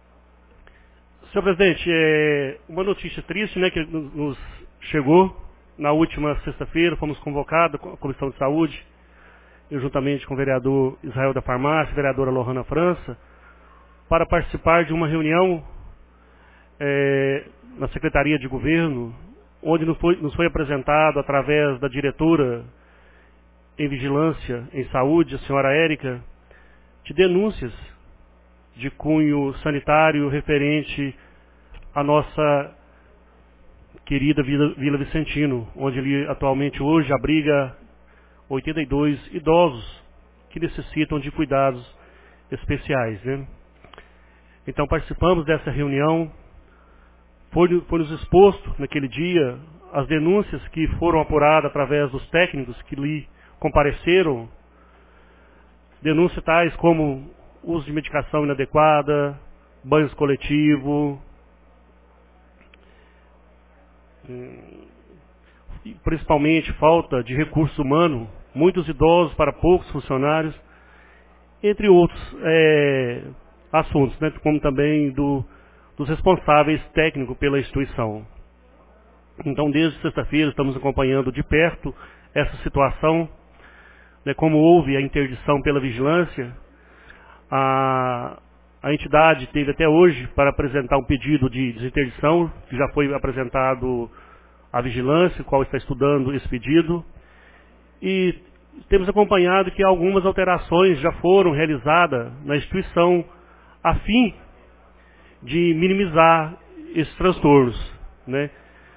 Senhor presidente, é uma notícia triste, né, que nos chegou na última sexta-feira. Fomos convocados, a Comissão de Saúde, eu juntamente com o vereador Israel da Farmácia, a vereadora Lohana França, para participar de uma reunião é, na Secretaria de Governo, onde nos foi, nos foi apresentado, através da diretora em Vigilância em Saúde, a senhora Érica, de denúncias de cunho sanitário referente à nossa querida Vila, Vila Vicentino, onde ele atualmente hoje abriga oitenta e dois idosos que necessitam de cuidados especiais, né? Então participamos dessa reunião. Foi, foi nos exposto naquele dia as denúncias que foram apuradas através dos técnicos que lhe compareceram. Denúncias tais como uso de medicação inadequada, banhos coletivos, principalmente falta de recurso humano, muitos idosos para poucos funcionários, entre outros é, assuntos, né, como também do dos responsáveis técnicos pela instituição. Então, desde sexta-feira, estamos acompanhando de perto essa situação, né, como houve a interdição pela vigilância, a, a entidade teve até hoje para apresentar um pedido de desinterdição, que já foi apresentado à vigilância, o qual está estudando esse pedido, e temos acompanhado que algumas alterações já foram realizadas na instituição, a fim de minimizar esses transtornos, né?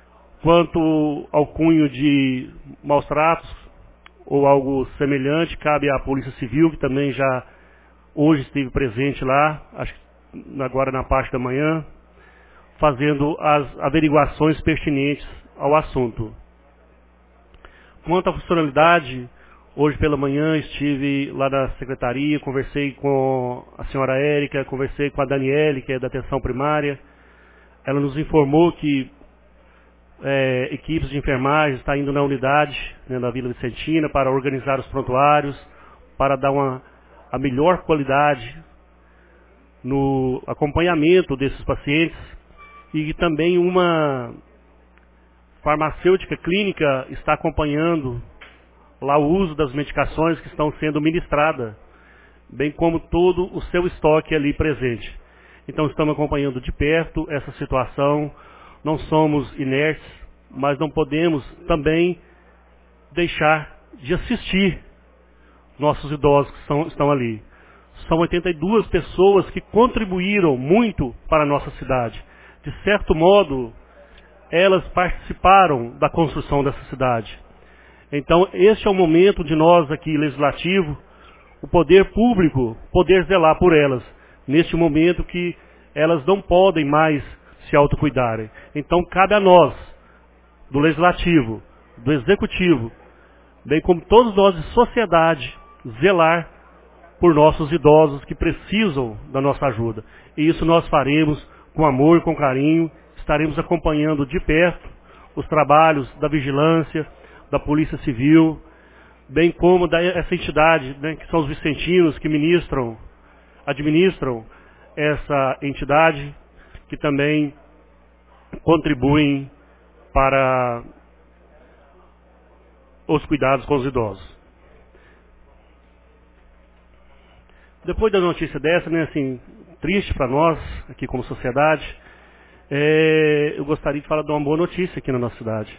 Quanto ao cunho de maus tratos ou algo semelhante, cabe à Polícia Civil, que também já hoje esteve presente lá, acho que agora na parte da manhã, fazendo as averiguações pertinentes ao assunto. Quanto à funcionalidade, hoje pela manhã estive lá na secretaria, conversei com a senhora Érica, conversei com a Daniele, que é da atenção primária. Ela nos informou que é, equipes de enfermagem estão indo na unidade, né, da Vila Vicentina, para organizar os prontuários, para dar uma, a melhor qualidade no acompanhamento desses pacientes, e também uma farmacêutica clínica está acompanhando lá o uso das medicações que estão sendo ministradas, bem como todo o seu estoque ali presente. Então estamos acompanhando de perto essa situação, não somos inertes, mas não podemos também deixar de assistir nossos idosos que são, estão ali. São oitenta e duas pessoas que contribuíram muito para a nossa cidade. De certo modo, elas participaram da construção dessa cidade. Então, este é o momento de nós aqui, legislativo, o poder público, poder zelar por elas, neste momento que elas não podem mais se autocuidarem. Então, cabe a nós, do legislativo, do executivo, bem como todos nós de sociedade, zelar por nossos idosos que precisam da nossa ajuda. E isso nós faremos com amor, com carinho, estaremos acompanhando de perto os trabalhos da vigilância, da Polícia Civil, bem como dessa entidade, né, que são os vicentinos que ministram, administram essa entidade, que também contribuem para os cuidados com os idosos. Depois da notícia dessa, né, assim, triste para nós, aqui como sociedade, é, eu gostaria de falar de uma boa notícia aqui na nossa cidade.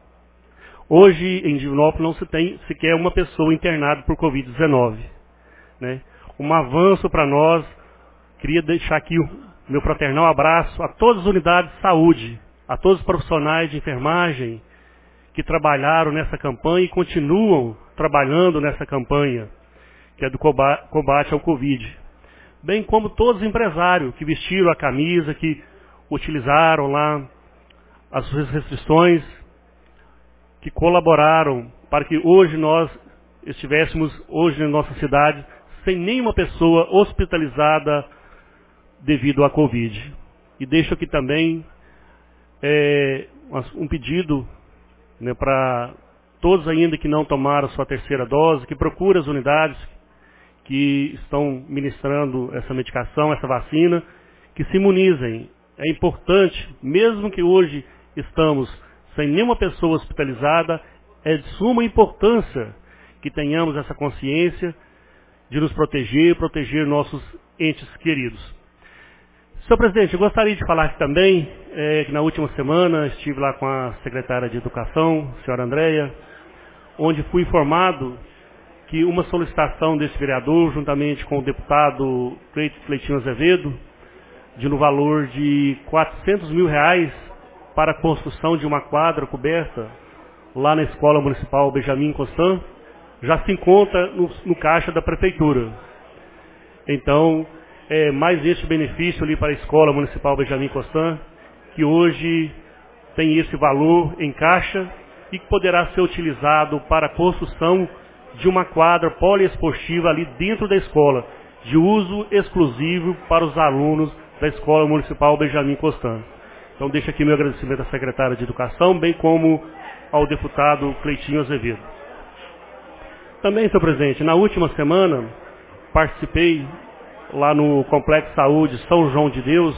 Hoje, em Divinópolis, não se tem sequer uma pessoa internada por covid dezenove. Né? Um avanço para nós. Queria deixar aqui o meu fraternal abraço a todas as unidades de saúde, a todos os profissionais de enfermagem que trabalharam nessa campanha e continuam trabalhando nessa campanha, que é do combate ao Covid. Bem como todos os empresários que vestiram a camisa, que utilizaram lá as restrições, que colaboraram para que hoje nós estivéssemos, hoje na nossa cidade, sem nenhuma pessoa hospitalizada devido à Covid. E deixo aqui também é, um pedido, né, para todos ainda que não tomaram sua terceira dose, que procurem as unidades que estão ministrando essa medicação, essa vacina, que se imunizem. É importante, mesmo que hoje estamos sem nenhuma pessoa hospitalizada, é de suma importância que tenhamos essa consciência de nos proteger, proteger nossos entes queridos. Senhor presidente, eu gostaria de falar aqui também, é, que na última semana estive lá com a secretária de Educação, a senhora Andréia, onde fui informado que uma solicitação desse vereador, juntamente com o deputado Cleitinho Azevedo, de no valor de quatrocentos mil reais para a construção de uma quadra coberta lá na Escola Municipal Benjamin Constant, já se encontra no, no caixa da Prefeitura. Então, é mais este benefício ali para a Escola Municipal Benjamin Constant, que hoje tem esse valor em caixa e que poderá ser utilizado para a construção de uma quadra poliesportiva ali dentro da escola, de uso exclusivo para os alunos da Escola Municipal Benjamin Constant. Então deixo aqui meu agradecimento à secretária de Educação, bem como ao deputado Cleitinho Azevedo. Também, senhor presidente, na última semana participei lá no Complexo Saúde São João de Deus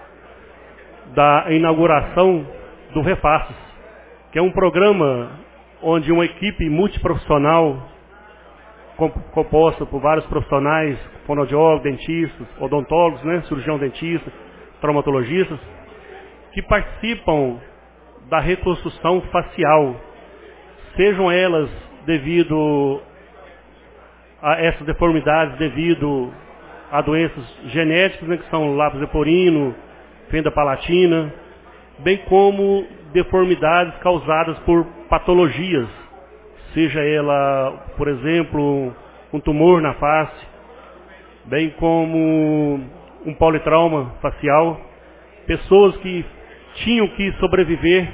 da inauguração do Refaces, que é um programa onde uma equipe multiprofissional composta por vários profissionais, fonoaudiólogos, dentistas, odontólogos, né, cirurgião dentista, traumatologistas, que participam da reconstrução facial, sejam elas devido a essas deformidades, devido a doenças genéticas, né, que são lápis leporino, fenda palatina, bem como deformidades causadas por patologias, seja ela, por exemplo, um tumor na face, bem como um politrauma facial, pessoas que tinham que sobreviver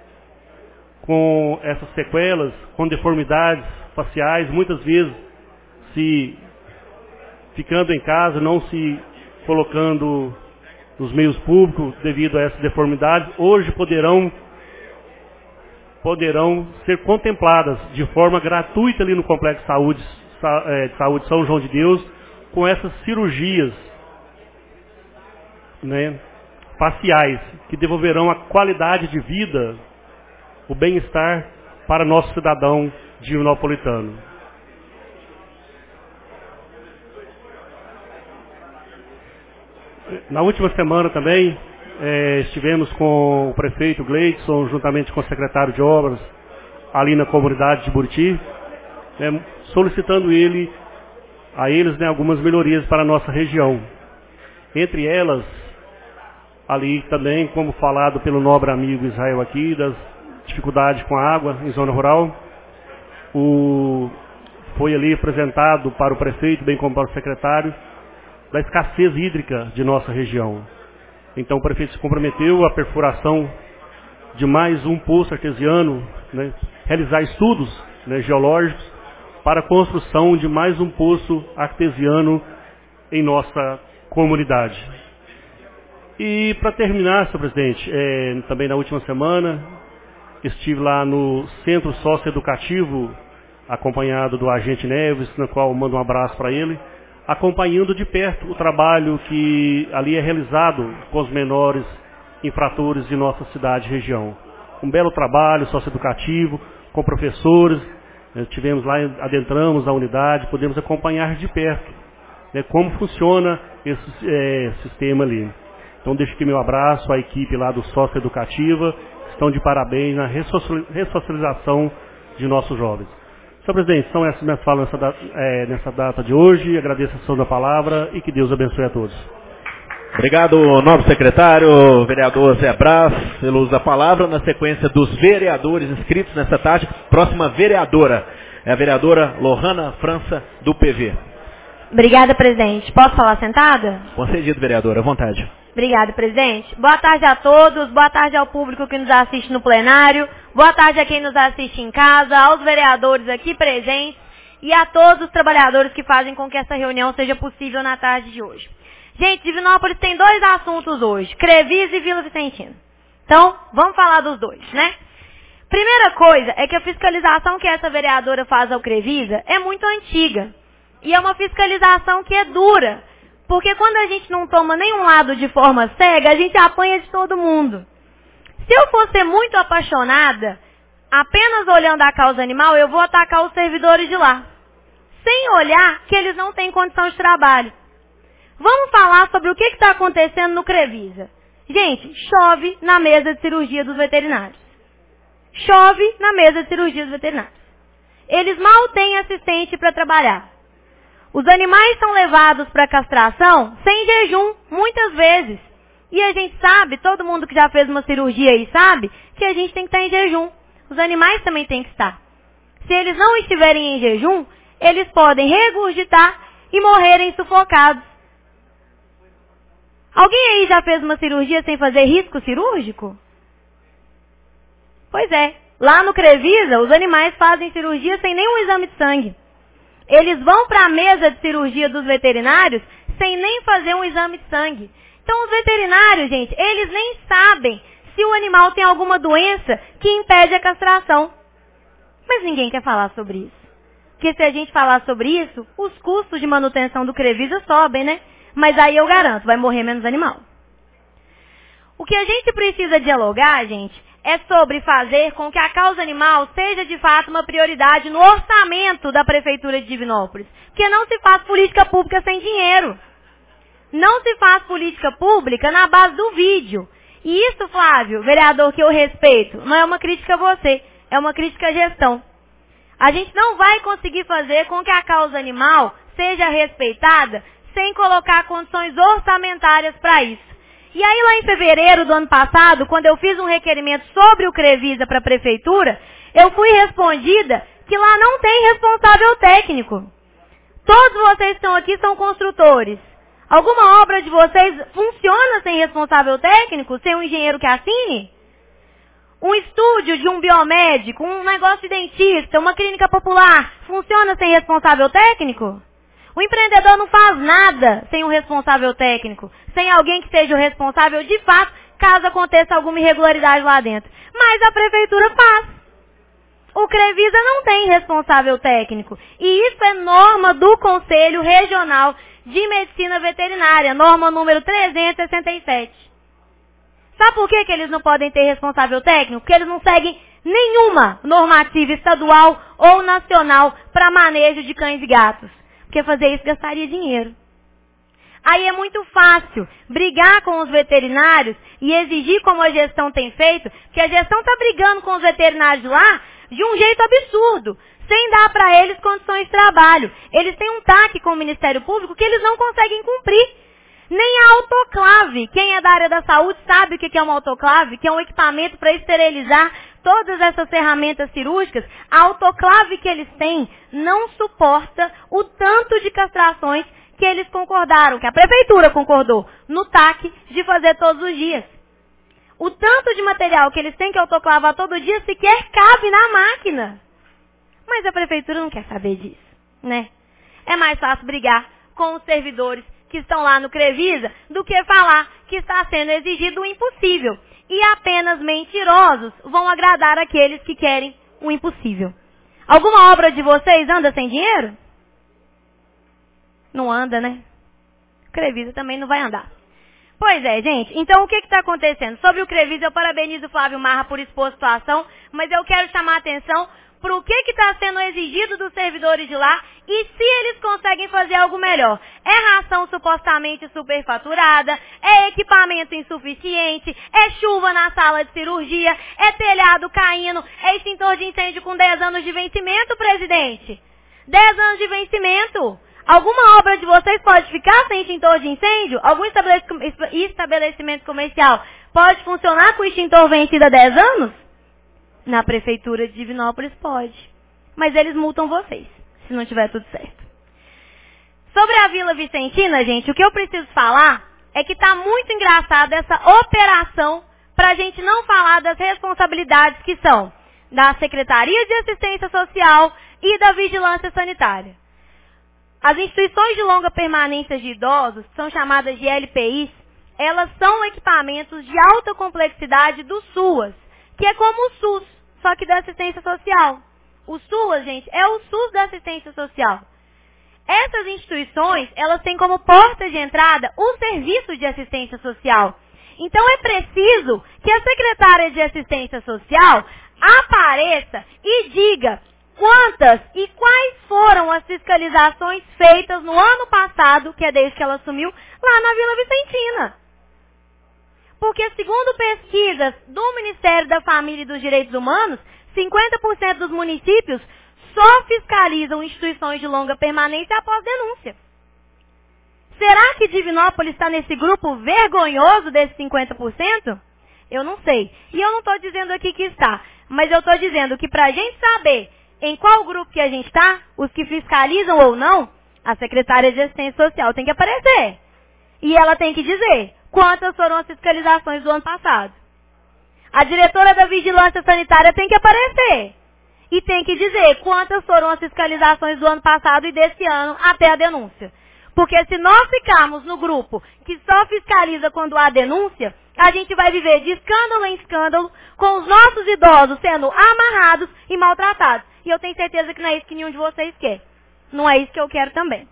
com essas sequelas, com deformidades faciais, muitas vezes se ficando em casa, não se colocando nos meios públicos devido a essas deformidades, hoje poderão poderão ser contempladas de forma gratuita ali no Complexo de Saúde, de Saúde São João de Deus, com essas cirurgias, né, faciais, que devolverão a qualidade de vida, o bem-estar para nosso cidadão divinópolitano. Na última semana também, é, estivemos com o prefeito Gleidson, juntamente com o secretário de obras, ali na comunidade de Buriti, né, solicitando ele, a eles, né, algumas melhorias para a nossa região. Entre elas, ali também, como falado pelo nobre amigo Israel aqui, das dificuldades com a água em zona rural, o, foi ali apresentado para o prefeito, bem como para o secretário, da escassez hídrica de nossa região. Então o prefeito se comprometeu à perfuração de mais um poço artesiano, né, realizar estudos, né, geológicos para a construção de mais um poço artesiano em nossa comunidade. E para terminar, senhor presidente, é, também na última semana estive lá no Centro Socioeducativo, acompanhado do agente Neves, no qual mando um abraço para ele, acompanhando de perto o trabalho que ali é realizado com os menores infratores de nossa cidade e região. Um belo trabalho socioeducativo, com professores, tivemos lá, adentramos a unidade, podemos acompanhar de perto né, como funciona esse é, sistema ali. Então deixo aqui meu abraço à equipe lá do Sócio Educativa, que estão de parabéns na ressocialização de nossos jovens. Senhor presidente, são essas minhas falas nessa data, é, nessa data de hoje. Agradeço a sessão da palavra e que Deus abençoe a todos. Obrigado, nobre secretário, vereador Zé Brás, pelo uso da palavra. Na sequência dos vereadores inscritos nessa tarde, próxima vereadora é a vereadora Lohana França, do P V. Obrigada, presidente. Posso falar sentada? Concedido, vereadora, à vontade. Obrigada, presidente. Boa tarde a todos, boa tarde ao público que nos assiste no plenário, boa tarde a quem nos assiste em casa, aos vereadores aqui presentes e a todos os trabalhadores que fazem com que essa reunião seja possível na tarde de hoje. Gente, Divinópolis tem dois assuntos hoje, Crevisa e Vila Vicentina. Então, vamos falar dos dois, né? Primeira coisa é que a fiscalização que essa vereadora faz ao Crevisa é muito antiga. E é uma fiscalização que é dura. Porque quando a gente não toma nenhum lado de forma cega, a gente apanha de todo mundo. Se eu fosse muito apaixonada, apenas olhando a causa animal, eu vou atacar os servidores de lá. Sem olhar que eles não têm condição de trabalho. Vamos falar sobre o que está acontecendo no Crevisa. Gente, chove na mesa de cirurgia dos veterinários. Chove na mesa de cirurgia dos veterinários. Eles mal têm assistente para trabalhar. Os animais são levados para castração sem jejum, muitas vezes. E a gente sabe, todo mundo que já fez uma cirurgia aí sabe, que a gente tem que estar em jejum. Os animais também têm que estar. Se eles não estiverem em jejum, eles podem regurgitar e morrerem sufocados. Alguém aí já fez uma cirurgia sem fazer risco cirúrgico? Pois é. Lá no Crevisa, os animais fazem cirurgia sem nenhum exame de sangue. Eles vão para a mesa de cirurgia dos veterinários sem nem fazer um exame de sangue. Então os veterinários, gente, eles nem sabem se o animal tem alguma doença que impede a castração. Mas ninguém quer falar sobre isso. Porque se a gente falar sobre isso, os custos de manutenção do Crevisa sobem, né? Mas aí eu garanto, vai morrer menos animal. O que a gente precisa dialogar, gente, é sobre fazer com que a causa animal seja de fato uma prioridade no orçamento da Prefeitura de Divinópolis. Porque não se faz política pública sem dinheiro. Não se faz política pública na base do vídeo. E isso, Flávio, vereador que eu respeito, não é uma crítica a você, é uma crítica à gestão. A gente não vai conseguir fazer com que a causa animal seja respeitada sem colocar condições orçamentárias para isso. E aí lá em fevereiro do ano passado, quando eu fiz um requerimento sobre o Crevisa para a Prefeitura, eu fui respondida que lá não tem responsável técnico. Todos vocês que estão aqui são construtores. Alguma obra de vocês funciona sem responsável técnico, sem um engenheiro que assine? Um estúdio de um biomédico, um negócio de dentista, uma clínica popular, funciona sem responsável técnico? O empreendedor não faz nada sem um responsável técnico, sem alguém que seja o responsável de fato, caso aconteça alguma irregularidade lá dentro. Mas a prefeitura faz. O Crevisa não tem responsável técnico. E isso é norma do Conselho Regional de Medicina Veterinária, norma número trezentos e sessenta e sete. Sabe por que, que eles não podem ter responsável técnico? Porque eles não seguem nenhuma normativa estadual ou nacional para manejo de cães e gatos. Porque fazer isso gastaria dinheiro. Aí é muito fácil brigar com os veterinários e exigir como a gestão tem feito, que a gestão está brigando com os veterinários lá de um jeito absurdo, sem dar para eles condições de trabalho. Eles têm um taque com o Ministério Público que eles não conseguem cumprir. Nem a autoclave. Quem é da área da saúde sabe o que é uma autoclave, que é um equipamento para esterilizar todas essas ferramentas cirúrgicas. A autoclave que eles têm não suporta o tanto de castrações que eles concordaram, que a prefeitura concordou, no taque de fazer todos os dias. O tanto de material que eles têm que autoclavar todo dia sequer cabe na máquina. Mas a prefeitura não quer saber disso, né? É mais fácil brigar com os servidores que estão lá no Crevisa do que falar que está sendo exigido o impossível. E apenas mentirosos vão agradar aqueles que querem o impossível. Alguma obra de vocês anda sem dinheiro? Não anda, né? O Crevisa também não vai andar. Pois é, gente. Então, o que está acontecendo? Sobre o Crevisa, eu parabenizo o Flávio Marra por expor a situação, mas eu quero chamar a atenção para o que está sendo exigido dos servidores de lá e se eles conseguem fazer algo melhor. É ração supostamente superfaturada, é equipamento insuficiente, é chuva na sala de cirurgia, é telhado caindo, é extintor de incêndio com dez anos de vencimento, presidente. dez anos de vencimento. Alguma obra de vocês pode ficar sem extintor de incêndio? Algum estabelecimento comercial pode funcionar com extintor vencido há dez anos? Na prefeitura de Divinópolis pode. Mas eles multam vocês, se não tiver tudo certo. Sobre a Vila Vicentina, gente, o que eu preciso falar é que está muito engraçada essa operação para a gente não falar das responsabilidades que são da Secretaria de Assistência Social e da Vigilância Sanitária. As instituições de longa permanência de idosos, que são chamadas de L P Is, elas são equipamentos de alta complexidade do SUAS, que é como o SUS, só que da assistência social. O SUAS, gente, é o SUS da assistência social. Essas instituições, elas têm como porta de entrada o serviço de assistência social. Então é preciso que a secretária de assistência social apareça e diga quantas e quais foram as fiscalizações feitas no ano passado, que é desde que ela assumiu, lá na Vila Vicentina. Porque, segundo pesquisas do Ministério da Família e dos Direitos Humanos, cinquenta por cento dos municípios só fiscalizam instituições de longa permanência após denúncia. Será que Divinópolis está nesse grupo vergonhoso desses cinquenta por cento? Eu não sei. E eu não estou dizendo aqui que está. Mas eu estou dizendo que para a gente saber em qual grupo que a gente está, os que fiscalizam ou não, a secretária de Assistência Social tem que aparecer. E ela tem que dizer quantas foram as fiscalizações do ano passado. A diretora da Vigilância Sanitária tem que aparecer. E tem que dizer quantas foram as fiscalizações do ano passado e desse ano até a denúncia. Porque se nós ficarmos no grupo que só fiscaliza quando há denúncia, a gente vai viver de escândalo em escândalo, com os nossos idosos sendo amarrados e maltratados. E eu tenho certeza que não é isso que nenhum de vocês quer. Não é isso que eu quero também.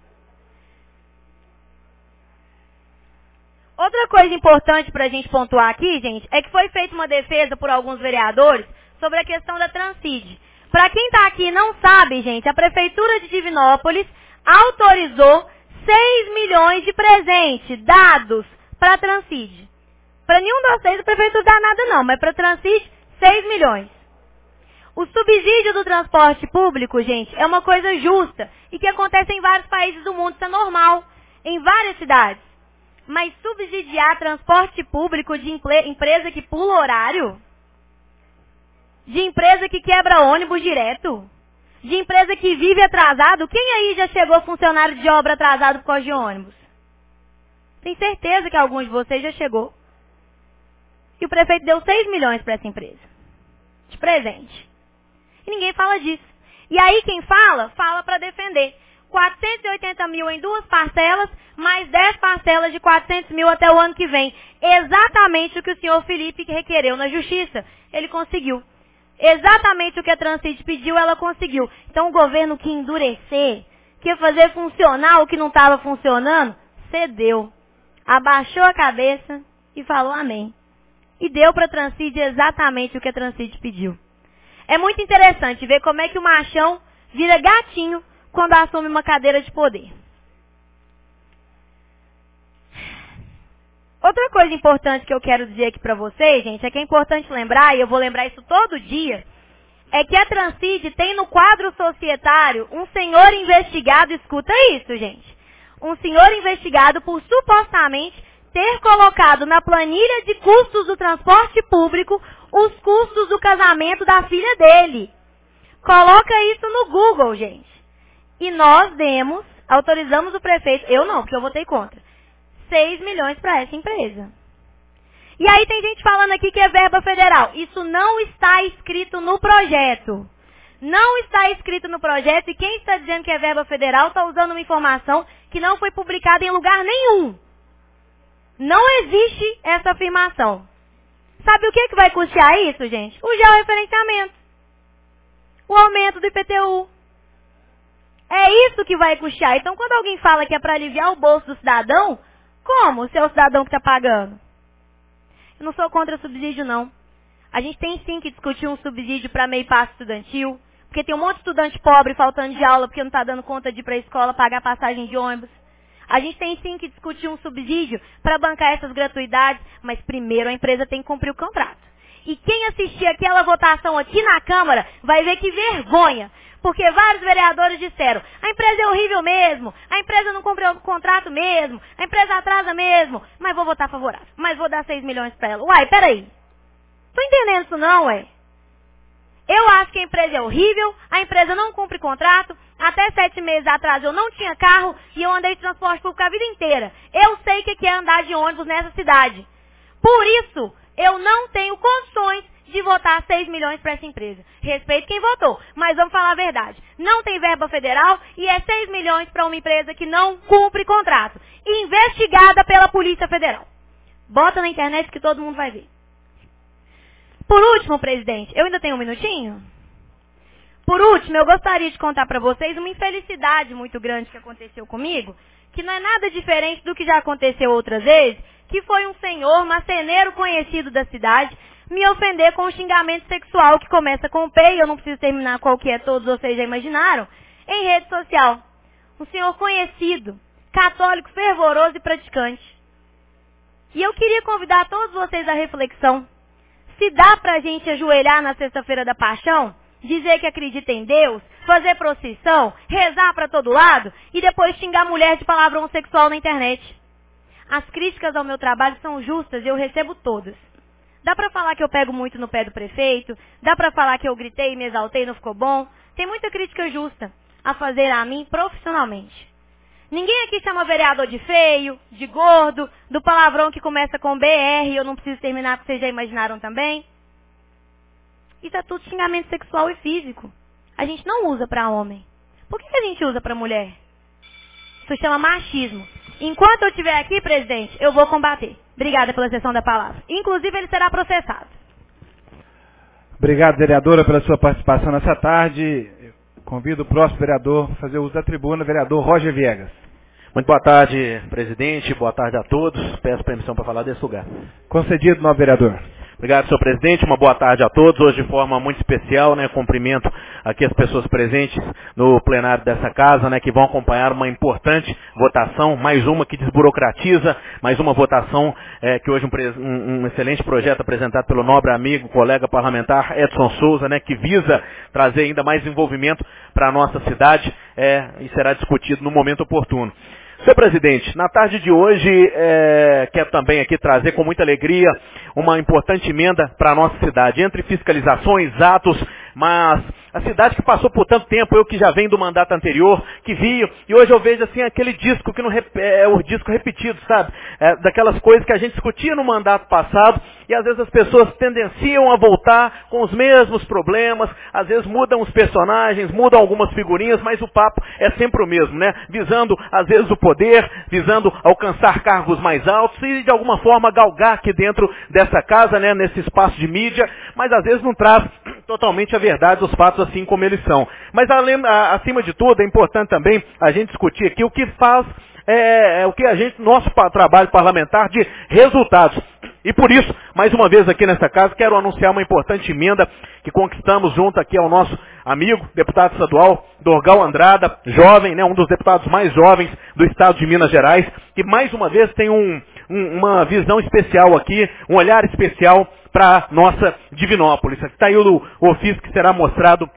Outra coisa importante para a gente pontuar aqui, gente, é que foi feita uma defesa por alguns vereadores sobre a questão da Transcid. Para quem está aqui e não sabe, gente, a Prefeitura de Divinópolis autorizou seis milhões de presentes dados para a Transcid. Para nenhum de vocês a Prefeitura dá nada não, mas para a Transcid, seis milhões. O subsídio do transporte público, gente, é uma coisa justa e que acontece em vários países do mundo, isso é normal, em várias cidades. Mas subsidiar transporte público de empresa que pula horário? De empresa que quebra ônibus direto? De empresa que vive atrasado? Quem aí já chegou funcionário de obra atrasado por causa de ônibus? Tenho certeza que alguns de vocês já chegou. E o prefeito deu seis milhões para essa empresa. De presente. E ninguém fala disso. E aí quem fala, fala para defender. quatrocentos e oitenta mil em duas parcelas, mais dez parcelas de quatrocentos mil até o ano que vem. Exatamente o que o senhor Felipe requereu na justiça. Ele conseguiu. Exatamente o que a Transcid pediu, ela conseguiu. Então o governo que endurecer, que fazer funcionar o que não estava funcionando, cedeu. Abaixou a cabeça e falou amém. E deu para a Transcid exatamente o que a Transcid pediu. É muito interessante ver como é que o machão vira gatinho quando assume uma cadeira de poder. Outra coisa importante que eu quero dizer aqui para vocês, gente, é que é importante lembrar, e eu vou lembrar isso todo dia, é que a Transcid tem no quadro societário um senhor investigado, escuta isso, gente, um senhor investigado por supostamente ter colocado na planilha de custos do transporte público os custos do casamento da filha dele. Coloca isso no Google, gente. E nós demos, autorizamos o prefeito, eu não, porque eu votei contra, seis milhões para essa empresa. E aí tem gente falando aqui que é verba federal. Isso não está escrito no projeto. Não está escrito no projeto e quem está dizendo que é verba federal está usando uma informação que não foi publicada em lugar nenhum. Não existe essa afirmação. Sabe o que, que vai custear isso, gente? O georreferenciamento. O aumento do I P T U. É isso que vai custear. Então, quando alguém fala que é para aliviar o bolso do cidadão, como se é o cidadão que está pagando? Eu não sou contra subsídio, não. A gente tem sim que discutir um subsídio para meio passe estudantil, porque tem um monte de estudante pobre faltando de aula porque não está dando conta de ir para a escola pagar passagem de ônibus. A gente tem sim que discutir um subsídio para bancar essas gratuidades, mas primeiro a empresa tem que cumprir o contrato. E quem assistir aquela votação aqui na Câmara vai ver que vergonha, porque vários vereadores disseram, a empresa é horrível mesmo, a empresa não cumpre o contrato mesmo, a empresa atrasa mesmo, mas vou votar favorável, mas vou dar seis milhões para ela. Uai, peraí, tô entendendo isso não, ué? Eu acho que a empresa é horrível, a empresa não cumpre contrato, até sete meses atrás eu não tinha carro e eu andei de transporte público a vida inteira. Eu sei o que é andar de ônibus nessa cidade. Por isso, eu não tenho condições de votar seis milhões para essa empresa. Respeito quem votou, mas vamos falar a verdade. Não tem verba federal e é seis milhões para uma empresa que não cumpre contrato. Investigada pela Polícia Federal. Bota na internet que todo mundo vai ver. Por último, presidente, eu ainda tenho um minutinho? Por último, eu gostaria de contar para vocês uma infelicidade muito grande que aconteceu comigo, que não é nada diferente do que já aconteceu outras vezes, que foi um senhor, marceneiro conhecido da cidade, me ofender com um xingamento sexual que começa com P, e eu não preciso terminar qual que é, todos vocês já imaginaram, em rede social. Um senhor conhecido, católico, fervoroso e praticante. E eu queria convidar todos vocês à reflexão. Se dá pra gente ajoelhar na sexta-feira da paixão, dizer que acredita em Deus, fazer procissão, rezar pra todo lado e depois xingar mulher de palavrão sexual na internet. As críticas ao meu trabalho são justas e eu recebo todas. Dá pra falar que eu pego muito no pé do prefeito, dá pra falar que eu gritei e me exaltei e não ficou bom. Tem muita crítica justa a fazer a mim profissionalmente. Ninguém aqui chama vereador de feio, de gordo, do palavrão que começa com B R, eu não preciso terminar porque vocês já imaginaram também. Isso é tudo xingamento sexual e físico. A gente não usa para homem. Por que, que a gente usa para mulher? Isso chama machismo. Enquanto eu estiver aqui, presidente, eu vou combater. Obrigada pela sessão da palavra. Inclusive, ele será processado. Obrigado, vereadora, pela sua participação nessa tarde. Convido o próximo vereador a fazer uso da tribuna, vereador Roger Viegas. Muito boa tarde, presidente. Boa tarde a todos. Peço permissão para falar desse lugar. Concedido, novo vereador. Obrigado, senhor presidente. Uma boa tarde a todos. Hoje de forma muito especial, né? Cumprimento aqui as pessoas presentes no plenário dessa casa, né? Que vão acompanhar uma importante votação, mais uma que desburocratiza, mais uma votação é, que hoje um, um, um excelente projeto apresentado pelo nobre amigo, colega parlamentar Edson Souza, né? Que visa trazer ainda mais envolvimento para a nossa cidade é, e será discutido no momento oportuno. Senhor presidente, na tarde de hoje, é, quero também aqui trazer com muita alegria uma importante emenda para a nossa cidade. Entre fiscalizações, atos, mas a cidade que passou por tanto tempo, eu que já venho do mandato anterior, que vi, e hoje eu vejo assim aquele disco, que não é o disco repetido, sabe? É, daquelas coisas que a gente discutia no mandato passado, e às vezes as pessoas tendenciam a voltar com os mesmos problemas, às vezes mudam os personagens, mudam algumas figurinhas, mas o papo é sempre o mesmo, né? Visando, às vezes, o poder, visando alcançar cargos mais altos e, de alguma forma, galgar aqui dentro dessa casa, né? Nesse espaço de mídia, mas às vezes não traz totalmente a verdade, os fatos assim como eles são. Mas, além, acima de tudo, é importante também a gente discutir aqui o que faz, é, é, o que a gente, nosso trabalho parlamentar de resultados. E por isso, mais uma vez aqui nessa casa, quero anunciar uma importante emenda que conquistamos junto aqui ao nosso amigo, deputado estadual, Dorgal Andrada, jovem, né, um dos deputados mais jovens do estado de Minas Gerais, que mais uma vez tem um, um, uma visão especial aqui, um olhar especial para a nossa Divinópolis. Está aí o, o ofício que será mostrado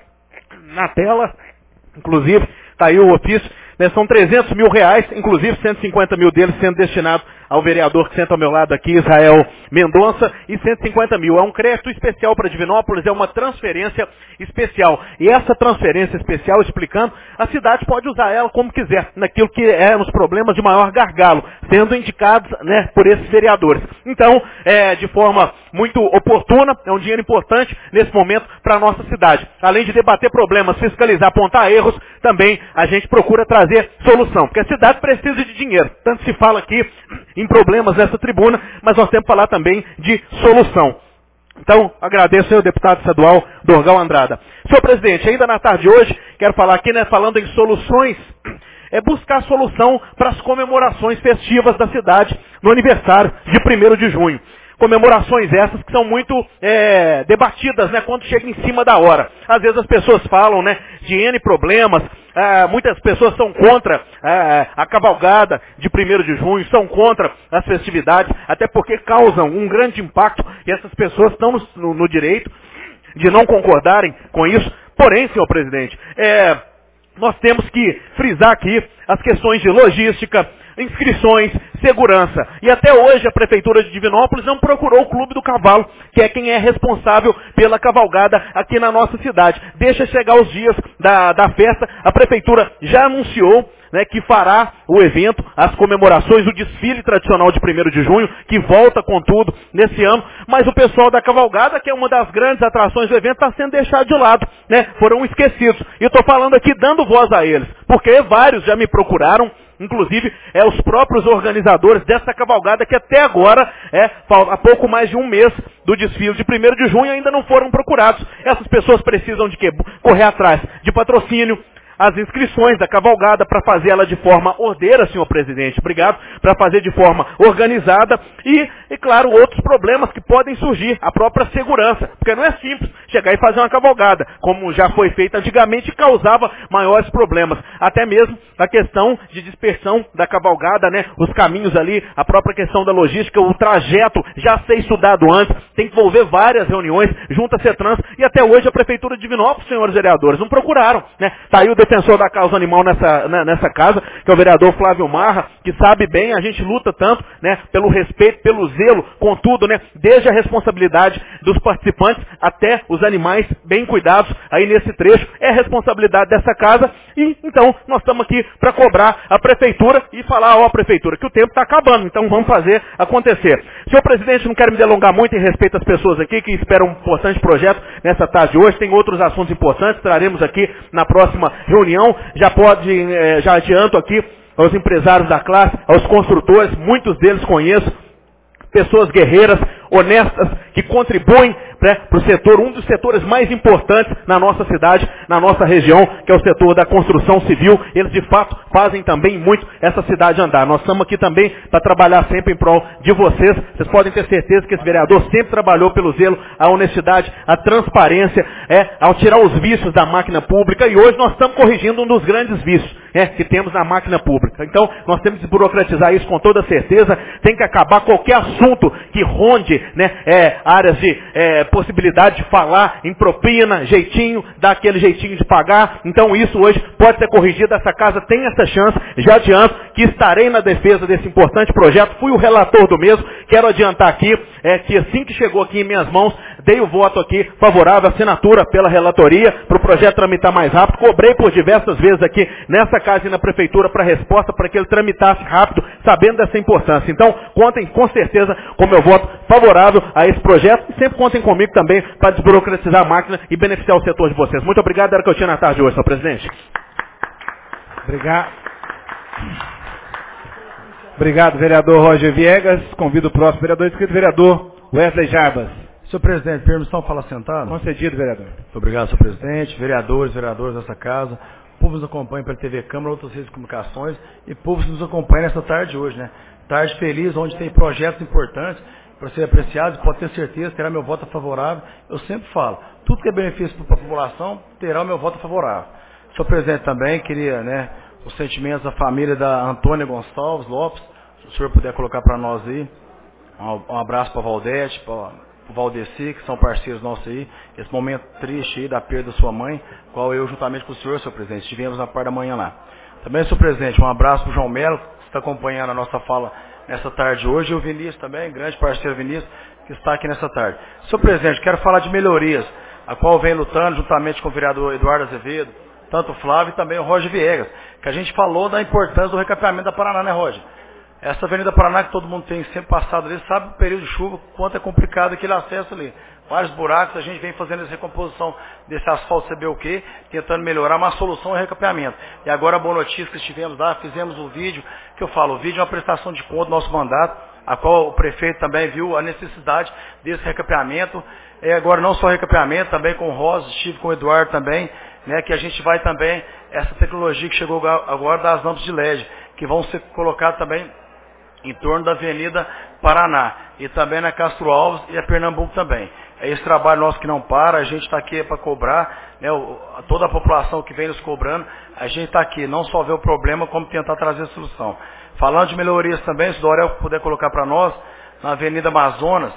na tela, inclusive, está aí o ofício, né, são trezentos mil reais, inclusive cento e cinquenta mil deles sendo destinados ao vereador que senta ao meu lado aqui, Israel Mendonça, e cento e cinquenta mil. É um crédito especial para Divinópolis, é uma transferência especial. E essa transferência especial, explicando, a cidade pode usar ela como quiser, naquilo que é nos problemas de maior gargalo, sendo indicados, né, por esses vereadores. Então, é, de forma muito oportuna, é um dinheiro importante nesse momento para a nossa cidade. Além de debater problemas, fiscalizar, apontar erros, também a gente procura trazer solução, porque a cidade precisa de dinheiro. Tanto se fala aqui em problemas nessa tribuna, mas nós temos que falar também de solução. Então, agradeço ao deputado estadual Dorgal Andrada. Senhor presidente, ainda na tarde de hoje, quero falar aqui, né, falando em soluções, é buscar solução para as comemorações festivas da cidade no aniversário de primeiro de junho. Comemorações essas que são muito é, debatidas, né, quando chega em cima da hora. Às vezes as pessoas falam, né, de N problemas, é, muitas pessoas são contra é, a cavalgada de primeiro de junho, são contra as festividades, até porque causam um grande impacto e essas pessoas estão no, no, no direito de não concordarem com isso. Porém, senhor presidente, é, nós temos que frisar aqui as questões de logística, inscrições, segurança. E até hoje a Prefeitura de Divinópolis não procurou o Clube do Cavalo, que é quem é responsável pela cavalgada aqui na nossa cidade. Deixa chegar os dias da, da festa, a Prefeitura já anunciou, né, que fará o evento, as comemorações, o desfile tradicional de primeiro de junho, que volta com tudo nesse ano, mas o pessoal da cavalgada, que é uma das grandes atrações do evento, está sendo deixado de lado, né, foram esquecidos. E eu estou falando aqui dando voz a eles, porque vários já me procuraram, inclusive é, os próprios organizadores dessa cavalgada, que até agora, é, há pouco mais de um mês do desfile de primeiro de junho, ainda não foram procurados. Essas pessoas precisam de quê? Correr atrás de patrocínio, as inscrições da cavalgada para fazer ela de forma ordeira, senhor presidente, obrigado, para fazer de forma organizada e, e, claro, outros problemas que podem surgir, a própria segurança, porque não é simples chegar e fazer uma cavalgada, como já foi feito antigamente, causava maiores problemas, até mesmo a questão de dispersão da cavalgada, né, os caminhos ali, a própria questão da logística, o trajeto já ser estudado antes, tem que envolver várias reuniões junto à CETRANS e até hoje a Prefeitura de Divinópolis, senhores vereadores, não procuraram, né, tá aí o defensor da causa animal nessa, né, nessa casa, que é o vereador Flávio Marra, que sabe bem, a gente luta tanto, né, pelo respeito, pelo zelo, contudo, né, desde a responsabilidade dos participantes até os animais bem cuidados aí nesse trecho, é responsabilidade dessa casa e então nós estamos aqui para cobrar a prefeitura e falar, ó, prefeitura, que o tempo está acabando, então vamos fazer acontecer. Senhor presidente, não quero me delongar muito em respeito às pessoas aqui que esperam um importante projeto nessa tarde de hoje, tem outros assuntos importantes, traremos aqui na próxima reunião, já pode, eh, já adianto aqui aos empresários da classe, aos construtores, muitos deles conheço, pessoas guerreiras, honestas, que contribuem, né, para o setor, um dos setores mais importantes na nossa cidade, na nossa região, que é o setor da construção civil. Eles de fato fazem também muito essa cidade andar. Nós estamos aqui também para trabalhar sempre em prol de vocês. Vocês podem ter certeza que esse vereador sempre trabalhou pelo zelo, a honestidade, a transparência, é, ao tirar os vícios da máquina pública, e hoje nós estamos corrigindo um dos grandes vícios, é, que temos na máquina pública. Então, nós temos que desburocratizar isso com toda certeza, tem que acabar qualquer assunto que ronde, né, é, áreas de é, possibilidade de falar em propina, jeitinho, dar aquele jeitinho de pagar. Então isso hoje pode ser corrigido, essa casa tem essa chance, já adianto que estarei na defesa desse importante projeto, fui o relator do mesmo, quero adiantar aqui, é, que assim que chegou aqui em minhas mãos, dei o voto aqui favorável, assinatura pela relatoria, para o projeto tramitar mais rápido, cobrei por diversas vezes aqui nessa casa e na prefeitura para resposta, para que ele tramitasse rápido, sabendo dessa importância. Então, contem com certeza com meu voto favorável a esse projeto e sempre contem comigo também para desburocratizar a máquina e beneficiar o setor de vocês. Muito obrigado, era o que eu tinha na tarde de hoje, senhor presidente. Obrigado. Obrigado, vereador Roger Viegas. Convido o próximo vereador inscrito, vereador Wesley Jarbas. Senhor presidente, permissão falar sentado? Concedido, vereador. Muito obrigado, senhor presidente, vereadores, vereadores dessa casa, o povo nos acompanha pela T V Câmara, outras redes de comunicações e o povo que nos acompanha nessa tarde de hoje, né? Tarde feliz, onde tem projetos importantes para serem apreciados, pode ter certeza, terá meu voto favorável. Eu sempre falo, tudo que é benefício para a população terá o meu voto favorável. Senhor presidente, também queria, né, os sentimentos da família da Antônia Gonçalves Lopes, se o senhor puder colocar para nós aí, um, um abraço para a Valdete, para o Valdeci, que são parceiros nossos aí, esse momento triste aí da perda da sua mãe, qual eu, juntamente com o senhor, senhor presidente, estivemos na parte da manhã lá. Também, senhor presidente, um abraço para o João Melo, que está acompanhando a nossa fala nessa tarde hoje, e o Vinícius também, grande parceiro Vinícius, que está aqui nessa tarde. Senhor presidente, quero falar de melhorias, a qual vem lutando juntamente com o vereador Eduardo Azevedo, tanto o Flávio e também o Roger Viegas, que a gente falou da importância do recapeamento da Paraná, né, Roger? Essa Avenida Paraná que todo mundo tem sempre passado ali, sabe o período de chuva, quanto é complicado aquele acesso ali. Vários buracos, a gente vem fazendo essa recomposição desse asfalto C B U Q, tentando melhorar, mas a solução é recapeamento. E agora a boa notícia que estivemos lá, fizemos o vídeo, que eu falo, o vídeo é uma prestação de conta do nosso mandato, a qual o prefeito também viu a necessidade desse recapeamento. É, agora não só recapeamento, também com o Rosa, estive com o Eduardo também, né, que a gente vai também, essa tecnologia que chegou agora das lâmpadas de L E D, que vão ser colocadas também em torno da Avenida Paraná, e também na Castro Alves e a Pernambuco também. É esse trabalho nosso que não para, a gente está aqui para cobrar, né, o, toda a população que vem nos cobrando, a gente está aqui, não só ver o problema, como tentar trazer a solução. Falando de melhorias também, se o Dorel puder colocar para nós, na Avenida Amazonas,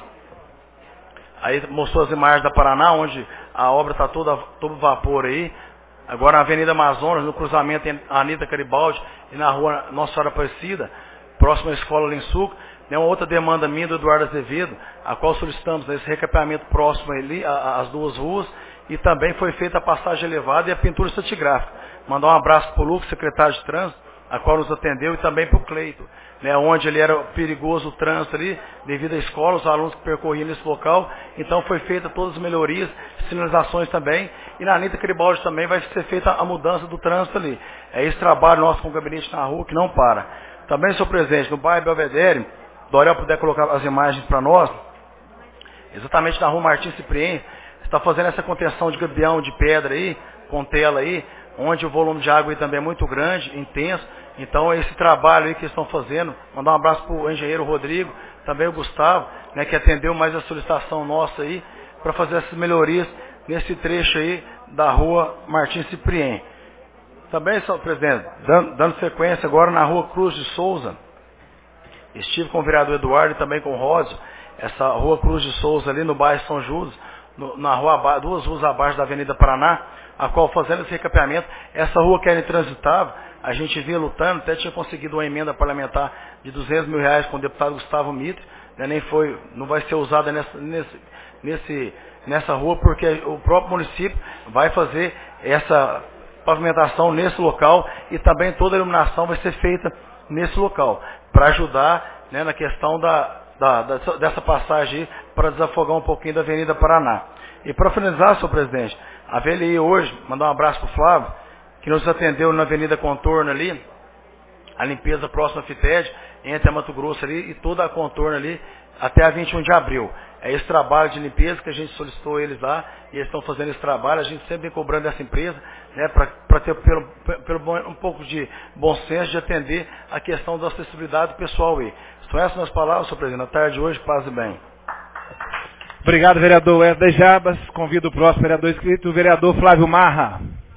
aí mostrou as imagens da Paraná, onde a obra está toda todo vapor aí. Agora na Avenida Amazonas, no cruzamento entre a Anitta Garibaldi e na rua Nossa Senhora Aparecida, próxima à Escola Linsuco, tem uma outra demanda minha do Eduardo Azevedo, a qual solicitamos esse recapeamento próximo ali, às duas ruas, e também foi feita a passagem elevada e a pintura estratigráfica. Mandar um abraço para o Lucas, secretário de trânsito, a qual nos atendeu, e também para o Cleito, né, onde ele era perigoso o trânsito ali, devido à escola, os alunos que percorriam nesse local. Então foi feita todas as melhorias, sinalizações também, e na Anitta Garibaldi também vai ser feita a mudança do trânsito ali. É esse trabalho nosso com o gabinete na rua que não para. Também, senhor presidente, no bairro Belvedere, Dorel puder colocar as imagens para nós, exatamente na rua Martim Cipriém, está fazendo essa contenção de gabião de pedra aí, com tela aí, onde o volume de água aí também é muito grande, intenso. Então esse trabalho aí que eles estão fazendo, mandar um abraço para o engenheiro Rodrigo, também o Gustavo, né, que atendeu mais a solicitação nossa aí, para fazer essas melhorias nesse trecho aí da rua Martim Cipriém. Também, senhor presidente, dando, dando sequência agora na rua Cruz de Souza, estive com o vereador Eduardo e também com o Rósio, essa rua Cruz de Souza ali no bairro São Judas, no, na rua, duas ruas abaixo da Avenida Paraná, a qual fazendo esse recapeamento, essa rua que era intransitável, a gente vinha lutando, até tinha conseguido uma emenda parlamentar de duzentos mil reais com o deputado Gustavo Mitre, né, nem foi, não vai ser usada nessa, nesse, nesse, nessa rua, porque o próprio município vai fazer essa pavimentação nesse local, e também toda a iluminação vai ser feita nesse local, para ajudar, né, na questão da, da, da, dessa passagem, para desafogar um pouquinho da Avenida Paraná. E para finalizar, senhor presidente, a V L I hoje, mandar um abraço para o Flávio, que nos atendeu na Avenida Contorno ali, a limpeza próxima à FITED, entre a Mato Grosso ali, e toda a Contorno ali, até a vinte e um de abril. É esse trabalho de limpeza que a gente solicitou eles lá, e eles estão fazendo esse trabalho, a gente sempre vem cobrando essa empresa, né, para ter pelo, pelo, um pouco de bom senso de atender a questão da acessibilidade pessoal aí. São essas minhas palavras, senhor presidente. Na tarde de hoje, paz e bem. Obrigado, vereador Wesley Jabas. Convido o próximo vereador inscrito, o vereador Flávio Marra.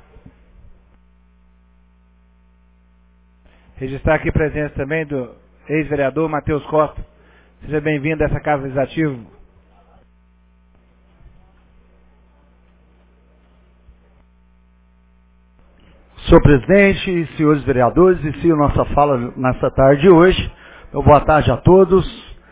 Registrar aqui a presença também do ex-vereador Matheus Costa. Seja bem-vindo a essa Casa Legislativa. Senhor presidente, senhores vereadores, inicio nossa fala nessa tarde de hoje. Meu boa tarde a todos.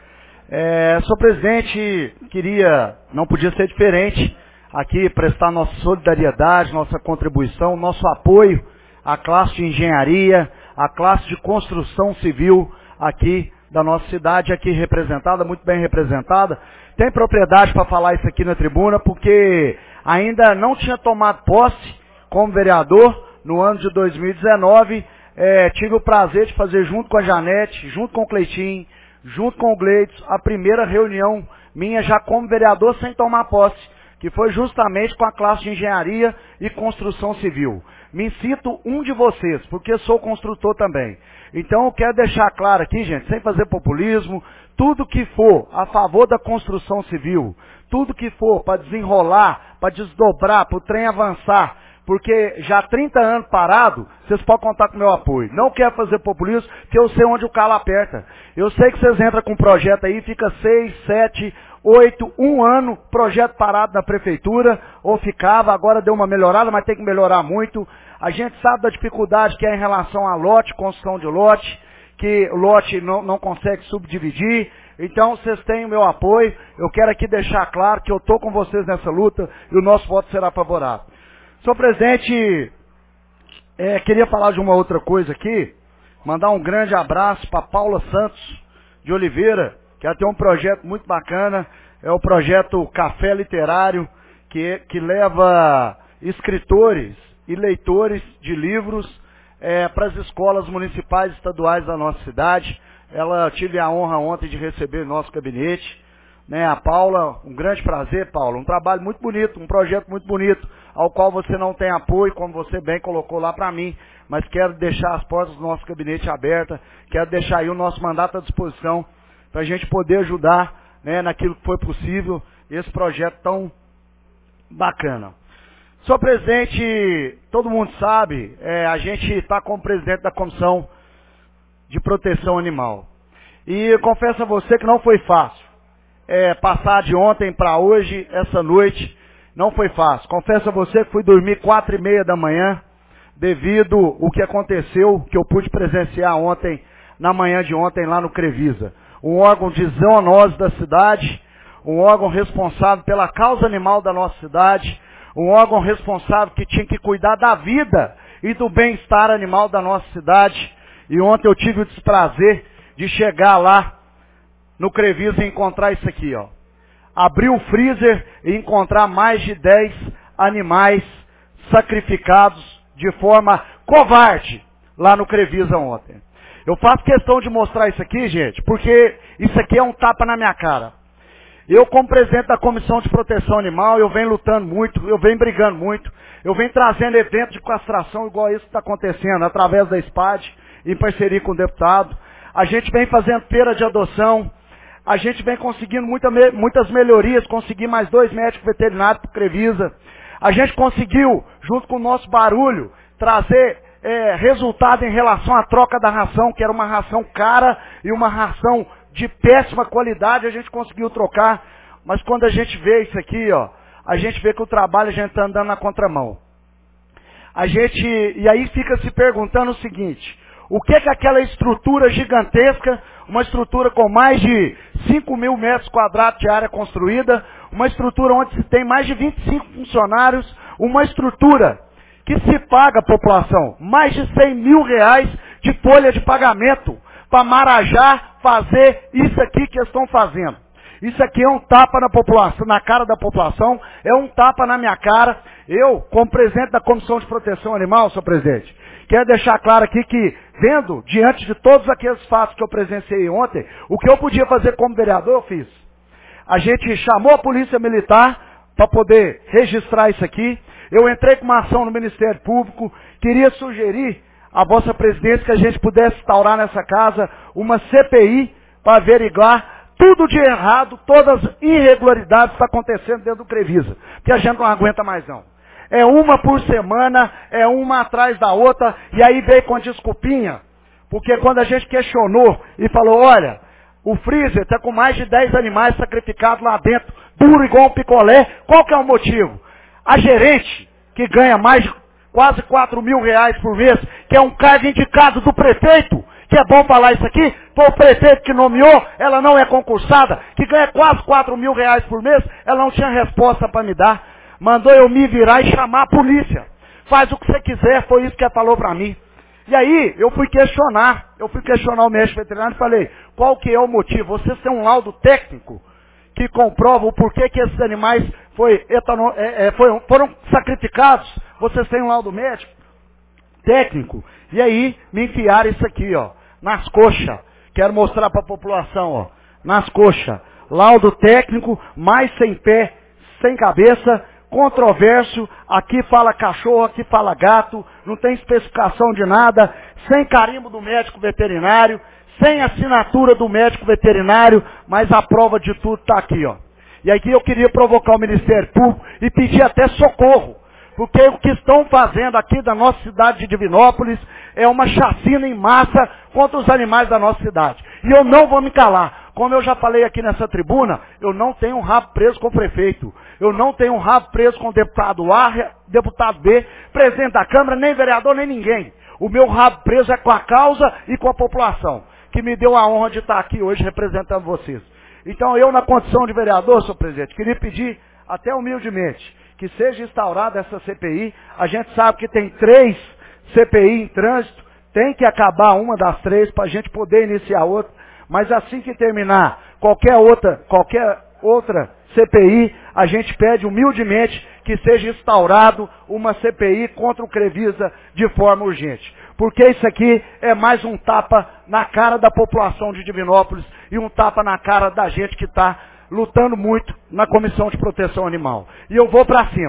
É, senhor presidente, queria, não podia ser diferente, aqui prestar nossa solidariedade, nossa contribuição, nosso apoio à classe de engenharia, à classe de construção civil aqui da nossa cidade, aqui representada, muito bem representada. Tem propriedade para falar isso aqui na tribuna, porque ainda não tinha tomado posse como vereador. No ano de dois mil e dezenove, é, tive o prazer de fazer junto com a Janete, junto com o Cleitinho, junto com o Gleitos, a primeira reunião minha já como vereador sem tomar posse, que foi justamente com a classe de engenharia e construção civil. Me sinto um de vocês, porque sou construtor também. Então eu quero deixar claro aqui, gente, sem fazer populismo, tudo que for a favor da construção civil, tudo que for para desenrolar, para desdobrar, para o trem avançar, porque já há trinta anos parado, vocês podem contar com o meu apoio. Não quero fazer populismo, porque eu sei onde o calo aperta. Eu sei que vocês entram com um projeto aí, fica seis, sete, oito, um ano, projeto parado na prefeitura, ou ficava, agora deu uma melhorada, mas tem que melhorar muito. A gente sabe da dificuldade que é em relação a lote, construção de lote, que o lote não, não consegue subdividir. Então, vocês têm o meu apoio. Eu quero aqui deixar claro que eu estou com vocês nessa luta e o nosso voto será favorável. Senhor presidente, é, queria falar de uma outra coisa aqui, mandar um grande abraço para Paula Santos de Oliveira, que ela tem um projeto muito bacana, é o projeto Café Literário, que, que leva escritores e leitores de livros é, para as escolas municipais e estaduais da nossa cidade. Ela tive a honra ontem de receber nosso gabinete. Né, a Paula, um grande prazer, Paula, um trabalho muito bonito, um projeto muito bonito, ao qual você não tem apoio, como você bem colocou lá para mim, mas quero deixar as portas do nosso gabinete abertas, quero deixar aí o nosso mandato à disposição, para a gente poder ajudar, né, naquilo que foi possível, esse projeto tão bacana. Senhor presidente, todo mundo sabe, é, a gente está como presidente da Comissão de Proteção Animal. E eu confesso a você que não foi fácil. É, passar de ontem para hoje, essa noite, não foi fácil. Confesso a você que fui dormir quatro e meia da manhã, devido ao que aconteceu, que eu pude presenciar ontem, na manhã de ontem, lá no Crevisa. Um órgão de zoonose da cidade, um órgão responsável pela causa animal da nossa cidade, um órgão responsável que tinha que cuidar da vida e do bem-estar animal da nossa cidade. E ontem eu tive o desprazer de chegar lá no Crevisa e encontrar isso aqui, ó. Abrir o freezer e encontrar mais de dez animais sacrificados de forma covarde lá no Crevisa ontem. Eu faço questão de mostrar isso aqui, gente, porque isso aqui é um tapa na minha cara. Eu, como presidente da Comissão de Proteção Animal, eu venho lutando muito, eu venho brigando muito, eu venho trazendo eventos de castração igual isso que está acontecendo, através da S P A D, em parceria com o deputado. A gente vem fazendo feira de adoção, a gente vem conseguindo muita, muitas melhorias, consegui mais dois médicos veterinários para o Crevisa. A gente conseguiu, junto com o nosso barulho, trazer é, resultado em relação à troca da ração, que era uma ração cara e uma ração de péssima qualidade, a gente conseguiu trocar. Mas quando a gente vê isso aqui, ó, a gente vê que o trabalho a gente está andando na contramão. A gente, e aí fica se perguntando o seguinte: o que que aquela estrutura gigantesca, uma estrutura com mais de cinco mil metros quadrados de área construída, uma estrutura onde se tem mais de vinte e cinco funcionários, uma estrutura que se paga à população mais de cem mil reais de folha de pagamento para Marajá fazer isso aqui que eles estão fazendo. Isso aqui é um tapa na população, na cara da população, é um tapa na minha cara. Eu, como presidente da Comissão de Proteção Animal, senhor presidente, quero deixar claro aqui que, vendo, diante de todos aqueles fatos que eu presenciei ontem, o que eu podia fazer como vereador, eu fiz. A gente chamou a Polícia Militar para poder registrar isso aqui. Eu entrei com uma ação no Ministério Público, queria sugerir à vossa presidência que a gente pudesse instaurar nessa casa uma C P I para averiguar tudo de errado, todas as irregularidades que estão acontecendo dentro do Crevisa, que a gente não aguenta mais não. É uma por semana, é uma atrás da outra, e aí veio com a desculpinha, porque quando a gente questionou e falou, olha, o freezer está com mais de dez animais sacrificados lá dentro, duro igual um picolé, qual que é o motivo? A gerente, que ganha mais de quase quatro mil reais por mês, que é um cargo indicado do prefeito, que é bom falar isso aqui, foi o prefeito que nomeou, ela não é concursada, que ganha quase quatro mil reais por mês, ela não tinha resposta para me dar. Mandou eu me virar e chamar a polícia. Faz o que você quiser, foi isso que ela falou para mim. E aí, eu fui questionar, eu fui questionar o médico veterinário e falei, qual que é o motivo? Vocês têm um laudo técnico que comprova o porquê que esses animais foi etano, é, é, foi, foram sacrificados? Vocês têm um laudo médico técnico? E aí, me enfiaram isso aqui, ó, nas coxas. Quero mostrar para a população, ó, nas coxas. Laudo técnico, mais sem pé, sem cabeça, controverso, aqui fala cachorro, aqui fala gato, não tem especificação de nada, sem carimbo do médico veterinário, sem assinatura do médico veterinário, mas a prova de tudo está aqui, ó. E aqui eu queria provocar o Ministério Público e pedir até socorro, porque o que estão fazendo aqui da nossa cidade de Divinópolis é uma chacina em massa contra os animais da nossa cidade. E eu não vou me calar. Como eu já falei aqui nessa tribuna, eu não tenho um rabo preso com o prefeito. Eu não tenho um rabo preso com o deputado A, deputado B, presidente da Câmara, nem vereador, nem ninguém. O meu rabo preso é com a causa e com a população, que me deu a honra de estar aqui hoje representando vocês. Então eu, na condição de vereador, senhor presidente, queria pedir, até humildemente, que seja instaurada essa C P I. A gente sabe que tem três C P I em trânsito, tem que acabar uma das três para a gente poder iniciar outra. Mas assim que terminar qualquer outra, qualquer outra C P I, a gente pede humildemente que seja instaurado uma C P I contra o Crevisa de forma urgente. Porque isso aqui é mais um tapa na cara da população de Divinópolis e um tapa na cara da gente que está lutando muito na Comissão de Proteção Animal. E eu vou para cima.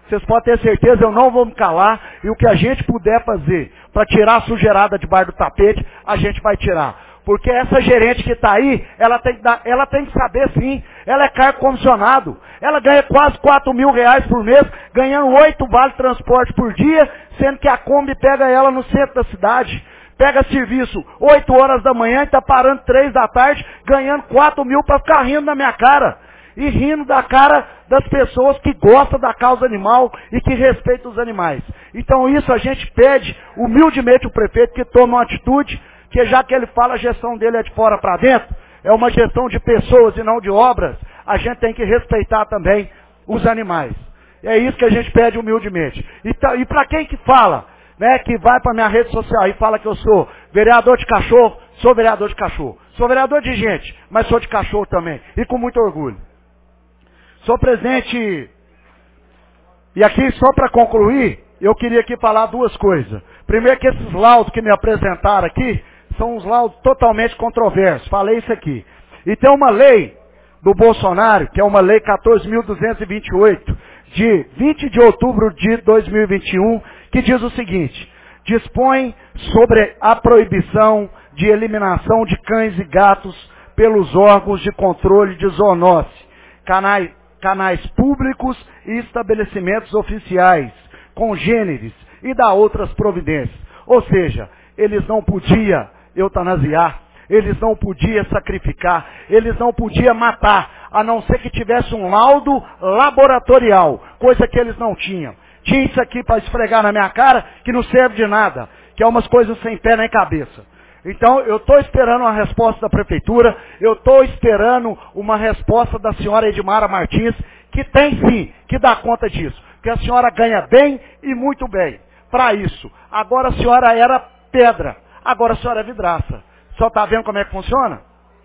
Vocês podem ter certeza, eu não vou me calar, e o que a gente puder fazer para tirar a sujeirada debaixo do tapete, a gente vai tirar. Porque essa gerente que está aí, ela tem, que dar, ela tem que saber sim, ela é cargo comissionado, ela ganha quase quatro mil reais por mês, ganhando oito vale transporte por dia, sendo que a Kombi pega ela no centro da cidade, pega serviço oito horas da manhã e está parando três da tarde, ganhando quatro mil para ficar rindo na minha cara. E rindo da cara das pessoas que gostam da causa animal e que respeitam os animais. Então isso a gente pede humildemente o prefeito que tome uma atitude, que já que ele fala a gestão dele é de fora para dentro, é uma gestão de pessoas e não de obras, a gente tem que respeitar também os animais. É isso que a gente pede humildemente. E, tá, e para quem que fala, né, que vai para minha rede social e fala que eu sou vereador de cachorro, sou vereador de cachorro. Sou vereador de gente, mas sou de cachorro também. E com muito orgulho. Sou presidente, e aqui só para concluir, eu queria aqui falar duas coisas. Primeiro que esses laudos que me apresentaram aqui, são uns laudos totalmente controversos, falei isso aqui. E tem uma lei do Bolsonaro, que é uma lei quatorze mil duzentos e vinte e oito, de vinte de outubro de dois mil e vinte e um, que diz o seguinte: dispõe sobre a proibição de eliminação de cães e gatos pelos órgãos de controle de zoonose, canais, canais públicos e estabelecimentos oficiais, congêneres e da outras providências. Ou seja, eles não podiam eutanasiar, eles não podiam sacrificar, eles não podiam matar, a não ser que tivesse um laudo laboratorial, coisa que eles não tinham. Tinha isso aqui para esfregar na minha cara, que não serve de nada, que é umas coisas sem pé nem cabeça. Então, eu estou esperando uma resposta da prefeitura, eu estou esperando uma resposta da senhora Edmara Martins, que tem sim, que dá conta disso. Porque a senhora ganha bem e muito bem para isso. Agora a senhora era pedra, agora a senhora é vidraça. Só está vendo como é que funciona?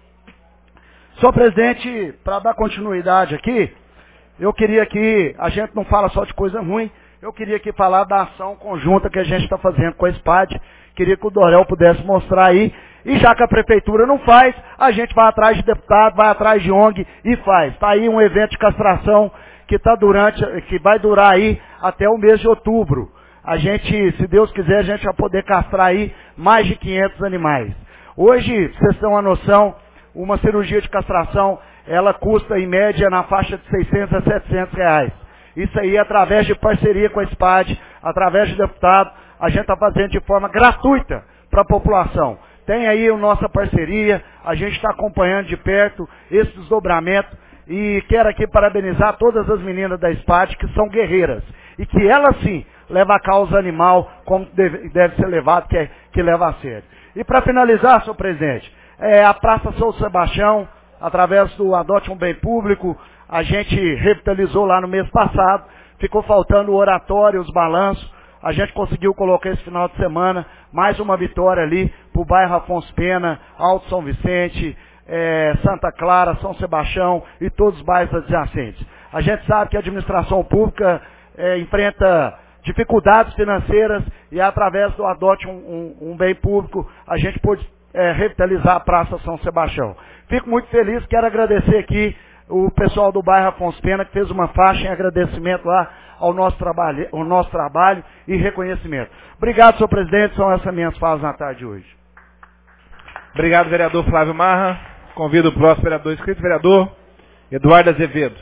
Senhor presidente, para dar continuidade aqui, eu queria que, a gente não fala só de coisa ruim, eu queria aqui falar da ação conjunta que a gente está fazendo com a S P A D. Queria que o Dorel pudesse mostrar aí. E já que a prefeitura não faz, a gente vai atrás de deputado, vai atrás de O N G e faz. Está aí um evento de castração que, tá durante, que vai durar aí até o mês de outubro. A gente, se Deus quiser, a gente vai poder castrar aí mais de quinhentos animais. Hoje, pra vocês terem uma noção, uma cirurgia de castração, ela custa em média na faixa de seiscentos a setecentos reais. Isso aí através de parceria com a S P A D, através de deputado, a gente está fazendo de forma gratuita para a população. Tem aí a nossa parceria, a gente está acompanhando de perto esse desdobramento e quero aqui parabenizar todas as meninas da S P A D que são guerreiras e que elas sim levam a causa animal como deve, deve ser levado, que, é, que leva a sério. E para finalizar, senhor presidente, é, a Praça São Sebastião, através do Adote um Bem Público, a gente revitalizou lá no mês passado, ficou faltando o oratório, os balanços, a gente conseguiu colocar esse final de semana mais uma vitória ali para o bairro Afonso Pena, Alto São Vicente, é, Santa Clara, São Sebastião e todos os bairros adjacentes. A gente sabe que a administração pública é, enfrenta dificuldades financeiras e através do Adote um, um, um Bem Público a gente pôde é, revitalizar a Praça São Sebastião. Fico muito feliz, quero agradecer aqui o pessoal do bairro Afonso Pena que fez uma faixa em agradecimento lá ao nosso trabalho, ao nosso trabalho e reconhecimento. Obrigado, senhor presidente, são essas minhas falas na tarde de hoje. Obrigado, vereador Flávio Marra. Convido o próximo vereador inscrito, vereador Eduardo Azevedo.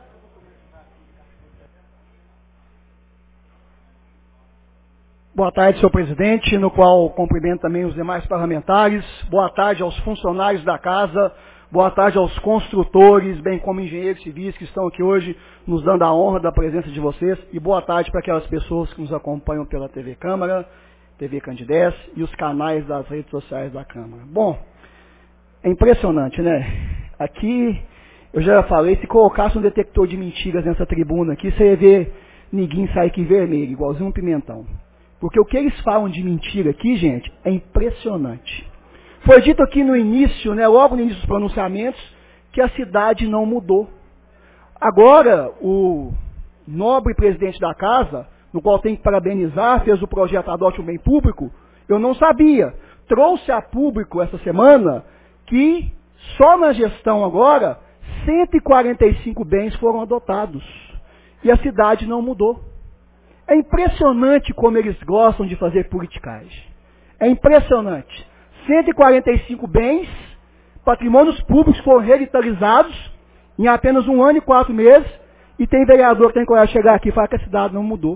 Boa tarde, senhor presidente, no qual cumprimento também os demais parlamentares. Boa tarde aos funcionários da casa. Boa tarde aos construtores, bem como engenheiros civis que estão aqui hoje nos dando a honra da presença de vocês. E boa tarde para aquelas pessoas que nos acompanham pela T V Câmara, T V Candidez e os canais das redes sociais da Câmara. Bom, é impressionante, né? Aqui, eu já falei, se colocasse um detector de mentiras nessa tribuna aqui, você ia ver ninguém sair aqui vermelho, igualzinho um pimentão. Porque o que eles falam de mentira aqui, gente, é impressionante. Foi dito aqui no início, né, logo no início dos pronunciamentos, que a cidade não mudou. Agora, o nobre presidente da casa, no qual tem que parabenizar, fez o projeto Adote um Bem Público, eu não sabia. Trouxe a público essa semana que só na gestão agora, cento e quarenta e cinco bens foram adotados. E a cidade não mudou. É impressionante como eles gostam de fazer politicagem. É impressionante. cento e quarenta e cinco bens, patrimônios públicos foram revitalizados em apenas um ano e quatro meses, e tem vereador que tem coragem de chegar aqui e falar que a cidade não mudou.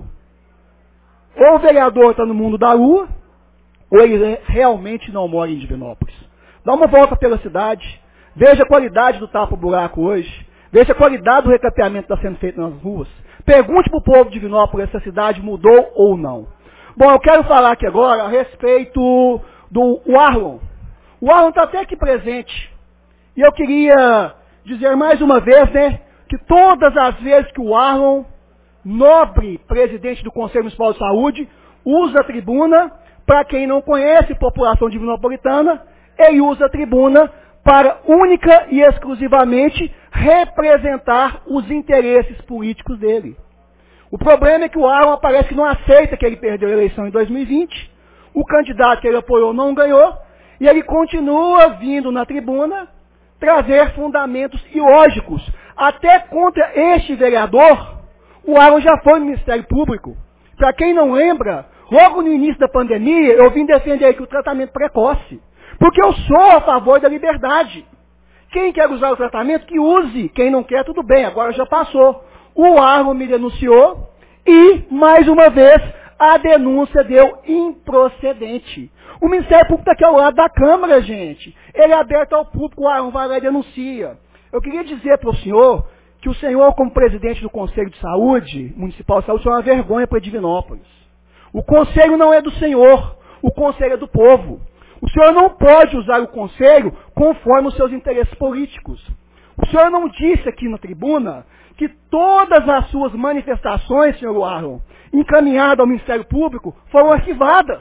Ou o vereador está no mundo da lua, ou ele realmente não mora em Divinópolis. Dá uma volta pela cidade, veja a qualidade do tapa-buraco hoje, veja a qualidade do recapeamento que está sendo feito nas ruas. Pergunte para o povo de Divinópolis se a cidade mudou ou não. Bom, eu quero falar aqui agora a respeito do Arlon. O Arlon está até aqui presente. E eu queria dizer mais uma vez, né, que todas as vezes que o Arlon, nobre presidente do Conselho Municipal de Saúde, usa a tribuna, para quem não conhece população divinopolitana, ele usa a tribuna para única e exclusivamente representar os interesses políticos dele. O problema é que o Arlon parece que não aceita que ele perdeu a eleição em dois mil e vinte, o candidato que ele apoiou não ganhou, e ele continua vindo na tribuna trazer fundamentos ilógicos. Até contra este vereador, o Arlon já foi no Ministério Público. Para quem não lembra, logo no início da pandemia, eu vim defender aqui o tratamento precoce. Porque eu sou a favor da liberdade. Quem quer usar o tratamento, que use. Quem não quer, tudo bem, agora já passou. O Arlon me denunciou e, mais uma vez, a denúncia deu improcedente. O Ministério Público está aqui ao lado da Câmara, gente. Ele é aberto ao público, o Arlon vai lá e denuncia. Eu queria dizer para o senhor que o senhor, como presidente do Conselho de Saúde, Municipal de Saúde, é uma vergonha para Divinópolis. O Conselho não é do senhor, o Conselho é do povo. O senhor não pode usar o Conselho conforme os seus interesses políticos. O senhor não disse aqui na tribuna que todas as suas manifestações, senhor Arlon, encaminhadas ao Ministério Público, foram arquivadas.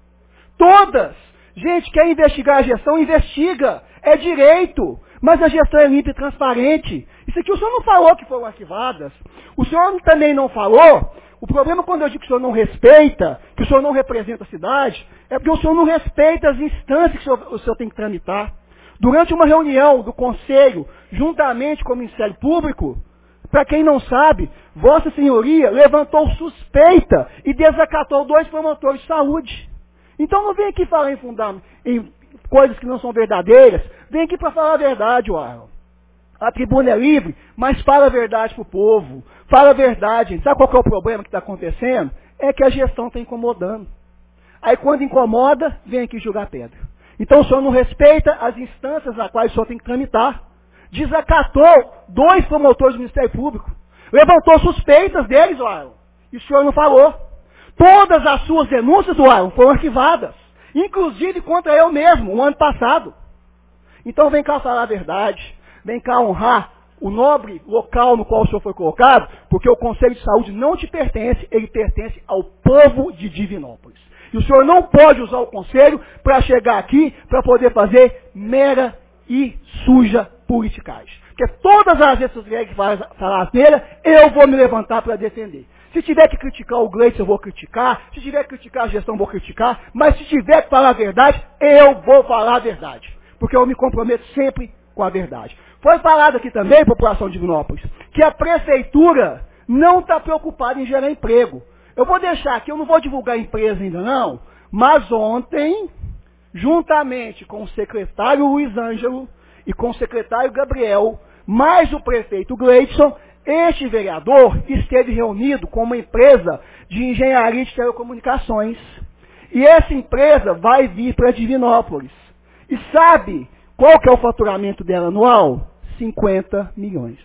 Todas. Gente, quer investigar a gestão, investiga. É direito. Mas a gestão é limpa e transparente. Isso aqui o senhor não falou que foram arquivadas. O senhor também não falou. O problema quando eu digo que o senhor não respeita, que o senhor não representa a cidade, é porque o senhor não respeita as instâncias que o senhor, o senhor tem que tramitar. Durante uma reunião do Conselho, juntamente com o Ministério Público, para quem não sabe, Vossa Senhoria levantou suspeita e desacatou dois promotores de saúde. Então não vem aqui falar em, fundam- em coisas que não são verdadeiras, vem aqui para falar a verdade, Arlon. A tribuna é livre, mas fala a verdade para o povo. Fala a verdade, gente. Sabe qual que é o problema que está acontecendo? É que a gestão está incomodando. Aí quando incomoda, vem aqui jogar pedra. Então o senhor não respeita as instâncias a quais o senhor tem que tramitar. Desacatou dois promotores do Ministério Público. Levantou suspeitas deles, Arlon. E o senhor não falou. Todas as suas denúncias, Arlon, foram arquivadas. Inclusive contra eu mesmo, o ano passado. Então vem cá falar a verdade. Vem cá honrar o nobre local no qual o senhor foi colocado, porque o Conselho de Saúde não te pertence, ele pertence ao povo de Divinópolis. E o senhor não pode usar o Conselho para chegar aqui, para poder fazer mera e suja politicagem. Porque todas as vezes que vocês falar asneira, eu vou me levantar para defender. Se tiver que criticar o Gleitson, eu vou criticar. Se tiver que criticar a gestão, eu vou criticar. Mas se tiver que falar a verdade, eu vou falar a verdade. Porque eu me comprometo sempre com a verdade. Foi falado aqui também, população de Divinópolis, que a prefeitura não está preocupada em gerar emprego. Eu vou deixar aqui, eu não vou divulgar a empresa ainda não, mas ontem, juntamente com o secretário Luiz Ângelo e com o secretário Gabriel, mais o prefeito Gleitson, este vereador esteve reunido com uma empresa de engenharia de telecomunicações. E essa empresa vai vir para Divinópolis. E sabe qual que é o faturamento dela anual? cinquenta milhões.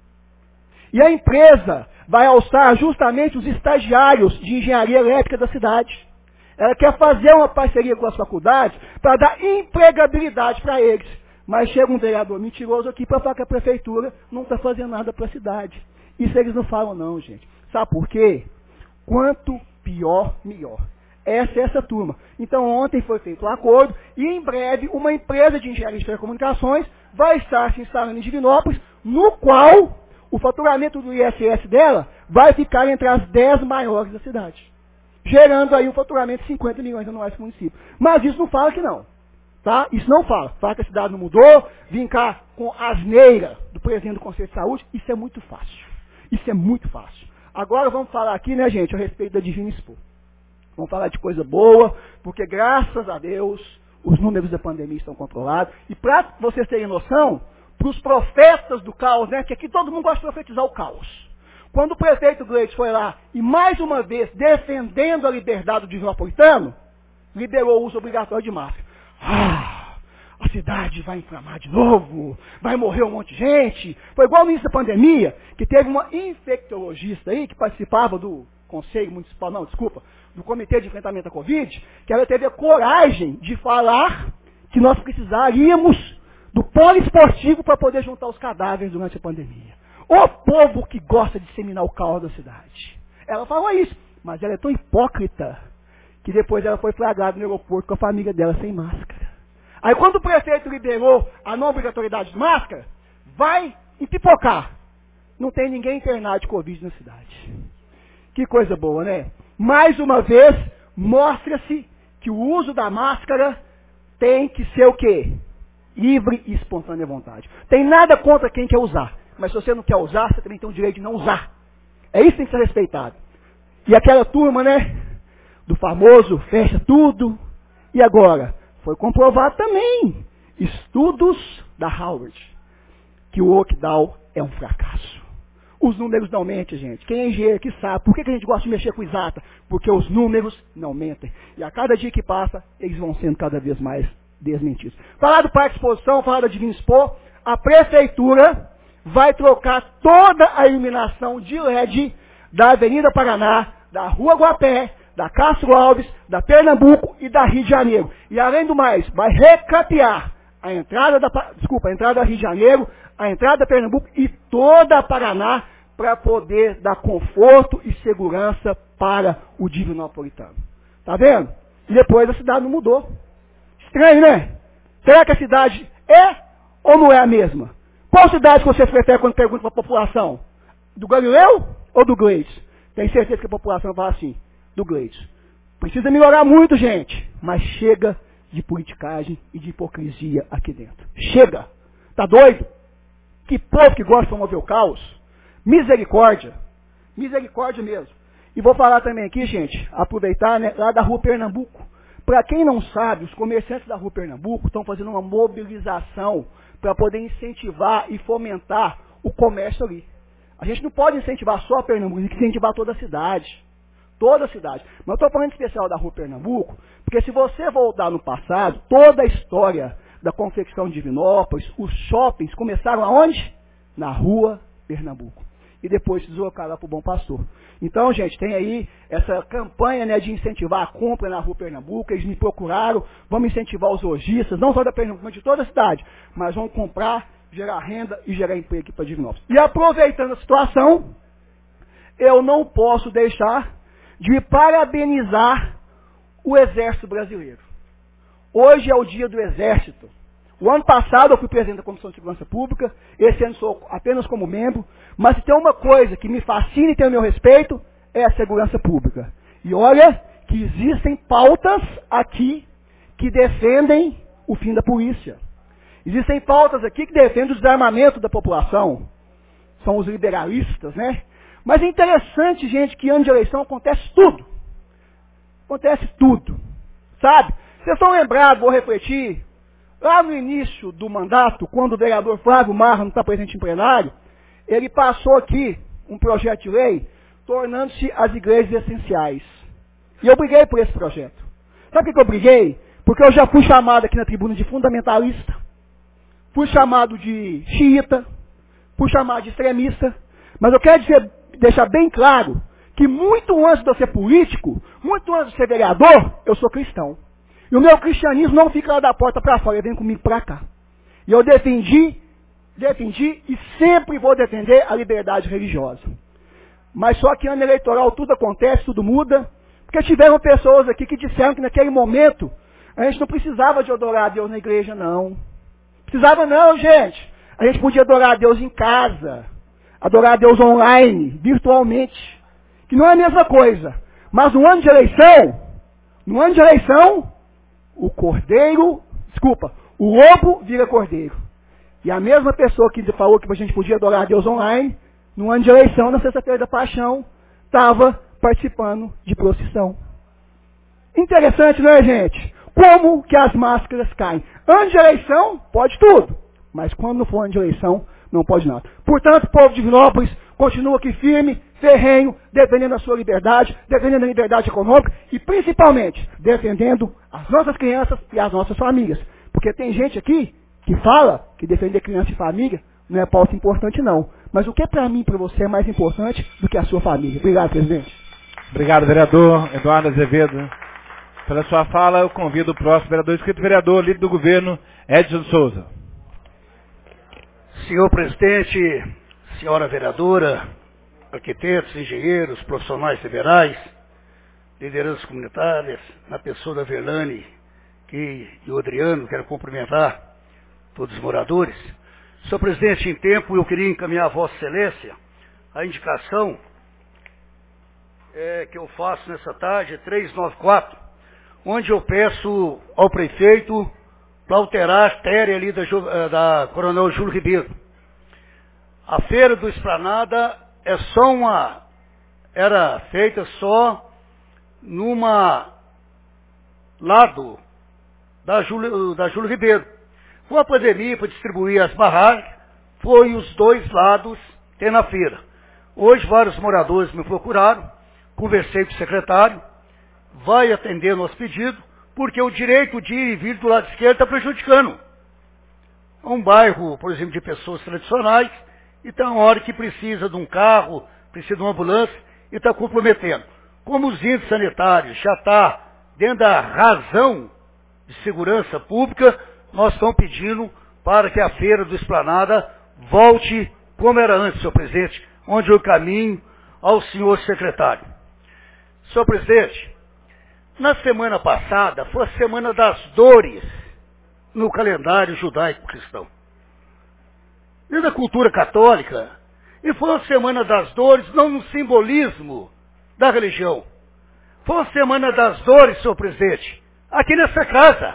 E a empresa vai alçar justamente os estagiários de engenharia elétrica da cidade. Ela quer fazer uma parceria com as faculdades para dar empregabilidade para eles. Mas chega um vereador mentiroso aqui para falar que a prefeitura não está fazendo nada para a cidade. Isso eles não falam não, gente. Sabe por quê? Quanto pior, melhor. Essa é essa turma. Então ontem foi feito um acordo e em breve uma empresa de engenharia de telecomunicações vai estar se instalando em Divinópolis, no qual o faturamento do I S S dela vai ficar entre as dez maiores da cidade. Gerando aí um faturamento de cinquenta milhões anuais para o município. Mas isso não fala aqui não. Tá? Isso não fala. Fala que a cidade não mudou, vim cá com a asneira do presidente do Conselho de Saúde, isso é muito fácil. Isso é muito fácil. Agora vamos falar aqui, né, gente, a respeito da Divina Expo. Vamos falar de coisa boa, porque graças a Deus os números da pandemia estão controlados. E para vocês terem noção, para os profetas do caos, né, que aqui todo mundo gosta de profetizar o caos. Quando o prefeito Gleides foi lá e mais uma vez defendendo a liberdade do divinopolitano, liberou o uso obrigatório de máscara. Ah, a cidade vai inflamar de novo, vai morrer um monte de gente. Foi igual no início da pandemia, que teve uma infectologista aí que participava do Conselho Municipal, não, desculpa, do Comitê de Enfrentamento à Covid, que ela teve a coragem de falar que nós precisaríamos do poliesportivo para poder juntar os cadáveres durante a pandemia. O povo que gosta de disseminar o caos da cidade. Ela falou isso, mas ela é tão hipócrita que depois ela foi flagrada no aeroporto com a família dela sem máscara. Aí quando o prefeito liberou a não obrigatoriedade de máscara, vai empipocar. Não tem ninguém internado de Covid na cidade. Que coisa boa, né? Mais uma vez, mostra-se que o uso da máscara tem que ser o quê? Livre e espontânea vontade. Tem nada contra quem quer usar. Mas se você não quer usar, você também tem o direito de não usar. É isso que tem que ser respeitado. E aquela turma, né? Do famoso fecha tudo. E agora? Foi comprovado também. Estudos da Harvard. Que o lockdown é um fracasso. Os números não mentem, gente. Quem é engenheiro que sabe. Por que a gente gosta de mexer com exata? Porque os números não mentem. E a cada dia que passa, eles vão sendo cada vez mais desmentidos. Falar do Parque Exposição, falar da Divina Expo, a prefeitura vai trocar toda a iluminação de L E D da Avenida Paraná, da Rua Guapé, da Castro Alves, da Pernambuco e da Rio de Janeiro. E além do mais, vai recapear a entrada da, desculpa, a entrada da Rio de Janeiro, a entrada da Pernambuco e toda a Paraná para poder dar conforto e segurança para o divinopolitano. Tá vendo? E depois a cidade não mudou. Estranho, né? Será que a cidade é ou não é a mesma? Qual cidade que você prefere quando pergunta para a população? Do Galileu ou do Gleides? Tenho certeza que a população fala assim, do Gleides. Precisa melhorar muito, gente, mas chega de politicagem e de hipocrisia aqui dentro. Chega! Tá doido? Que povo que gosta de promover o caos. Misericórdia. Misericórdia mesmo. E vou falar também aqui, gente, aproveitar, né, lá da Rua Pernambuco. Para quem não sabe, os comerciantes da Rua Pernambuco estão fazendo uma mobilização para poder incentivar e fomentar o comércio ali. A gente não pode incentivar só a Pernambuco, tem que incentivar toda a cidade. Toda a cidade. Mas eu estou falando especial da Rua Pernambuco, porque se você voltar no passado, toda a história da confecção de Divinópolis, os shoppings começaram aonde? Na Rua Pernambuco. E depois se deslocaram lá para o Bom Pastor. Então, gente, tem aí essa campanha, né, de incentivar a compra na Rua Pernambuco. Eles me procuraram, vamos incentivar os lojistas, não só da Pernambuco, mas de toda a cidade. Mas vamos comprar, gerar renda e gerar emprego aqui para Divinópolis. E aproveitando a situação, eu não posso deixar de parabenizar o Exército Brasileiro. Hoje é o dia do Exército. O ano passado eu fui presidente da Comissão de Segurança Pública, esse ano sou apenas como membro, mas se tem uma coisa que me fascina e tem o meu respeito, é a segurança pública. E olha que existem pautas aqui que defendem o fim da polícia. Existem pautas aqui que defendem o desarmamento da população. São os liberalistas, né? Mas é interessante, gente, que ano de eleição acontece tudo. Acontece tudo. Sabe? Vocês estão lembrados, vou refletir, lá no início do mandato, quando o vereador Flávio Marra não está presente em plenário, ele passou aqui um projeto de lei tornando-se as igrejas essenciais. E eu briguei por esse projeto. Sabe por que eu briguei? Porque eu já fui chamado aqui na tribuna de fundamentalista, fui chamado de xiita, fui chamado de extremista, mas eu quero dizer, deixar bem claro que muito antes de eu ser político, muito antes de ser vereador, eu sou cristão. E o meu cristianismo não fica lá da porta para fora, ele vem comigo para cá. E eu defendi, defendi e sempre vou defender a liberdade religiosa. Mas só que ano eleitoral tudo acontece, tudo muda, porque tiveram pessoas aqui que disseram que naquele momento a gente não precisava de adorar a Deus na igreja, não. Precisava não, gente. A gente podia adorar a Deus em casa, adorar a Deus online, virtualmente, que não é a mesma coisa. Mas no ano de eleição, no ano de eleição, o cordeiro, desculpa, o lobo vira cordeiro. E a mesma pessoa que falou que a gente podia adorar a Deus online, no ano de eleição, na sexta-feira da paixão, estava participando de procissão. Interessante, não é, gente? Como que as máscaras caem? Ano de eleição, pode tudo. Mas quando não for ano de eleição, não pode nada. Portanto, povo de Divinópolis, continua aqui firme, ferrenho, defendendo a sua liberdade, defendendo a liberdade econômica e, principalmente, defendendo as nossas crianças e as nossas famílias. Porque tem gente aqui que fala que defender criança e família não é pauta importante, não. Mas o que é para mim e para você é mais importante do que a sua família? Obrigado, presidente. Obrigado, vereador Eduardo Azevedo. Pela sua fala, eu convido o próximo vereador inscrito, vereador, líder do governo, Edson Souza. Senhor presidente, senhora vereadora, arquitetos, engenheiros, profissionais liberais, lideranças comunitárias, na pessoa da Verlane que, e o Adriano, quero cumprimentar todos os moradores. Senhor presidente, em tempo eu queria encaminhar a Vossa Excelência a indicação é, que eu faço nessa tarde, trezentos e noventa e quatro, onde eu peço ao prefeito para alterar a artéria ali da, da Coronel Júlio Ribeiro. A feira do Esplanada é só uma, era feita só numa lado da Júlio, da Júlio Ribeiro. Com a pandemia, para distribuir as barracas, foi os dois lados ter na feira. Hoje vários moradores me procuraram, conversei com o secretário, vai atender nosso pedido, porque o direito de ir e vir do lado esquerdo está prejudicando. É um bairro, por exemplo, de pessoas tradicionais, então a hora que precisa de um carro, precisa de uma ambulância, e está comprometendo. Como os índices sanitários já estão dentro da razão de segurança pública, nós estamos pedindo para que a feira do Esplanada volte como era antes, senhor presidente, onde eu caminho ao senhor secretário. Senhor presidente, na semana passada foi a semana das dores no calendário judaico-cristão. E da cultura católica, e foi a semana das dores não no simbolismo da religião. Foi a semana das dores, senhor presidente, aqui nessa casa.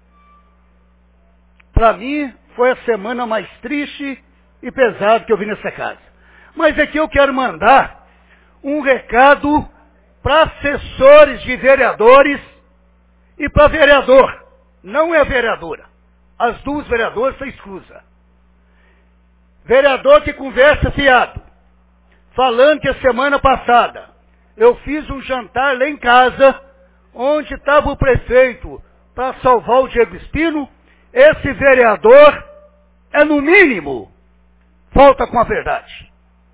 Para mim, foi a semana mais triste e pesada que eu vi nessa casa. Mas aqui eu quero mandar um recado para assessores de vereadores e para vereador. Não é vereadora. As duas vereadoras estão exclusas. Vereador que conversa fiado, falando que a semana passada eu fiz um jantar lá em casa, onde estava o prefeito para salvar o Diego Espino. Esse vereador é, no mínimo, falta com a verdade.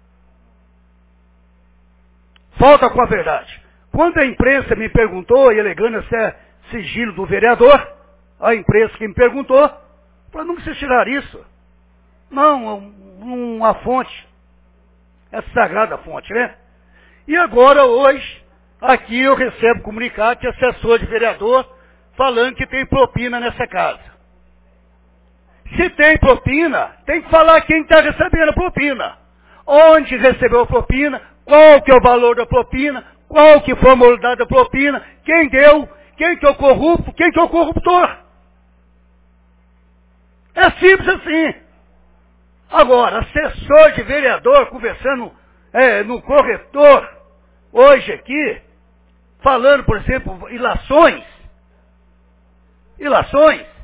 Falta com a verdade. Quando a imprensa me perguntou, e alegando se é sigilo do vereador, a imprensa que me perguntou, para não se tirar isso. Não, uma fonte. É sagrada a fonte, né? E agora, hoje, aqui eu recebo comunicado de assessor de vereador falando que tem propina nessa casa. Se tem propina, tem que falar quem está recebendo a propina. Onde recebeu a propina, qual que é o valor da propina, qual que foi a modalidade da propina, quem deu, quem que é o corrupto, quem que é o corruptor. É simples assim. Agora, assessor de vereador conversando é, no corretor, hoje aqui, falando, por exemplo, ilações, ilações,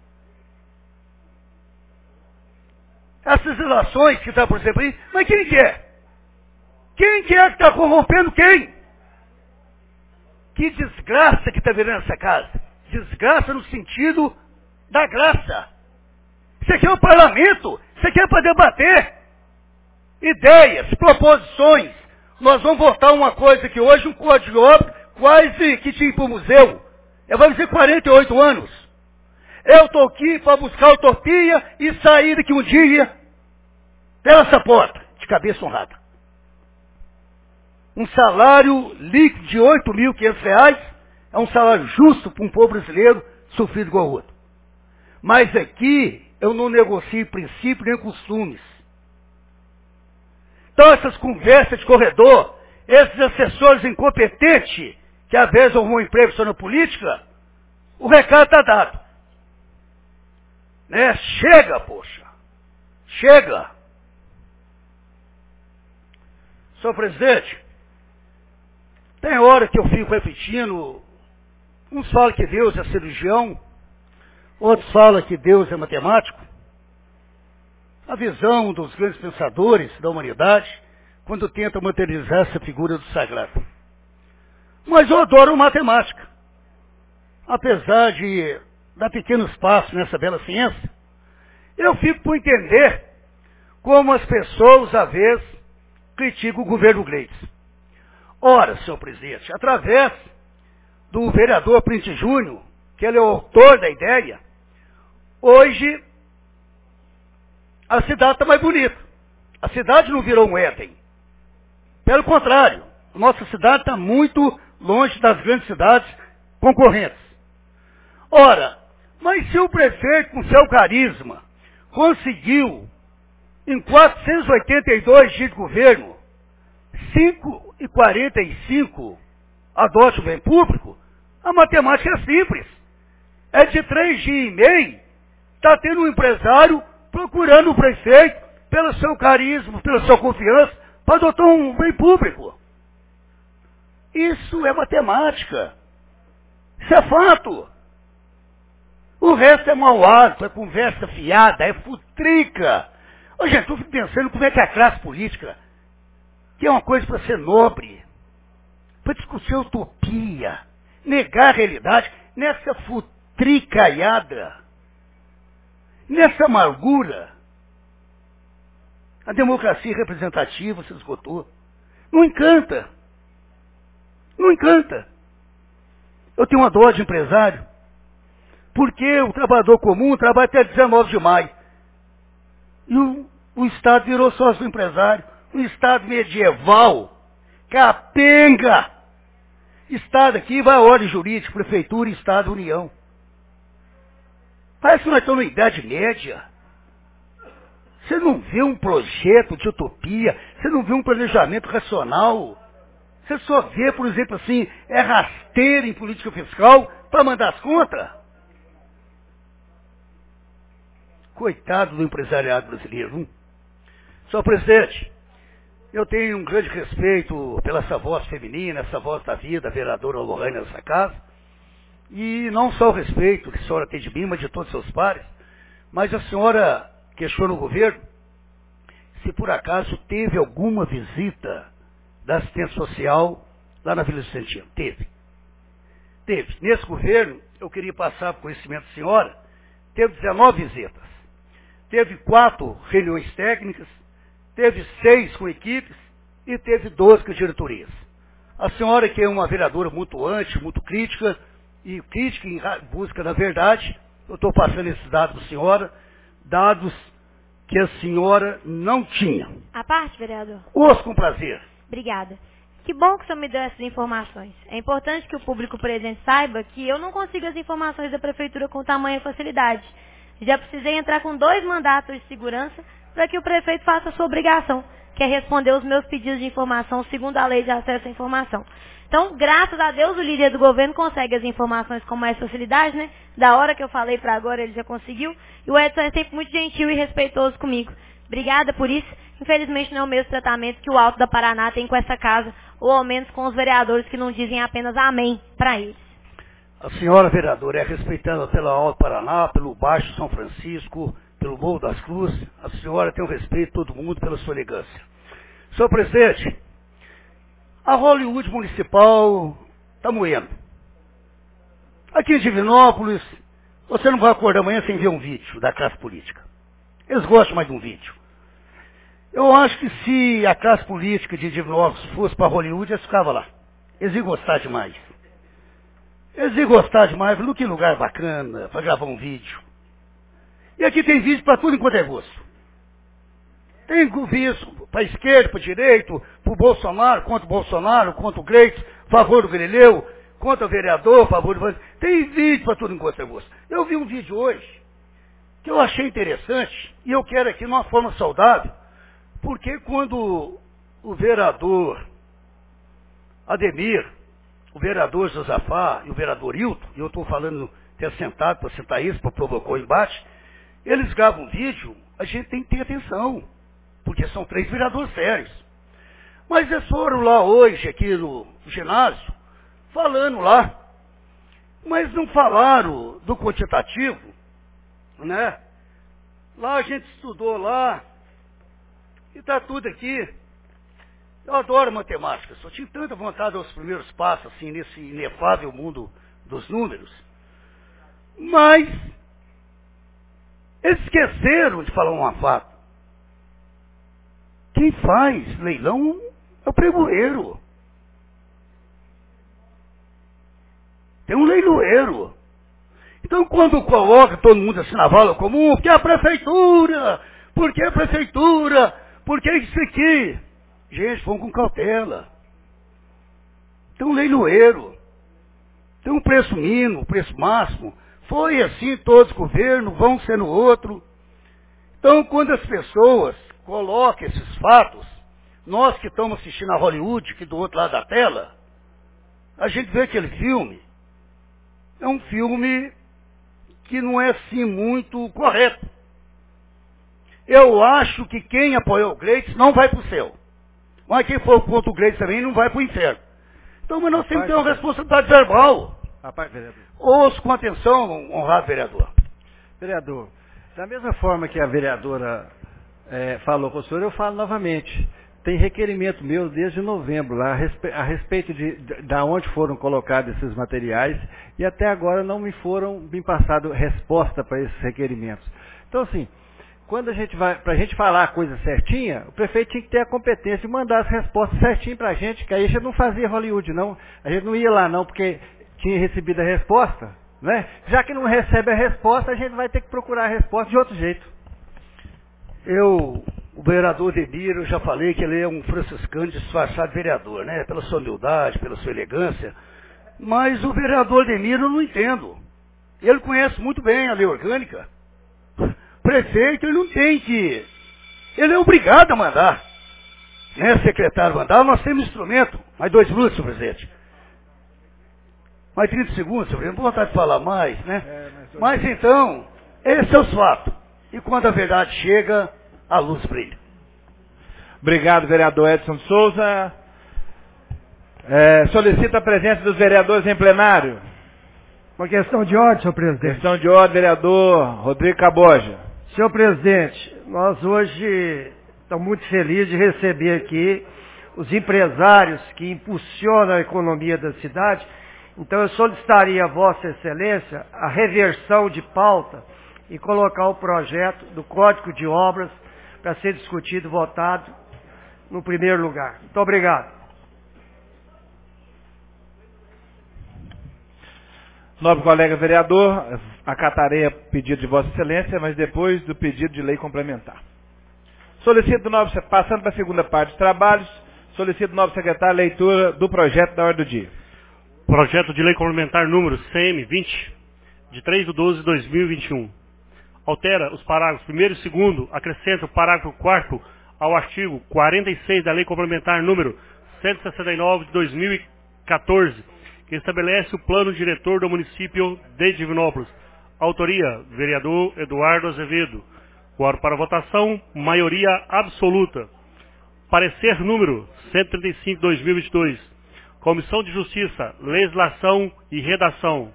essas ilações que está, por exemplo, aí, mas quem que é? Quem que é que está corrompendo quem? Que desgraça que está virando essa casa. Desgraça no sentido da graça. Isso aqui é um parlamento. Isso aqui é para debater ideias, proposições. Nós vamos votar uma coisa que hoje, um código de obra, quase que tinha para o museu. Eu vou dizer quarenta e oito anos. Eu estou aqui para buscar utopia e sair daqui um dia pela essa porta, de cabeça honrada. Um salário líquido de oito mil e quinhentos reais é um salário justo para um povo brasileiro sofrido igual ao outro. Mas aqui eu não negocio princípio nem costumes. Então essas conversas de corredor, esses assessores incompetentes, que às vezes arrumam emprego só na política, o recado está dado. Né? Chega, poxa. Chega. Senhor presidente, Tem hora que eu fico repetindo, uns falam que Deus é cirurgião, outros falam que Deus é matemático. A visão dos grandes pensadores da humanidade, quando tenta materializar essa figura do sagrado. Mas eu adoro matemática. Apesar de dar pequenos passos nessa bela ciência, eu fico por entender como as pessoas, às vezes, criticam o governo Gleides. Ora, senhor presidente, através do vereador Printe Júnior, que ele é o autor da ideia, hoje a cidade está mais bonita. A cidade não virou um Éden. Pelo contrário, a nossa cidade está muito longe das grandes cidades concorrentes. Ora, mas se o prefeito, com seu carisma, conseguiu, em quatrocentos e oitenta e dois dias de governo, cinco e quarenta e cinco adote o bem público, a matemática é simples. É de três dias e meio, está tendo um empresário procurando o prefeito, pelo seu carisma, pela sua confiança, para adotar um bem público. Isso é matemática. Isso é fato. O resto é mau hálito, é conversa fiada, é futrica. Ô, gente, eu fico pensando como é que a classe política, que é uma coisa para ser nobre, para discutir utopia, negar a realidade, nessa futricaiada, nessa amargura, a democracia representativa se esgotou. Não encanta. Não encanta. Eu tenho uma dó de empresário, porque o trabalhador comum trabalha até dezenove de maio. E o, o Estado virou sócio do empresário. Um Estado medieval, capenga. Estado aqui vai a ordem jurídica, prefeitura, Estado, União. Parece que nós estamos na Idade Média. Você não vê um projeto de utopia, você não vê um planejamento racional. Você só vê, por exemplo, assim, é rasteira em política fiscal para mandar as contas. Coitado do empresariado brasileiro. Hein? Senhor presidente, eu tenho um grande respeito pela essa voz feminina, essa voz da vida, a vereadora Lohane nessa casa. E não só o respeito que a senhora tem de mim, mas de todos os seus pares, mas a senhora questiona o governo se por acaso teve alguma visita da assistência social lá na Vila Vicentino. Teve. Teve. Nesse governo, eu queria passar por conhecimento da senhora, teve dezenove visitas. Teve quatro reuniões técnicas, teve seis com equipes e teve doze com diretorias. A senhora, que é uma vereadora muito anti, muito crítica, e crítica em busca da verdade, eu estou passando esses dados para a senhora, dados que a senhora não tinha. A parte, vereador? Ouço com prazer. Obrigada. Que bom que o senhor me deu essas informações. É importante que o público presente saiba que eu não consigo as informações da prefeitura com tamanha facilidade. Já precisei entrar com dois mandatos de segurança para que o prefeito faça a sua obrigação, que é responder os meus pedidos de informação segundo a lei de acesso à informação. Então, graças a Deus, o líder do governo consegue as informações com mais facilidade, né? Da hora que eu falei para agora, ele já conseguiu. E o Edson é sempre muito gentil e respeitoso comigo. Obrigada por isso. Infelizmente, não é o mesmo tratamento que o Alto da Paraná tem com essa casa, ou ao menos com os vereadores que não dizem apenas amém para eles. A senhora vereadora é respeitada pelo Alto Paraná, pelo Baixo São Francisco, pelo Morro das Cruzes. A senhora tem o respeito de todo mundo pela sua elegância. Senhor presidente, a Hollywood Municipal está moendo. Aqui em Divinópolis, você não vai acordar amanhã sem ver um vídeo da classe política. Eles gostam mais de um vídeo. Eu acho que se a classe política de Divinópolis fosse para Hollywood, eles ficavam lá. Eles iam gostar demais. Eles iam gostar demais, no que lugar bacana para gravar um vídeo. E aqui tem vídeo para tudo enquanto é gosto. Tem vídeo para esquerda, para direito, para o Bolsonaro, contra o Bolsonaro, contra o Gleides, favor do Galileu, contra o vereador, favor do... Tem vídeo para tudo enquanto é gosto. Eu vi um vídeo hoje que eu achei interessante e eu quero aqui numa forma saudável, porque quando o vereador Ademir, o vereador Josafá e o vereador Hilton, e eu estou falando ter sentado para sentar isso, para provocar o embate, eles gravam um vídeo, a gente tem que ter atenção, porque são três vereadores sérios. Mas eles foram lá hoje, aqui no ginásio, falando lá. Mas não falaram do quantitativo, né? Lá a gente estudou lá, e está tudo aqui. Eu adoro matemática, só tinha tanta vontade aos primeiros passos, assim, nesse inefável mundo dos números. Mas eles esqueceram de falar um fato. Quem faz leilão é o pregoeiro. Tem um leiloeiro. Então, quando coloca todo mundo assim na vala comum, porque a prefeitura, porque a prefeitura, porque isso aqui. Gente, vão com cautela. Tem um leiloeiro. Tem um preço mínimo, preço máximo. Foi assim todos os governos, vão ser no outro. Então, quando as pessoas colocam esses fatos, nós que estamos assistindo a Hollywood, que do outro lado da tela, a gente vê aquele filme. É um filme que não é assim muito correto. Eu acho que quem apoiou o Gleides não vai para o céu. Mas quem for contra o Gleides também não vai para o inferno. Então, mas nós temos que ter uma responsabilidade verbal. Rapaz, vereador. Ouço com atenção, honrado vereador. Vereador, da mesma forma que a vereadora é, falou com o senhor, eu falo novamente. Tem requerimento meu desde novembro lá a, respe a respeito de, de, de onde foram colocados esses materiais e até agora não me foram me passado resposta para esses requerimentos. Então, assim, quando a gente vai, para a gente falar a coisa certinha, o prefeito tinha que ter a competência de mandar as respostas certinho para a gente, que aí a gente não fazia Hollywood, não. A gente não ia lá, não, porque tinha recebido a resposta, né? Já que não recebe a resposta, a gente vai ter que procurar a resposta de outro jeito. Eu, o vereador Demir, eu já falei que ele é um franciscano disfarçado de vereador, né? Pela sua humildade, pela sua elegância. Mas o vereador Demir eu não entendo. Ele conhece muito bem a lei orgânica. Prefeito, ele não tem que... Ele é obrigado a mandar. Né, secretário mandar, nós temos instrumento. Mais dois minutos, senhor presidente. Mais trinta segundos, senhor presidente. Não vou vontade de falar mais, né? É, mas, mas então, esses são os fatos. E quando a verdade chega, a luz brilha. Obrigado, vereador Edson Souza. É, solicita a presença dos vereadores em plenário. Uma questão de ordem, senhor presidente. Questão de ordem, vereador Rodrigo Caboja. Senhor presidente, nós hoje estamos muito felizes de receber aqui os empresários que impulsionam a economia da cidade. Então eu solicitaria a Vossa Excelência a reversão de pauta e colocar o projeto do Código de Obras para ser discutido e votado no primeiro lugar. Muito obrigado. Nobre colega vereador, acatarei o pedido de Vossa Excelência, mas depois do pedido de lei complementar. Solicito, nobre, passando para a segunda parte dos trabalhos, solicito, nobre secretário, a leitura do projeto da ordem do dia. Projeto de lei complementar número C M vinte, de três de doze de dois mil e vinte e um. Altera os parágrafos primeiro e segundo, acrescenta o parágrafo quarto ao artigo quarenta e seis da lei complementar número cento e sessenta e nove de dois mil e quatorze, que estabelece o plano diretor do município de Divinópolis. Autoria, vereador Eduardo Azevedo. Quórum para votação, maioria absoluta. Parecer número cento e trinta e cinco de dois mil e vinte e dois. Comissão de Justiça, Legislação e Redação.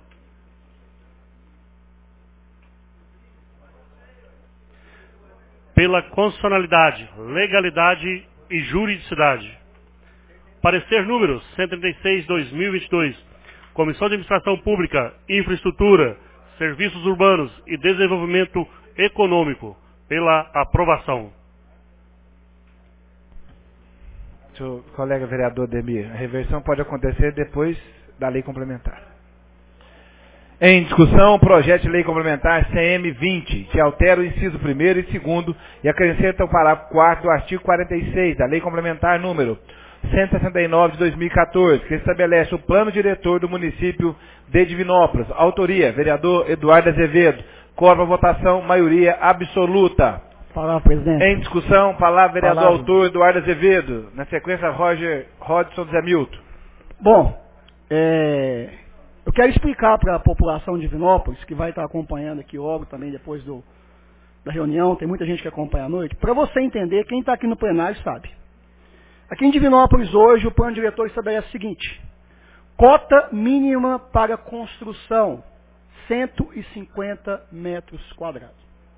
Pela constitucionalidade, legalidade e juridicidade. Parecer número cento e trinta e seis de dois mil e vinte e dois. Comissão de Administração Pública, Infraestrutura, Serviços Urbanos e Desenvolvimento Econômico. Pela aprovação. Seu colega vereador Demir, a reversão pode acontecer depois da lei complementar. Em discussão, o projeto de lei complementar C M vinte, que altera o inciso primeiro e segundo e acrescenta o parágrafo quarto do artigo quarenta e seis da lei complementar número cento e sessenta e nove de dois mil e quatorze, que estabelece o plano diretor do município de Divinópolis. Autoria, vereador Eduardo Azevedo. Quórum para votação, maioria absoluta. Palavra, presidente. Em discussão, palavra, vereador Palavra. autor Eduardo Azevedo. Na sequência, Roger Rodson Zé Milton. Bom, é, eu quero explicar para a população de Divinópolis, que vai estar acompanhando aqui logo também depois do, da reunião, tem muita gente que acompanha à noite, para você entender, quem está aqui no plenário sabe. Aqui em Divinópolis hoje o plano diretor estabelece o seguinte: cota mínima para construção, cento e cinquenta metros quadrados.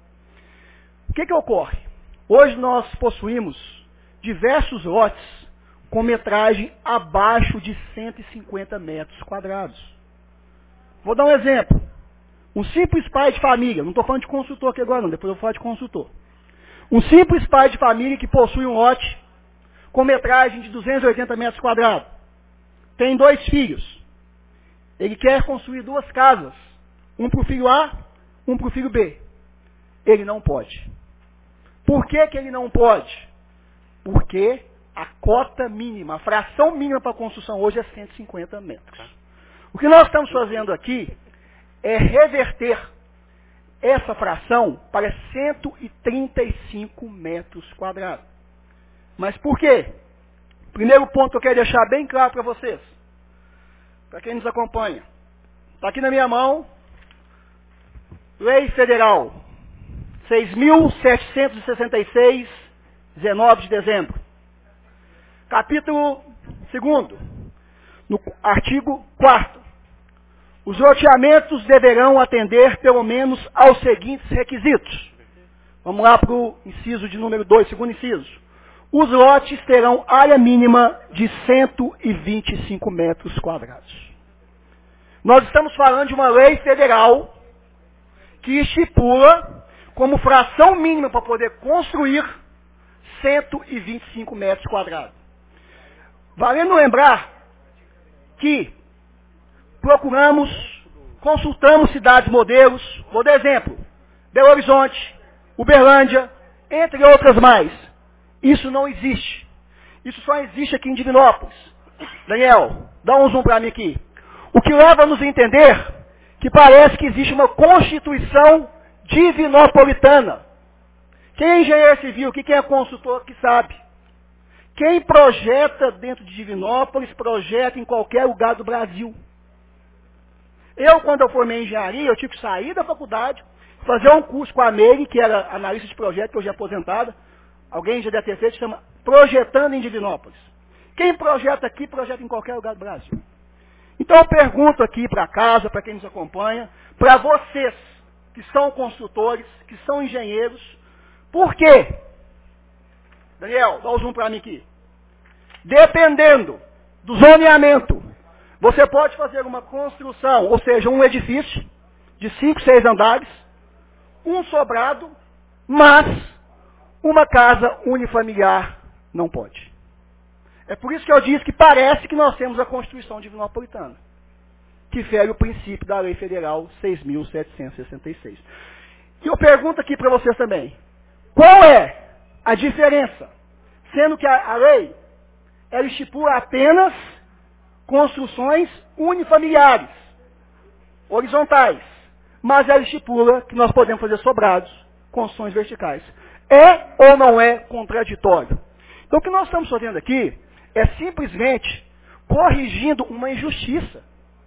O que que ocorre? Hoje nós possuímos diversos lotes com metragem abaixo de cento e cinquenta metros quadrados. Vou dar um exemplo. Um simples pai de família, não estou falando de construtor aqui agora não, depois eu vou falar de construtor. Um simples pai de família que possui um lote com metragem de duzentos e oitenta metros quadrados. Tem dois filhos. Ele quer construir duas casas. Um para o filho A, um para o filho B. Ele não pode. Por que que ele não pode? Porque a cota mínima, a fração mínima para a construção hoje é cento e cinquenta metros. O que nós estamos fazendo aqui é reverter essa fração para cento e trinta e cinco metros quadrados. Mas por quê? Primeiro ponto que eu quero deixar bem claro para vocês, para quem nos acompanha. Está aqui na minha mão, Lei Federal seis mil setecentos e sessenta e seis, dezenove de dezembro. Capítulo segundo, no artigo quarto. Os loteamentos deverão atender pelo menos aos seguintes requisitos. Vamos lá para o inciso de número dois, segundo inciso. Os lotes terão área mínima de cento e vinte e cinco metros quadrados. Nós estamos falando de uma lei federal que estipula como fração mínima para poder construir cento e vinte e cinco metros quadrados. Valendo lembrar que procuramos, consultamos cidades modelos, vou dar exemplo, Belo Horizonte, Uberlândia, entre outras mais. Isso não existe. Isso só existe aqui em Divinópolis. Daniel, dá um zoom para mim aqui. O que leva-nos a entender que parece que existe uma Constituição divinopolitana. Quem é engenheiro civil, quem é consultor, que sabe. Quem projeta dentro de Divinópolis, projeta em qualquer lugar do Brasil. Eu, quando eu formei em engenharia, eu tive que sair da faculdade, fazer um curso com a Meire, que era analista de projeto, que hoje é aposentada. Alguém já deve ter feito, chama Projetando em Divinópolis. Quem projeta aqui, projeta em qualquer lugar do Brasil. Então eu pergunto aqui para casa, para quem nos acompanha, para vocês, que são construtores, que são engenheiros, por quê? Daniel, dá o zoom para mim aqui. Dependendo do zoneamento, você pode fazer uma construção, ou seja, um edifício de cinco, seis andares, um sobrado, mas uma casa unifamiliar não pode. É por isso que eu disse que parece que nós temos a Constituição Divinopolitana, que fere o princípio da Lei Federal seis mil setecentos e sessenta e seis. E eu pergunto aqui para vocês também, qual é a diferença? Sendo que a, a lei, ela estipula apenas construções unifamiliares, horizontais, mas ela estipula que nós podemos fazer sobrados, construções verticais. É ou não é contraditório? Então o que nós estamos fazendo aqui é simplesmente corrigindo uma injustiça,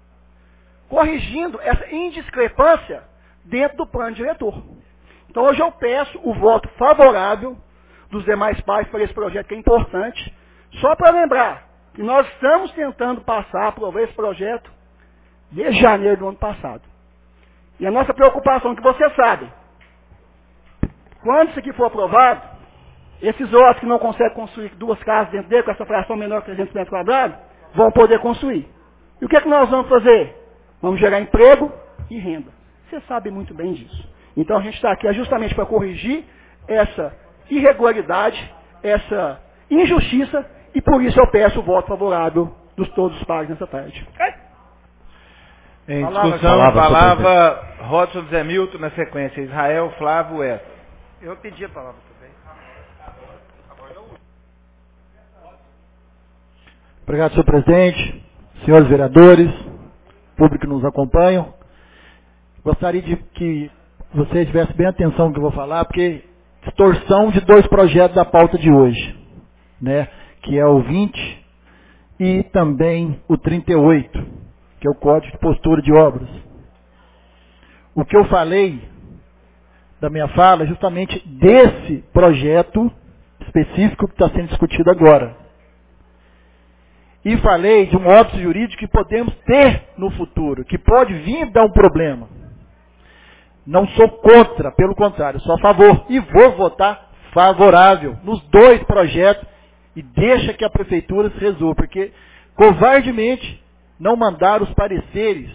corrigindo essa indiscrepância dentro do plano diretor. Então hoje eu peço o voto favorável dos demais pais para esse projeto que é importante, só para lembrar que nós estamos tentando passar, aprovar esse projeto desde janeiro do ano passado. E a nossa preocupação, que vocês sabem, quando isso aqui for aprovado, esses lotes que não conseguem construir duas casas dentro dele, com essa fração menor que trezentos metros quadrados, vão poder construir. E o que é que nós vamos fazer? Vamos gerar emprego e renda. Vocês sabem muito bem disso. Então a gente está aqui justamente para corrigir essa irregularidade, essa injustiça, e por isso eu peço o voto favorável dos todos os pares nessa tarde. Em Palavra, discussão, palavra, a palavra Rodson Zé Milton, na sequência, Israel, Flávio, Edson. Eu pedi a palavra também. Obrigado, senhor presidente, senhores vereadores, público que nos acompanham. Gostaria de que vocês tivessem bem atenção no que eu vou falar, porque distorção de dois projetos da pauta de hoje, né? Que é o vinte e também o trinta e oito, que é o Código de Postura de Obras. O que eu falei da minha fala é justamente desse projeto específico que está sendo discutido agora. e falei de um óbice jurídico que podemos ter no futuro, que pode vir dar um problema. Não sou contra, pelo contrário, sou a favor. E vou votar favorável nos dois projetos e deixa que a prefeitura se resolva, porque covardemente não mandaram os pareceres.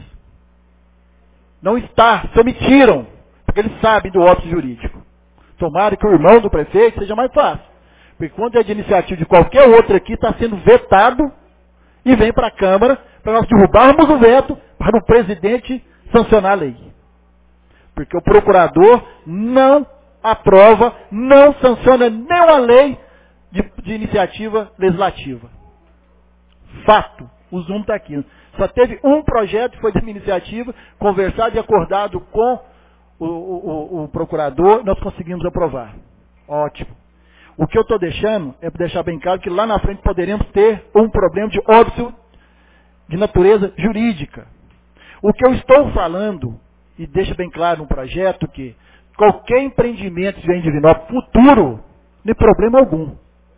Não está, se omitiram, porque eles sabem do óbice jurídico. Tomara que o irmão do prefeito seja mais fácil. Porque quando é de iniciativa de qualquer outro aqui, está sendo vetado e vem para a Câmara para nós derrubarmos o veto para o presidente sancionar a lei. Porque o procurador não aprova, não sanciona nenhuma lei de, de iniciativa legislativa. Fato. O Zoom está aqui. Só teve um projeto que foi de uma iniciativa, conversado e acordado com o, o, o procurador, nós conseguimos aprovar. Ótimo. O que eu estou deixando é para deixar bem claro que lá na frente poderemos ter um problema de óbice de natureza jurídica. O que eu estou falando, e deixa bem claro no projeto, que qualquer empreendimento que vem de Divinópolis futuro, não tem problema algum.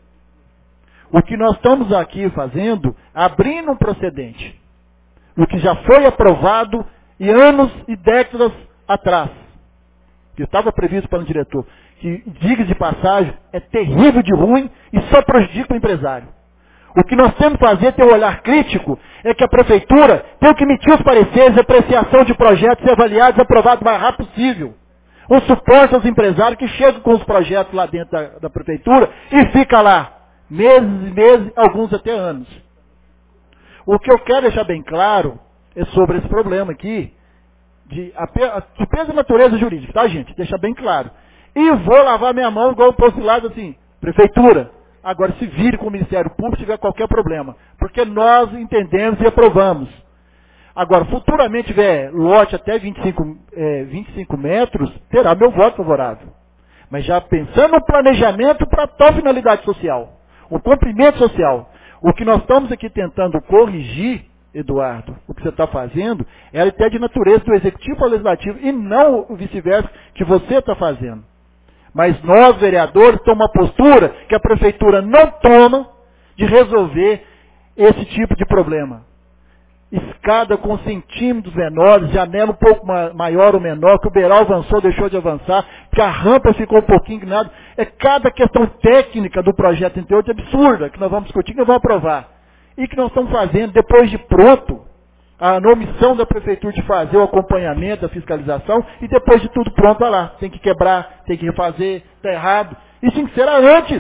O que nós estamos aqui fazendo, abrindo um procedente. O que já foi aprovado em anos e décadas atrás. Que estava previsto pelo diretor. Que, diga de passagem, é terrível de ruim e só prejudica o empresário. O que nós temos que fazer, ter um olhar crítico, é que a prefeitura tem que emitir os pareceres, apreciação de projetos e avaliados e aprovados o mais rápido possível. Um suporte aos empresários que chegam com os projetos lá dentro da, da prefeitura e fica lá meses e meses, alguns até anos. O que eu quero deixar bem claro é sobre esse problema aqui, de, de peso e natureza jurídica, tá, gente? Deixa bem claro. E vou lavar minha mão igual o posto lado assim, prefeitura, agora se vire com o Ministério Público se tiver qualquer problema, porque nós entendemos e aprovamos. Agora, futuramente tiver lote até vinte e cinco, é, vinte e cinco metros, terá meu voto favorável. Mas já pensando no planejamento para tal finalidade social, o cumprimento social. O que nós estamos aqui tentando corrigir, Eduardo, o que você está fazendo, é até de natureza do executivo ao legislativo, e não o vice-versa que você está fazendo. Mas nós, vereadores, temos uma postura que a prefeitura não toma de resolver esse tipo de problema. Escada com centímetros menores, janela um pouco maior ou menor, que o beiral avançou, deixou de avançar, que a rampa ficou um pouquinho inclinada. É cada questão técnica do projeto trinta e oito absurda, que nós vamos discutir, que nós vamos aprovar. E que nós estamos fazendo, depois de pronto, a omissão da prefeitura de fazer o acompanhamento, a fiscalização, e depois de tudo pronto, olha lá, tem que quebrar, tem que refazer, está errado. Isso tem que ser antes.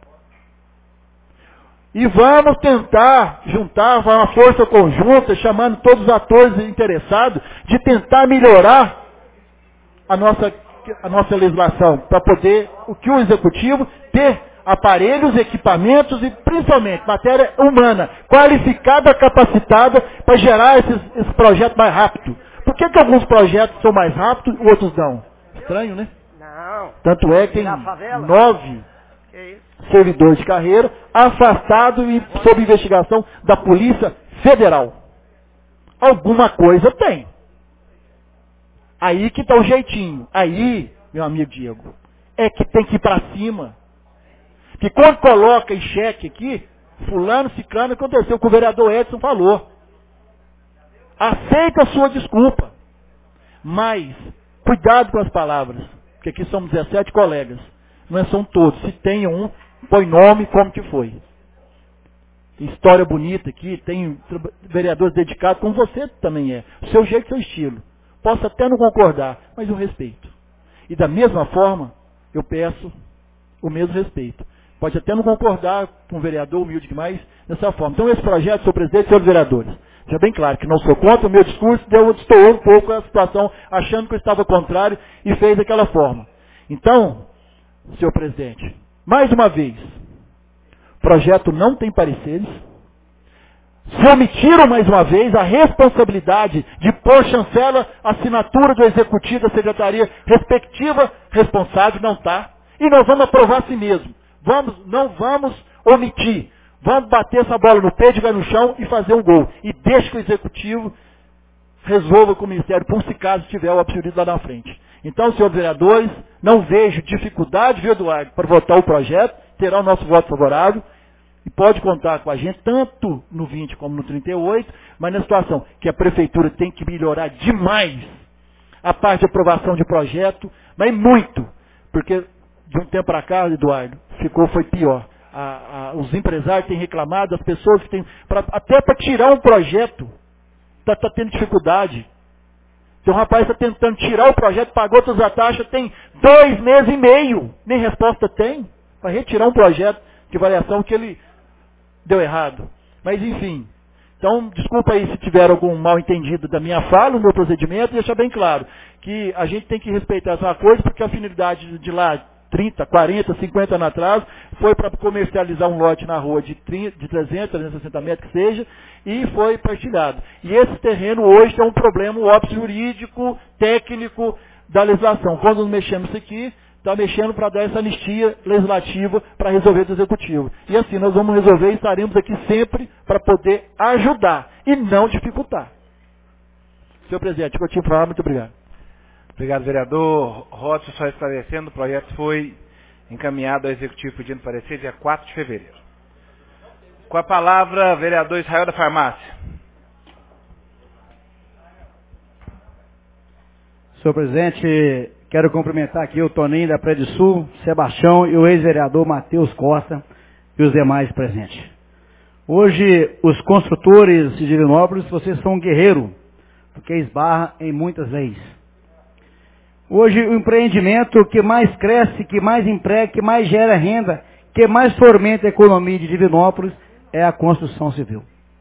E vamos tentar juntar uma força conjunta, chamando todos os atores interessados, de tentar melhorar a nossa, a nossa legislação, para poder, o que o executivo, ter aparelhos, equipamentos e principalmente matéria humana, qualificada, capacitada, para gerar esses, esses projetos mais rápido. Por que, que alguns projetos são mais rápidos e outros não? Estranho, né? Não. Tanto é que tem nove servidores de carreira afastados e sob investigação da Polícia Federal. Alguma coisa tem. Aí que está o jeitinho. Aí, meu amigo Diego, é que tem que ir para cima. Que quando coloca em xeque aqui, fulano, ciclano, aconteceu com o vereador Edson falou. Aceita a sua desculpa. Mas, cuidado com as palavras. Porque aqui somos dezessete colegas. Não são todos. Se tem um, põe nome como que foi. Tem história bonita aqui, tem vereadores dedicados, como você também é. O seu jeito, seu estilo. Posso até não concordar, mas eu respeito. E da mesma forma, eu peço o mesmo respeito. Pode até não concordar com um vereador humilde demais dessa forma. Então esse projeto, senhor presidente e senhores vereadores, já bem claro que não sou contra, o meu discurso deu, destoou um pouco a situação, achando que eu estava contrário e fez daquela forma. Então, senhor presidente, mais uma vez, o projeto não tem pareceres, se omitiram mais uma vez a responsabilidade de pôr chancela, assinatura do executivo da secretaria respectiva responsável, não está, e nós vamos aprovar assim mesmo. Vamos, não vamos omitir. Vamos bater essa bola no peito, jogar no chão e fazer um gol. E deixe que o executivo resolva com o Ministério Público, se caso tiver o absoluto lá na frente. Então, senhores vereadores, não vejo dificuldade, viu, Eduardo, para votar o projeto. Terá o nosso voto favorável. E pode contar com a gente, tanto no vinte como no trinta e oito, mas na situação que a prefeitura tem que melhorar demais a parte de aprovação de projeto, mas muito, porque de um tempo para cá, Eduardo, ficou, foi pior. A, a, os empresários têm reclamado, as pessoas que têm, pra, até para tirar um projeto, está tá tendo dificuldade. Tem um rapaz que está tentando tirar o projeto, pagou todas as taxas, tem dois meses e meio, nem resposta tem, para retirar um projeto de variação que ele deu errado. Mas enfim, então desculpa aí se tiver algum mal entendido da minha fala, do meu procedimento, e deixar bem claro que a gente tem que respeitar essa coisa, porque a afinidade de lá, trinta, quarenta, cinquenta anos atrás, foi para comercializar um lote na rua de, trinta, de trezentos, trezentos e sessenta metros que seja, e foi partilhado. E esse terreno hoje é um problema, um óbice jurídico, técnico da legislação. Quando nós mexemos isso aqui, está mexendo para dar essa anistia legislativa para resolver do executivo. E assim nós vamos resolver e estaremos aqui sempre para poder ajudar e não dificultar. Senhor presidente, eu tinha que falar, muito obrigado. Obrigado, vereador. Rodson, só esclarecendo, o projeto foi encaminhado ao executivo pedindo parecer dia quatro de fevereiro. Com a palavra, vereador Israel da Farmácia. Senhor presidente, quero cumprimentar aqui o Toninho da Prédio Sul, Sebastião e o ex-vereador Matheus Costa e os demais presentes. Hoje, os construtores de Divinópolis, vocês são um guerreiro, porque esbarra em muitas leis. Hoje, o empreendimento que mais cresce, que mais emprega, que mais gera renda, que mais fomenta a economia de Divinópolis é a construção civil.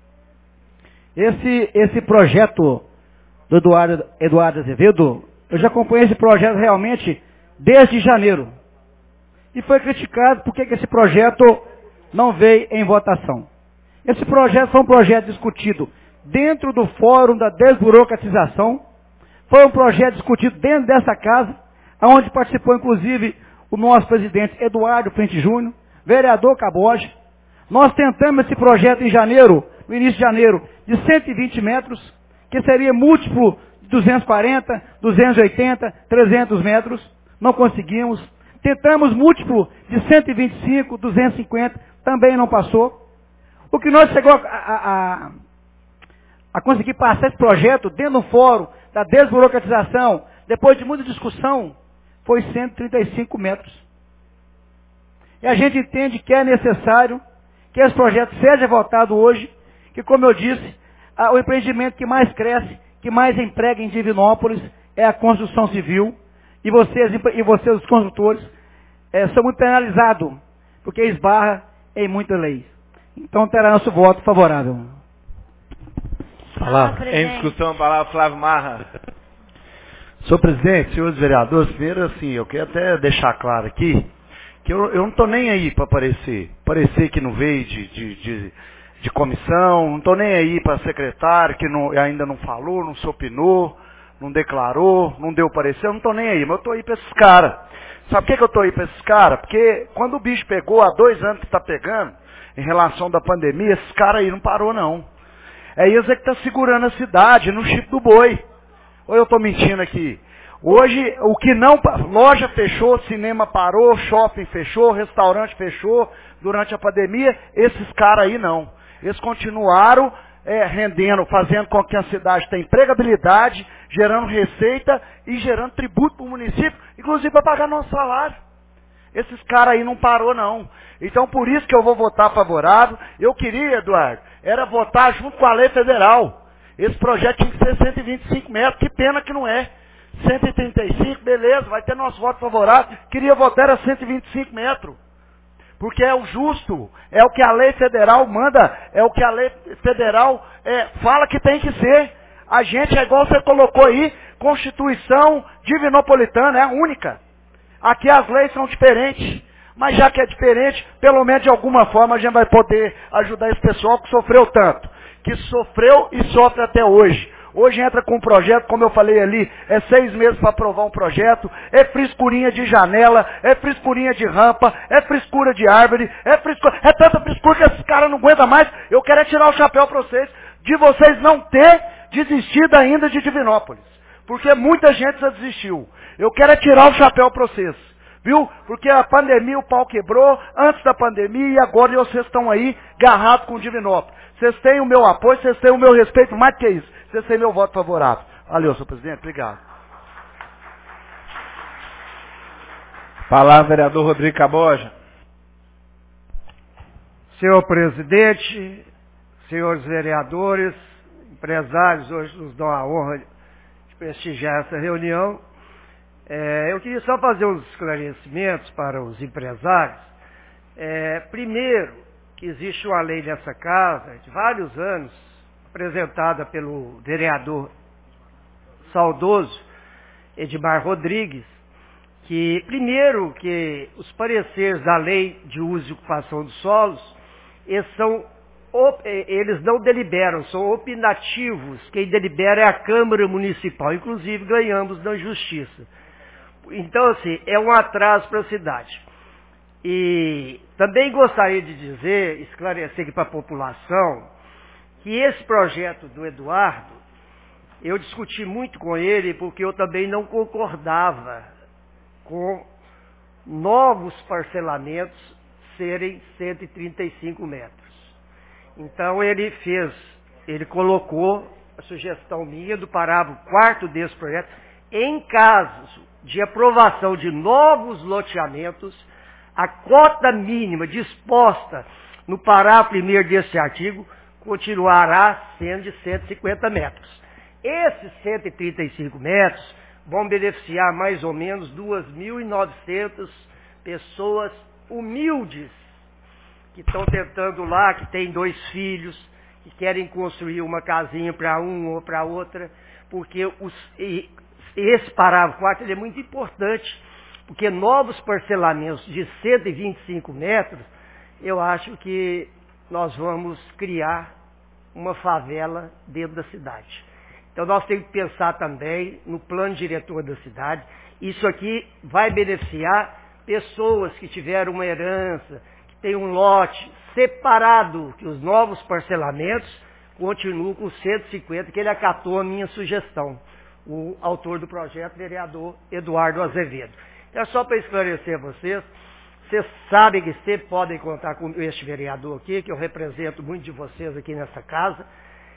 Esse, esse projeto do Eduardo, Eduardo Azevedo, eu já acompanhei esse projeto realmente desde janeiro. E foi criticado porque que esse projeto não veio em votação. Esse projeto foi um projeto discutido dentro do Fórum da Desburocratização. Foi um projeto discutido dentro dessa casa, onde participou inclusive o nosso presidente Eduardo Frente Júnior, vereador Caboge. Nós tentamos esse projeto em janeiro, no início de janeiro, de cento e vinte metros, que seria múltiplo de duzentos e quarenta, duzentos e oitenta, trezentos metros. Não conseguimos. Tentamos múltiplo de cento e vinte e cinco, duzentos e cinquenta, também não passou. O que nós chegou a, a, a, a conseguir passar esse projeto dentro do fórum da desburocratização, depois de muita discussão, foi cento e trinta e cinco metros. E a gente entende que é necessário que esse projeto seja votado hoje, que, como eu disse, a, o empreendimento que mais cresce, que mais emprega em Divinópolis é a construção civil, e vocês, e vocês os construtores, é, são muito penalizados, porque esbarra em muitas leis. Então terá nosso voto favorável. Palavra. Em discussão, a palavra Flávio Marra. Senhor presidente, senhores vereadores, primeiro assim, eu quero até deixar claro aqui, que eu, eu não estou nem aí para aparecer. Parecer que não veio de, de, de, de comissão, não estou nem aí para secretário que não, ainda não falou, não se opinou, não declarou, não deu parecer, eu não estou nem aí, mas eu estou aí para esses caras. Sabe por que, que eu estou aí para esses caras? Porque quando o bicho pegou, há dois anos que está pegando, em relação da pandemia, esses caras aí não parou não. É eles é que está segurando a cidade, no chip do boi. Ou eu estou mentindo aqui? Hoje, o que não... Loja fechou, cinema parou, shopping fechou, restaurante fechou durante a pandemia. Esses caras aí não. Eles continuaram é, rendendo, fazendo com que a cidade tenha empregabilidade, gerando receita e gerando tributo para o município, inclusive para pagar nosso salário. Esses caras aí não parou não. Então por isso que eu vou votar favorável. Eu queria, Eduardo, era votar junto com a lei federal. Esse projeto tinha que ser cento e vinte e cinco metros, que pena que não é. cento e trinta e cinco, beleza, vai ter nosso voto favorável. Queria votar a cento e vinte e cinco metros. Porque é o justo, é o que a lei federal manda, é o que a lei federal é, fala que tem que ser. A gente é igual você colocou aí, Constituição Divinopolitana, é a única. Aqui as leis são diferentes. Mas já que é diferente, pelo menos de alguma forma a gente vai poder ajudar esse pessoal que sofreu tanto. Que sofreu e sofre até hoje. Hoje entra com um projeto, como eu falei ali, é seis meses para aprovar um projeto, é frescurinha de janela, é frescurinha de rampa, é frescura de árvore, é frescura, é tanta frescura que esses caras não aguentam mais. Eu quero é tirar o chapéu para vocês, de vocês não ter desistido ainda de Divinópolis. Porque muita gente já desistiu. Eu quero é tirar o chapéu para vocês. viu? Porque a pandemia, o pau quebrou, antes da pandemia, e agora vocês estão aí, garrados com o Divinópolis. Vocês têm o meu apoio, vocês têm o meu respeito, mais do que isso. Vocês têm meu voto favorável. Valeu, senhor presidente. Obrigado. Palavra, vereador Rodrigo Caboja. Senhor presidente, senhores vereadores, empresários, hoje nos dão a honra de prestigiar essa reunião. É, eu queria só fazer uns esclarecimentos para os empresários. É, primeiro, que existe uma lei nessa casa, de vários anos, apresentada pelo vereador saudoso Edmar Rodrigues, que, primeiro, que os pareceres da lei de uso e ocupação dos solos, eles, são, eles não deliberam, são opinativos. Quem delibera é a Câmara Municipal, inclusive ganhamos na Justiça. Então, assim, é um atraso para a cidade. E também gostaria de dizer, esclarecer aqui para a população, que esse projeto do Eduardo, eu discuti muito com ele, porque eu também não concordava com novos parcelamentos serem cento e trinta e cinco metros. Então ele fez, ele colocou a sugestão minha do parágrafo quarto desse projeto, em casos de aprovação de novos loteamentos, a cota mínima disposta no parágrafo primeiro desse artigo continuará sendo de cento e cinquenta metros. Esses cento e trinta e cinco metros vão beneficiar mais ou menos duas mil e novecentas pessoas humildes que estão tentando lá, que têm dois filhos, que querem construir uma casinha para um ou para outra, porque os, e, esse parágrafo quarto ele é muito importante, porque novos parcelamentos de cento e vinte e cinco metros, eu acho que nós vamos criar uma favela dentro da cidade. Então nós temos que pensar também no plano diretor da cidade. Isso aqui vai beneficiar pessoas que tiveram uma herança, que tem um lote separado, que os novos parcelamentos continuam com cento e cinquenta, que ele acatou a minha sugestão. O autor do projeto, vereador Eduardo Azevedo. Então é só para esclarecer a vocês, vocês sabem que sempre podem contar com este vereador aqui, que eu represento muito de vocês aqui nessa casa,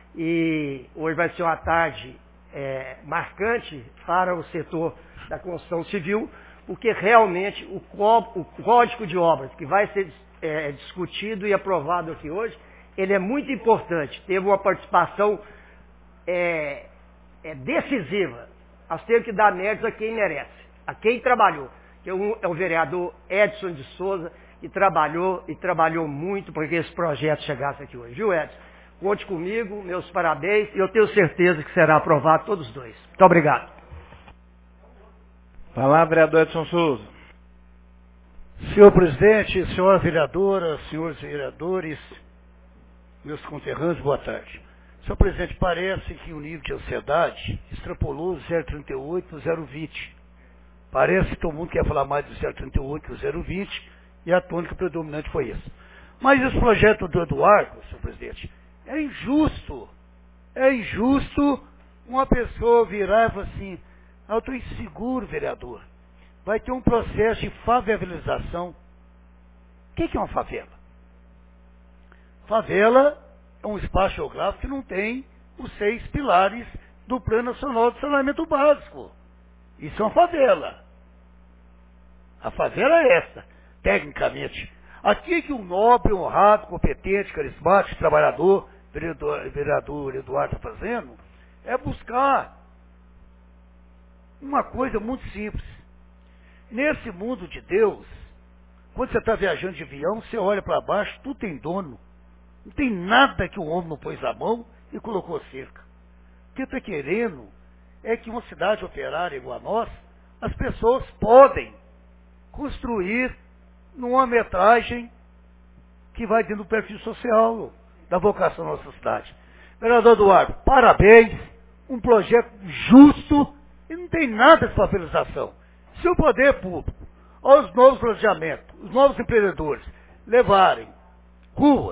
e hoje vai ser uma tarde é, marcante para o setor da construção civil, porque realmente o, o Código de Obras, que vai ser é, discutido e aprovado aqui hoje, ele é muito importante, teve uma participação é, é decisiva. Nós temos que dar méritos a quem merece, a quem trabalhou, que é o, é o vereador Edson de Souza, que trabalhou e trabalhou muito para que esse projeto chegasse aqui hoje. Viu, Edson? Conte comigo, meus parabéns, e eu tenho certeza que será aprovado todos os dois. Muito obrigado. Palavra, vereador Edson Souza. Senhor presidente, senhora vereadora, senhores vereadores, meus conterrâneos, boa tarde. Senhor presidente, parece que o nível de ansiedade extrapolou zero vírgula trinta e oito para zero vírgula vinte. Parece que todo mundo quer falar mais do zero vírgula trinta e oito que o zero vírgula vinte, e a tônica predominante foi essa. Mas esse projeto do Eduardo, senhor presidente, é injusto. É injusto uma pessoa virar e falar assim, ah, eu estou inseguro, vereador. Vai ter um processo de favelização. O que é uma favela? Favela é um espaço geográfico que não tem os seis pilares do Plano Nacional de Saneamento Básico. Isso é uma favela. A favela é essa, tecnicamente. Aqui que um nobre, honrado, competente, carismático, trabalhador, vereador, vereador Eduardo está fazendo, é buscar uma coisa muito simples. Nesse mundo de Deus, quando você está viajando de avião, você olha para baixo, tudo tem dono. Não tem nada que o homem não pôs a mão e colocou cerca. O que está querendo é que uma cidade operária igual a nós, as pessoas podem construir numa metragem que vai dentro do perfil social da vocação da nossa cidade. Vereador Eduardo, parabéns, um projeto justo e não tem nada de favelização. Se o poder público, aos novos planejamentos, os novos empreendedores, levarem ruas,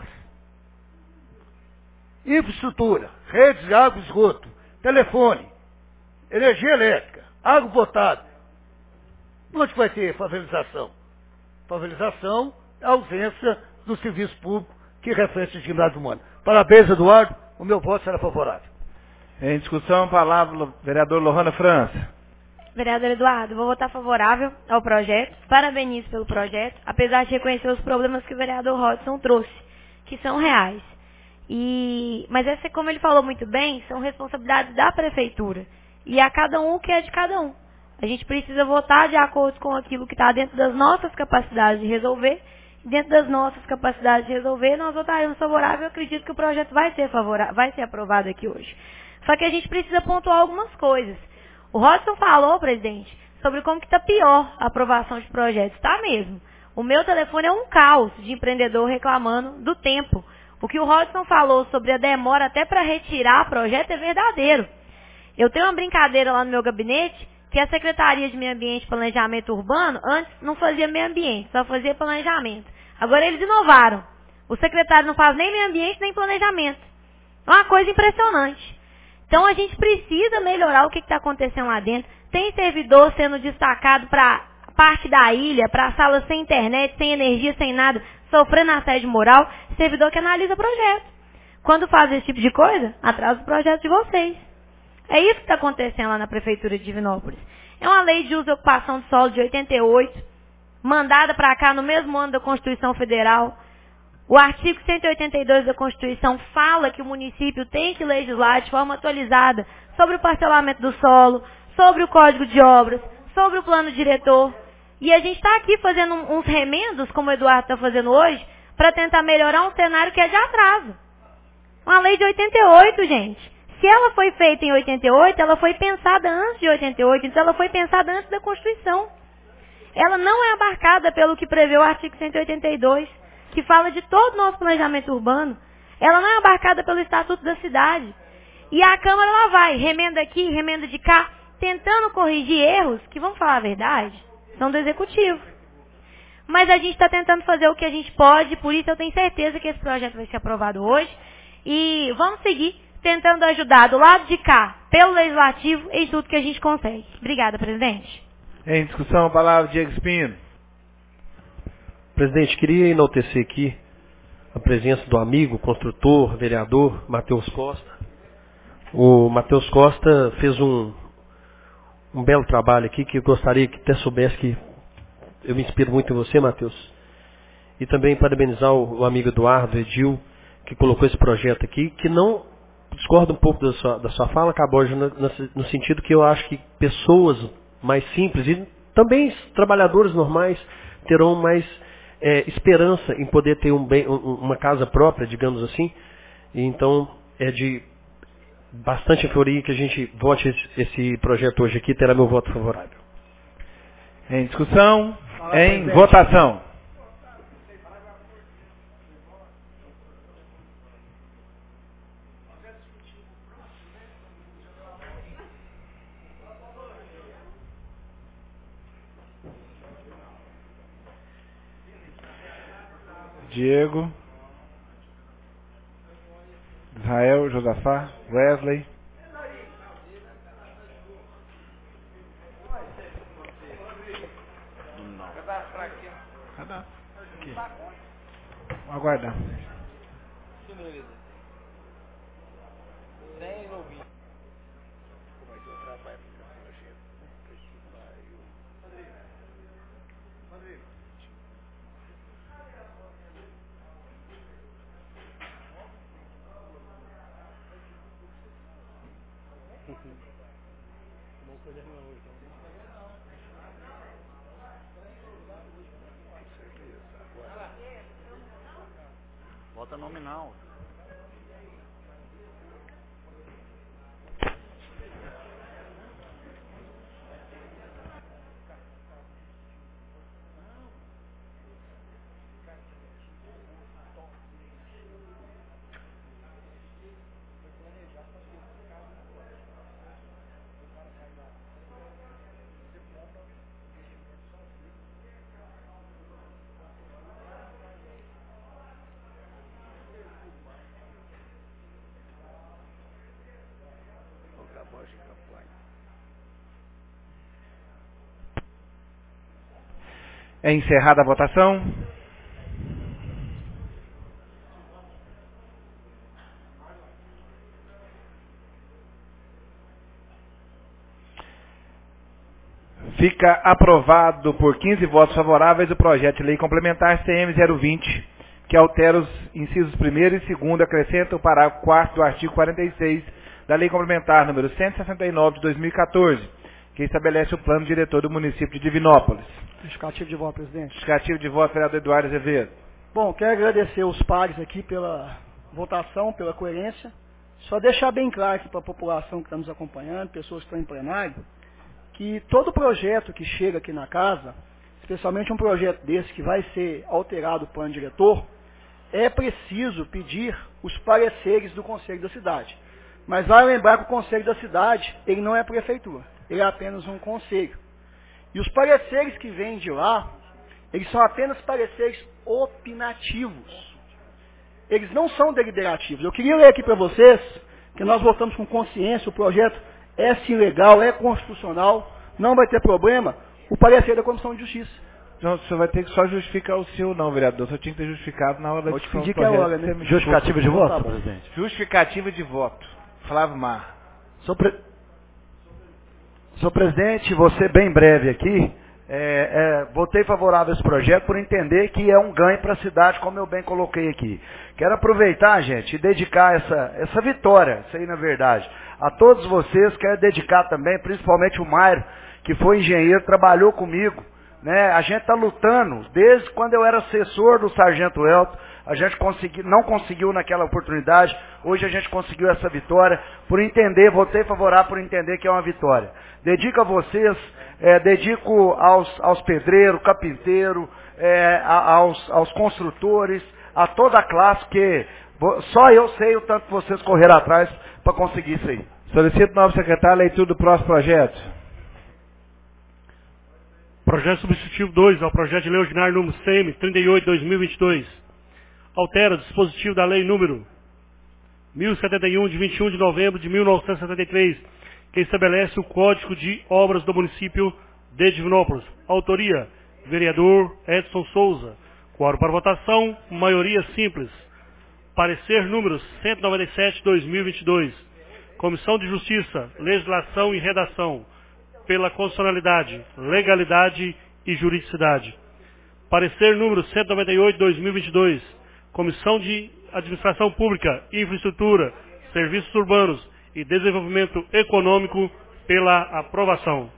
infraestrutura, redes de água e esgoto, telefone, energia elétrica, água potável, Onde vai ter favelização? Favelização é a ausência do serviço público que reflete a dignidade humana. Parabéns, Eduardo. O meu voto será favorável. Em discussão, a palavra, vereador Lohana França. Vereador Eduardo, vou votar favorável ao projeto. Parabenizo pelo projeto, apesar de reconhecer os problemas que o vereador Rodson trouxe, que são reais. E, mas essa, como ele falou muito bem, são responsabilidades da prefeitura. E a cada um o que é de cada um. A gente precisa votar de acordo com aquilo que está dentro das nossas capacidades de resolver. E dentro das nossas capacidades de resolver, nós votaremos favorável. Eu acredito que o projeto vai ser, favorável, vai ser aprovado aqui hoje. Só que a gente precisa pontuar algumas coisas. O Rodson falou, presidente, sobre como que está pior a aprovação de projetos. Está mesmo. O meu telefone é um caos de empreendedor reclamando do tempo. O que o Rodson falou sobre a demora até para retirar projeto é verdadeiro. Eu tenho uma brincadeira lá no meu gabinete, que a Secretaria de Meio Ambiente e Planejamento Urbano, antes não fazia meio ambiente, só fazia planejamento. Agora eles inovaram. O secretário não faz nem meio ambiente, nem planejamento. É uma coisa impressionante. Então a gente precisa melhorar o que está acontecendo lá dentro. Tem servidor sendo destacado para parte da ilha, para salas sem internet, sem energia, sem nada, sofrendo assédio moral. Servidor que analisa projeto. Quando faz esse tipo de coisa, atrasa o projeto de vocês. É isso que está acontecendo lá na Prefeitura de Divinópolis. É uma lei de uso e ocupação de solo de oitenta e oito, mandada para cá no mesmo ano da Constituição Federal. O artigo cento e oitenta e dois da Constituição fala que o município tem que legislar de forma atualizada sobre o parcelamento do solo, sobre o Código de Obras, sobre o plano diretor. E a gente está aqui fazendo uns remendos, como o Eduardo está fazendo hoje, para tentar melhorar um cenário que é de atraso. Uma lei de oitenta e oito, gente. Se ela foi feita em oitenta e oito, ela foi pensada antes de oitenta e oito, então ela foi pensada antes da Constituição. Ela não é abarcada pelo que prevê o artigo cento e oitenta e dois, que fala de todo o nosso planejamento urbano. Ela não é abarcada pelo Estatuto da Cidade. E a Câmara, ela vai, remenda aqui, remenda de cá, tentando corrigir erros, que, vamos falar a verdade, são do Executivo. Mas a gente está tentando fazer o que a gente pode, por isso eu tenho certeza que esse projeto vai ser aprovado hoje. E vamos seguir tentando ajudar do lado de cá, pelo Legislativo, em tudo que a gente consegue. Obrigada, presidente. Em discussão, a palavra Diego Espino. Presidente, queria enaltecer aqui a presença do amigo, construtor, vereador, Matheus Costa. O Matheus Costa fez um, um belo trabalho aqui, que eu gostaria que até soubesse que eu me inspiro muito em você, Matheus. E também parabenizar o, o amigo Eduardo, Edil, que colocou esse projeto aqui, que não discorda um pouco da sua, da sua fala, acabou no, no sentido que eu acho que pessoas mais simples e também trabalhadores normais terão mais é, esperança em poder ter um bem, um, uma casa própria, digamos assim. E então é de bastante euforia que a gente vote esse, esse projeto hoje aqui, terá meu voto favorável. Em discussão, Fala, em presidente. Votação. Diego, Israel, Josafá, Wesley. Vamos aguardar. Vota nominal. É encerrada a votação. Fica aprovado por quinze votos favoráveis o projeto de lei complementar C M zero vinte, que altera os incisos primeiro e segundo, acrescenta o parágrafo quarto do artigo quarenta e seis da Lei Complementar número cento e sessenta e nove de dois mil e quatorze, que estabelece o plano diretor do município de Divinópolis. Justificativo de voto, presidente. Justificativo de voto, vereador Eduardo Azevedo. Bom, quero agradecer os pares aqui pela votação, pela coerência. Só deixar bem claro aqui para a população que está nos acompanhando, pessoas que estão em plenário, que todo projeto que chega aqui na casa, especialmente um projeto desse que vai ser alterado o plano diretor, é preciso pedir os pareceres do Conselho da Cidade. Mas vale lembrar que o Conselho da Cidade, ele não é prefeitura, ele é apenas um conselho. E os pareceres que vêm de lá, eles são apenas pareceres opinativos. Eles não são deliberativos. Eu queria ler aqui para vocês, que nós votamos com consciência, o projeto é sim legal, é constitucional, não vai ter problema, o parecer da Comissão de Justiça. Então, o senhor vai ter que só justificar o seu não, vereador. O senhor tinha que ter justificado na hora da discussão. Vou te pedir que é hora, né? Justificativa de voto, presidente. Justificativa de voto. Flávio Mar. Senhor, pre... Senhor presidente, vou ser bem breve aqui. É, é, votei favorável a esse projeto por entender que é um ganho para a cidade, como eu bem coloquei aqui. Quero aproveitar, gente, e dedicar essa, essa vitória, isso aí na verdade, a todos vocês. Quero dedicar também, principalmente o Mairo, que foi engenheiro, trabalhou comigo, né? A gente está lutando, desde quando eu era assessor do Sargento Elton, a gente consegui, não conseguiu naquela oportunidade, hoje a gente conseguiu essa vitória, por entender, votei favorável por entender que é uma vitória. Dedico a vocês, é, dedico aos, aos pedreiros, carpinteiros, é, aos, aos construtores, a toda a classe, que só eu sei o tanto que vocês correram atrás para conseguir isso aí. Solicito, novo secretário, a leitura do próximo projeto. Projeto substitutivo dois ao projeto de lei ordinário número C M trinta e oito de dois mil e vinte e dois. Altera o dispositivo da lei número mil e setenta e um, de vinte e um de novembro de mil novecentos e setenta e três, que estabelece o Código de Obras do município de Divinópolis. Autoria, vereador Edson Souza. Quórum para votação, maioria simples. Parecer número cento e noventa e sete de dois mil e vinte e dois. Comissão de Justiça, Legislação e Redação. Pela constitucionalidade, legalidade e juridicidade. Parecer número cento e noventa e oito de dois mil e vinte e dois. Comissão de Administração Pública, Infraestrutura, Serviços Urbanos e Desenvolvimento Econômico, pela aprovação.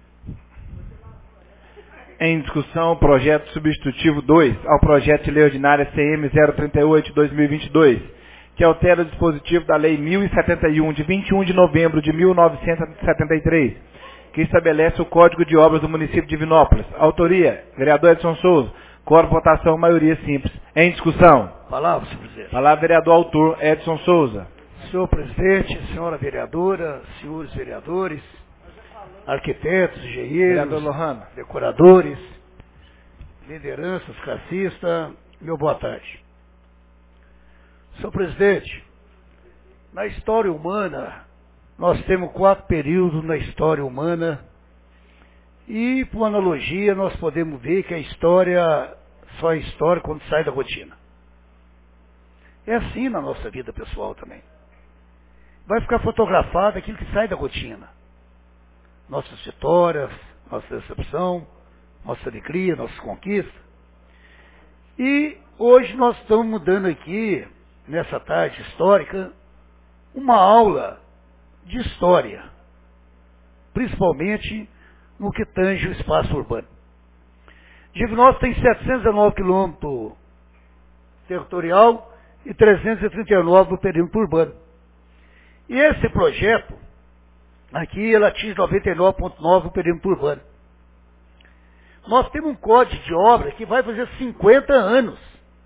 Em discussão, o projeto substitutivo dois ao projeto de lei ordinária C M zero trinta e oito de dois mil e vinte e dois, que altera o dispositivo da lei mil e setenta e um, de vinte e um de novembro de mil novecentos e setenta e três, que estabelece o Código de Obras do município de Divinópolis. Autoria, vereador Edson Souza. Quórum, votação, maioria simples. Em discussão. Palavra, senhor presidente. Palavra, vereador autor Edson Souza. Senhor presidente, senhora vereadora, senhores vereadores, arquitetos, engenheiros, decoradores, lideranças, classistas, meu boa tarde. Senhor presidente, na história humana, nós temos quatro períodos na história humana. E, por analogia, nós podemos ver que a história só é história quando sai da rotina. É assim na nossa vida pessoal também. Vai ficar fotografado aquilo que sai da rotina. Nossas vitórias, nossa decepção, nossa alegria, nossas conquistas. E hoje nós estamos dando aqui, nessa tarde histórica, uma aula de história. Principalmente no que tange o espaço urbano. Divinópolis tem setecentos e dezenove quilômetros territorial e trezentos e trinta e nove no perímetro urbano. E esse projeto, aqui, ele atinge noventa e nove vírgula nove no perímetro urbano. Nós temos um código de obra que vai fazer cinquenta anos.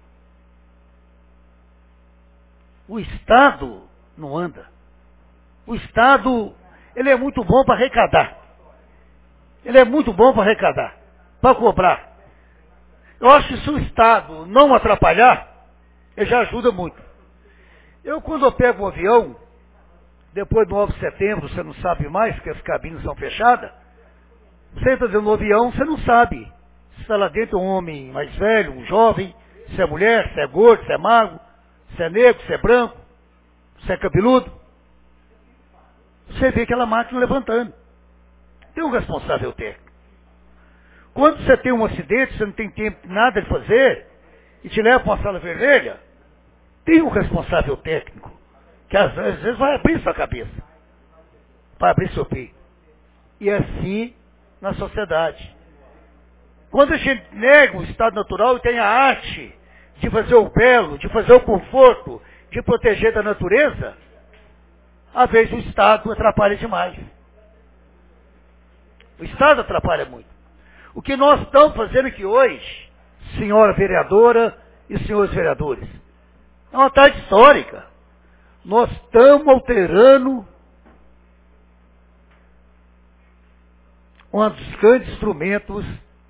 O Estado não anda. O Estado, ele é muito bom para arrecadar. Ele é muito bom para arrecadar, para cobrar. Eu acho que se o Estado não atrapalhar, ele já ajuda muito. Eu, quando eu pego um avião, depois do nove de setembro, você não sabe mais, porque as cabines são fechadas. Você entra dentro do avião, você não sabe Se está lá dentro um homem mais velho, um jovem, se é mulher, se é gordo, se é magro, se é negro, se é branco, se é cabeludo. Você vê aquela máquina levantando. Tem um responsável técnico. Quando você tem um acidente, você não tem tempo nada de fazer, e te leva para uma sala vermelha, tem um responsável técnico, que às vezes vai abrir sua cabeça, vai abrir seu peito. E é assim na sociedade. Quando a gente nega o estado natural e tem a arte de fazer o belo, de fazer o conforto, de proteger da natureza, às vezes o Estado atrapalha demais. O Estado atrapalha muito. O que nós estamos fazendo aqui hoje, senhora vereadora e senhores vereadores, é uma tarde histórica. Nós estamos alterando um dos grandes instrumentos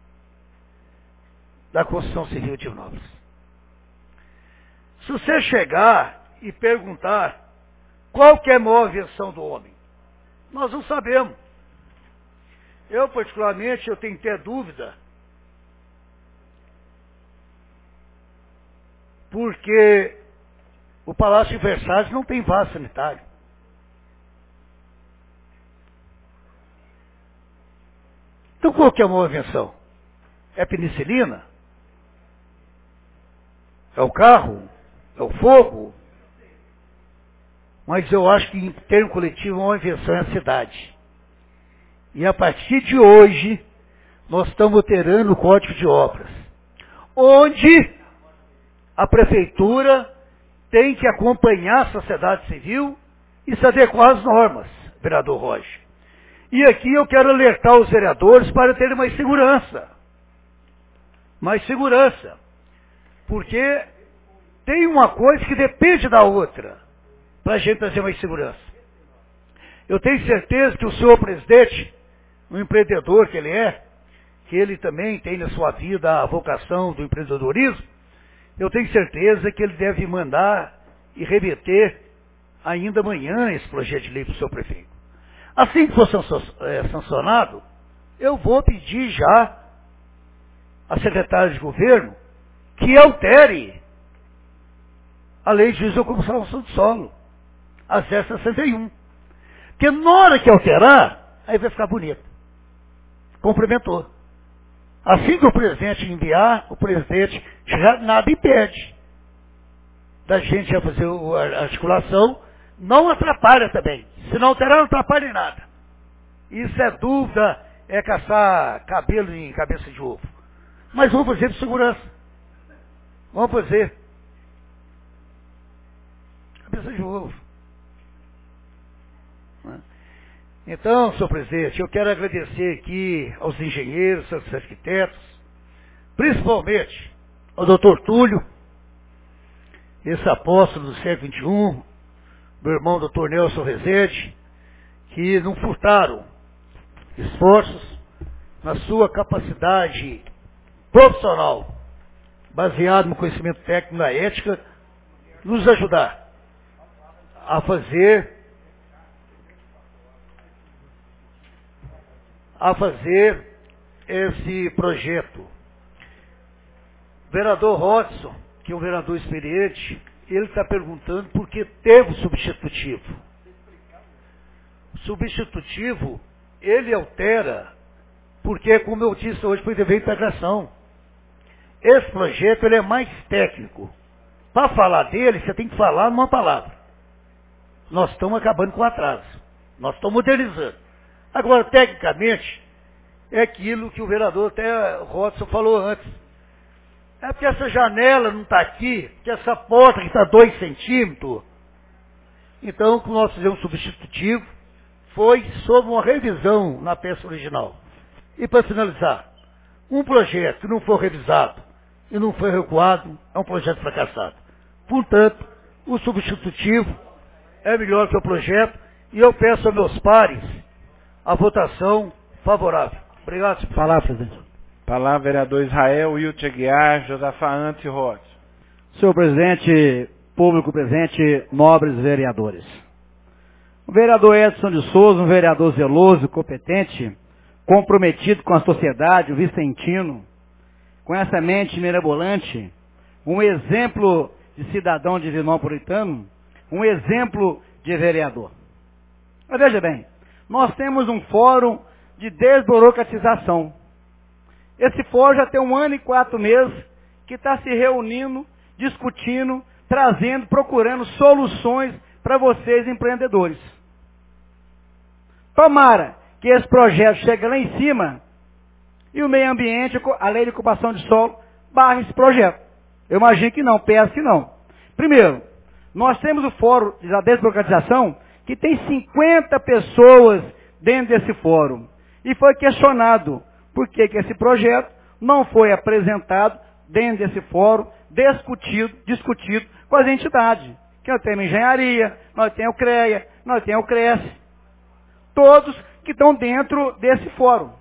da construção civil de Divinópolis. Se você chegar e perguntar qual que é a maior invenção do homem, nós não sabemos. Eu, particularmente, eu tenho que ter dúvida, porque o Palácio de Versalhes não tem vaso sanitário. Então qual que é a maior invenção? É a penicilina? É o carro? É o fogo? Mas eu acho que em termo coletivo a maior invenção é a cidade. E a partir de hoje, nós estamos alterando o Código de Obras, onde a prefeitura tem que acompanhar a sociedade civil e se adequar às normas, vereador Roger. E aqui eu quero alertar os vereadores para terem mais segurança. Mais segurança. Porque tem uma coisa que depende da outra, para a gente trazer mais segurança. Eu tenho certeza que o senhor presidente, um empreendedor que ele é, que ele também tem na sua vida a vocação do empreendedorismo, eu tenho certeza que ele deve mandar e remeter ainda amanhã esse projeto de lei para o seu prefeito. Assim que for sancionado, eu vou pedir já à secretária de governo que altere a lei de uso e ocupação do solo, a zero sessenta e um. Porque na hora que alterar, aí vai ficar bonito. Complementou. Assim que o presidente enviar, o presidente já nada impede da gente já fazer a articulação, não atrapalha também. Se não alterar, não atrapalha em nada. Isso é dúvida, é caçar cabelo em cabeça de ovo. Mas vamos fazer de segurança. Vamos fazer. Cabeça de ovo. Então, senhor presidente, eu quero agradecer aqui aos engenheiros, aos arquitetos, principalmente ao doutor Túlio, esse apóstolo do século vinte e um, meu irmão doutor Nelson Rezende, que não furtaram esforços na sua capacidade profissional, baseado no conhecimento técnico e na ética, nos ajudar a fazer a fazer esse projeto. O vereador Rodson, que é um vereador experiente, ele está perguntando por que teve o substitutivo. O substitutivo, ele altera, porque, como eu disse hoje, foi dever de integração. Esse projeto, ele é mais técnico. Para falar dele, você tem que falar numa palavra. Nós estamos acabando com o atraso. Nós estamos modernizando. Agora, tecnicamente, é aquilo que o vereador até Rodson falou antes. É porque essa janela não está aqui, porque essa porta que está dois centímetros. Então, o que nós fizemos substitutivo foi sobre uma revisão na peça original. E para finalizar, um projeto que não for revisado e não foi recuado é um projeto fracassado. Portanto, o substitutivo é melhor que o projeto e eu peço aos meus pares a votação favorável. Obrigado, senhor. Palavra, presidente. Palavra, vereador Israel, Wilton Aguiar, Josafá Antes e Rodes. Senhor presidente, público presente, nobres vereadores. O vereador Edson de Souza, um vereador zeloso, competente, comprometido com a sociedade, o vicentino, com essa mente mirabolante, um exemplo de cidadão divinopolitano, um exemplo de vereador. Mas veja bem, nós temos um fórum de desburocratização. Esse fórum já tem um ano e quatro meses que está se reunindo, discutindo, trazendo, procurando soluções para vocês empreendedores. Tomara que esse projeto chegue lá em cima e o meio ambiente, a lei de ocupação de solo, barre esse projeto. Eu imagino que não, peço que não. Primeiro, nós temos o fórum da desburocratização que tem cinquenta pessoas dentro desse fórum. E foi questionado por que que esse projeto não foi apresentado dentro desse fórum, discutido, discutido com as entidades. Que nós temos engenharia, nós temos o CREA, nós temos o CRES. Todos que estão dentro desse fórum.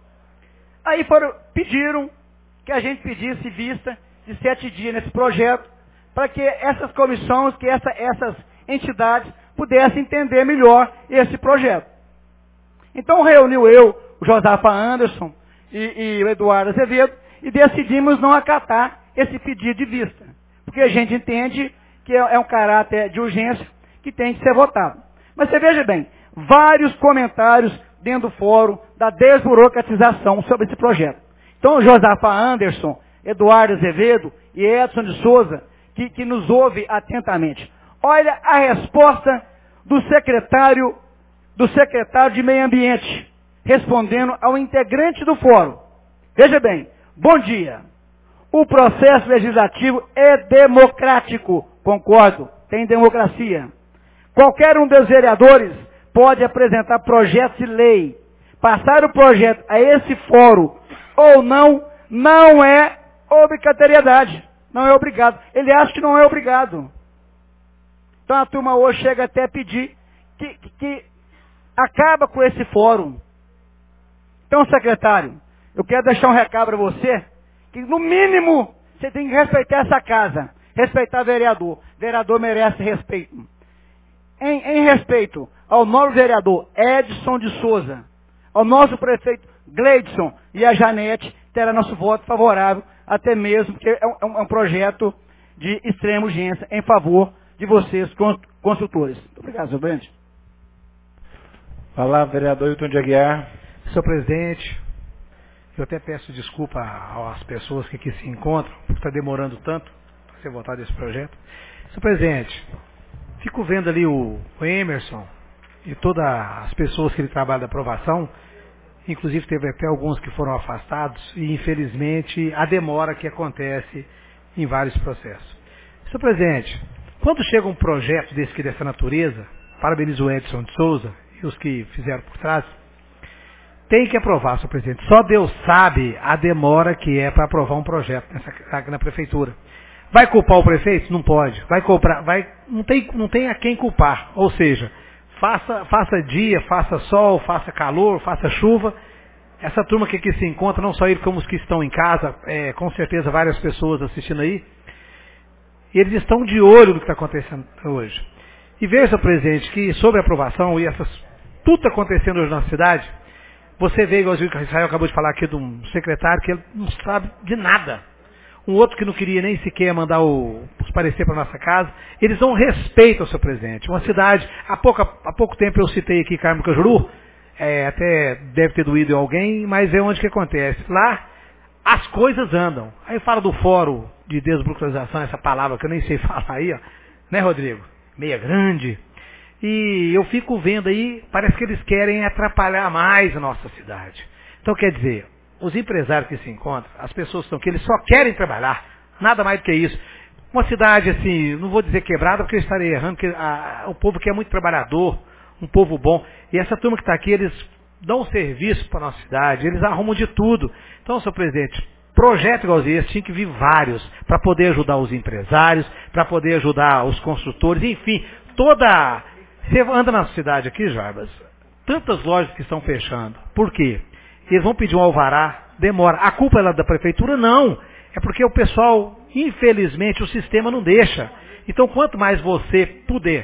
Aí foram, pediram que a gente pedisse vista de sete dias nesse projeto, para que essas comissões, que essa, essas entidades pudessem entender melhor esse projeto. Então reuniu eu, o Josafa Anderson e, e o Eduardo Azevedo, e decidimos não acatar esse pedido de vista. Porque a gente entende que é, é um caráter de urgência que tem que ser votado. Mas você veja bem, vários comentários dentro do fórum da desburocratização sobre esse projeto. Então o Josafa Anderson, Eduardo Azevedo e Edson de Souza, que, que nos ouve atentamente. Olha a resposta do secretário, do secretário de Meio Ambiente, respondendo ao integrante do fórum. Veja bem, bom dia. O processo legislativo é democrático, concordo, tem democracia. Qualquer um dos vereadores pode apresentar projetos de lei. Passar o projeto a esse fórum ou não, não é obrigatoriedade. Não é obrigado. Ele acha que não é obrigado. Então a turma hoje chega até a pedir que, que, que acaba com esse fórum. Então, secretário, eu quero deixar um recado para você, que no mínimo você tem que respeitar essa casa, respeitar o vereador. O vereador merece respeito. Em, em respeito ao novo vereador Edson de Souza, ao nosso prefeito Gleidson e a Janete, terá nosso voto favorável, até mesmo porque é um, é um projeto de extrema urgência em favor de vocês, construtores. Muito obrigado, senhor presidente. Fala, vereador Hilton de Aguiar. Senhor presidente, eu até peço desculpa às pessoas que aqui se encontram, por estar demorando tanto para ser votado esse projeto. Senhor presidente, fico vendo ali o, o Emerson e todas as pessoas que ele trabalha da aprovação, inclusive teve até alguns que foram afastados, e infelizmente a demora que acontece em vários processos. Senhor presidente, quando chega um projeto desse que dessa natureza, parabenizo o Edson de Souza e os que fizeram por trás, tem que aprovar, senhor presidente. Só Deus sabe a demora que é para aprovar um projeto nessa, na prefeitura. Vai culpar o prefeito? Não pode. Vai comprar, vai, não tem, não tem a quem culpar. Ou seja, faça, faça dia, faça sol, faça calor, faça chuva. Essa turma que aqui se encontra, não só ele como os que estão em casa, é, com certeza várias pessoas assistindo aí, eles estão de olho no que está acontecendo hoje. E veja, senhor presidente, que sobre a aprovação e essas, tudo está acontecendo hoje na cidade, você vê, igual o Israel acabou de falar aqui de um secretário que ele não sabe de nada. Um outro que não queria nem sequer mandar o, os parecer para a nossa casa. Eles não respeitam o seu presidente. Uma cidade, há pouco, há pouco tempo eu citei aqui Carmo Cajuru, é, até deve ter doído em alguém, mas é onde que acontece. Lá as coisas andam. Aí fala do fórum de desburocratização, essa palavra que eu nem sei falar aí, ó, né, Rodrigo? Meia grande. E eu fico vendo aí, parece que eles querem atrapalhar mais a nossa cidade. Então, quer dizer, os empresários que se encontram, as pessoas que estão aqui, eles só querem trabalhar, nada mais do que isso. Uma cidade, assim, não vou dizer quebrada, porque eu estarei errando, porque a, o povo que é muito trabalhador, um povo bom. E essa turma que está aqui, eles dão serviço para a nossa cidade, eles arrumam de tudo. Então, senhor presidente, projeto igual esse tinha que vir vários, para poder ajudar os empresários, para poder ajudar os construtores, enfim, toda... Você anda na cidade aqui, Jarbas, tantas lojas que estão fechando. Por quê? Eles vão pedir um alvará, demora. A culpa é da prefeitura? Não. É porque o pessoal, infelizmente, o sistema não deixa. Então, quanto mais você puder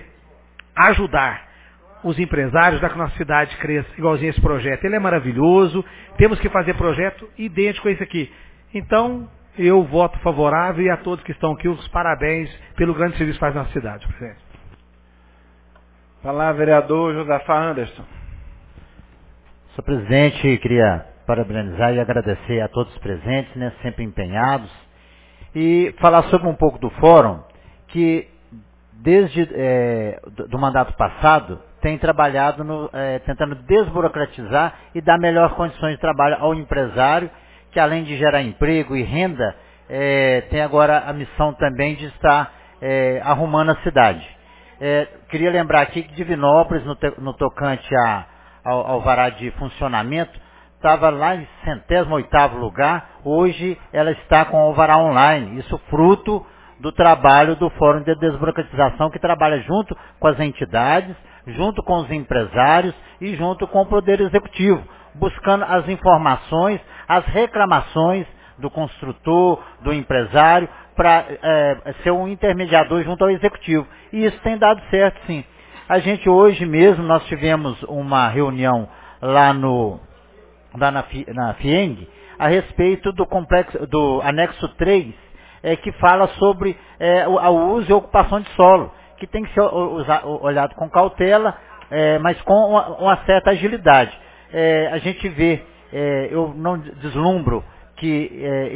ajudar os empresários da nossa cidade cresça, igualzinho esse projeto, ele é maravilhoso. Temos que fazer projeto idêntico a esse aqui. Então, eu voto favorável e a todos que estão aqui, os parabéns pelo grande serviço que faz na cidade, presidente. Palavra, vereador Josafá Anderson. Senhor presidente, queria parabenizar e agradecer a todos os presentes, né, sempre empenhados, e falar sobre um pouco do fórum, que desde é, do, do mandato passado tem trabalhado no, é, tentando desburocratizar e dar melhores condições de trabalho ao empresário, que além de gerar emprego e renda, é, tem agora a missão também de estar é, arrumando a cidade. É, queria lembrar aqui que Divinópolis, no, te, no tocante a, ao, ao alvará de funcionamento, estava lá em centésimo oitavo lugar, hoje ela está com o alvará online, isso fruto do trabalho do Fórum de Desburocratização, que trabalha junto com as entidades, junto com os empresários e junto com o Poder Executivo, buscando as informações, as reclamações do construtor, do empresário, para é, ser um intermediador junto ao Executivo. E isso tem dado certo, sim. A gente hoje mesmo, nós tivemos uma reunião lá no lá na, na FIENG, a respeito do complexo, do anexo três, é, que fala sobre é, o, o uso e ocupação de solo, que tem que ser usa, olhado com cautela, é, mas com uma, uma certa agilidade. É, a gente vê, é, eu não deslumbro que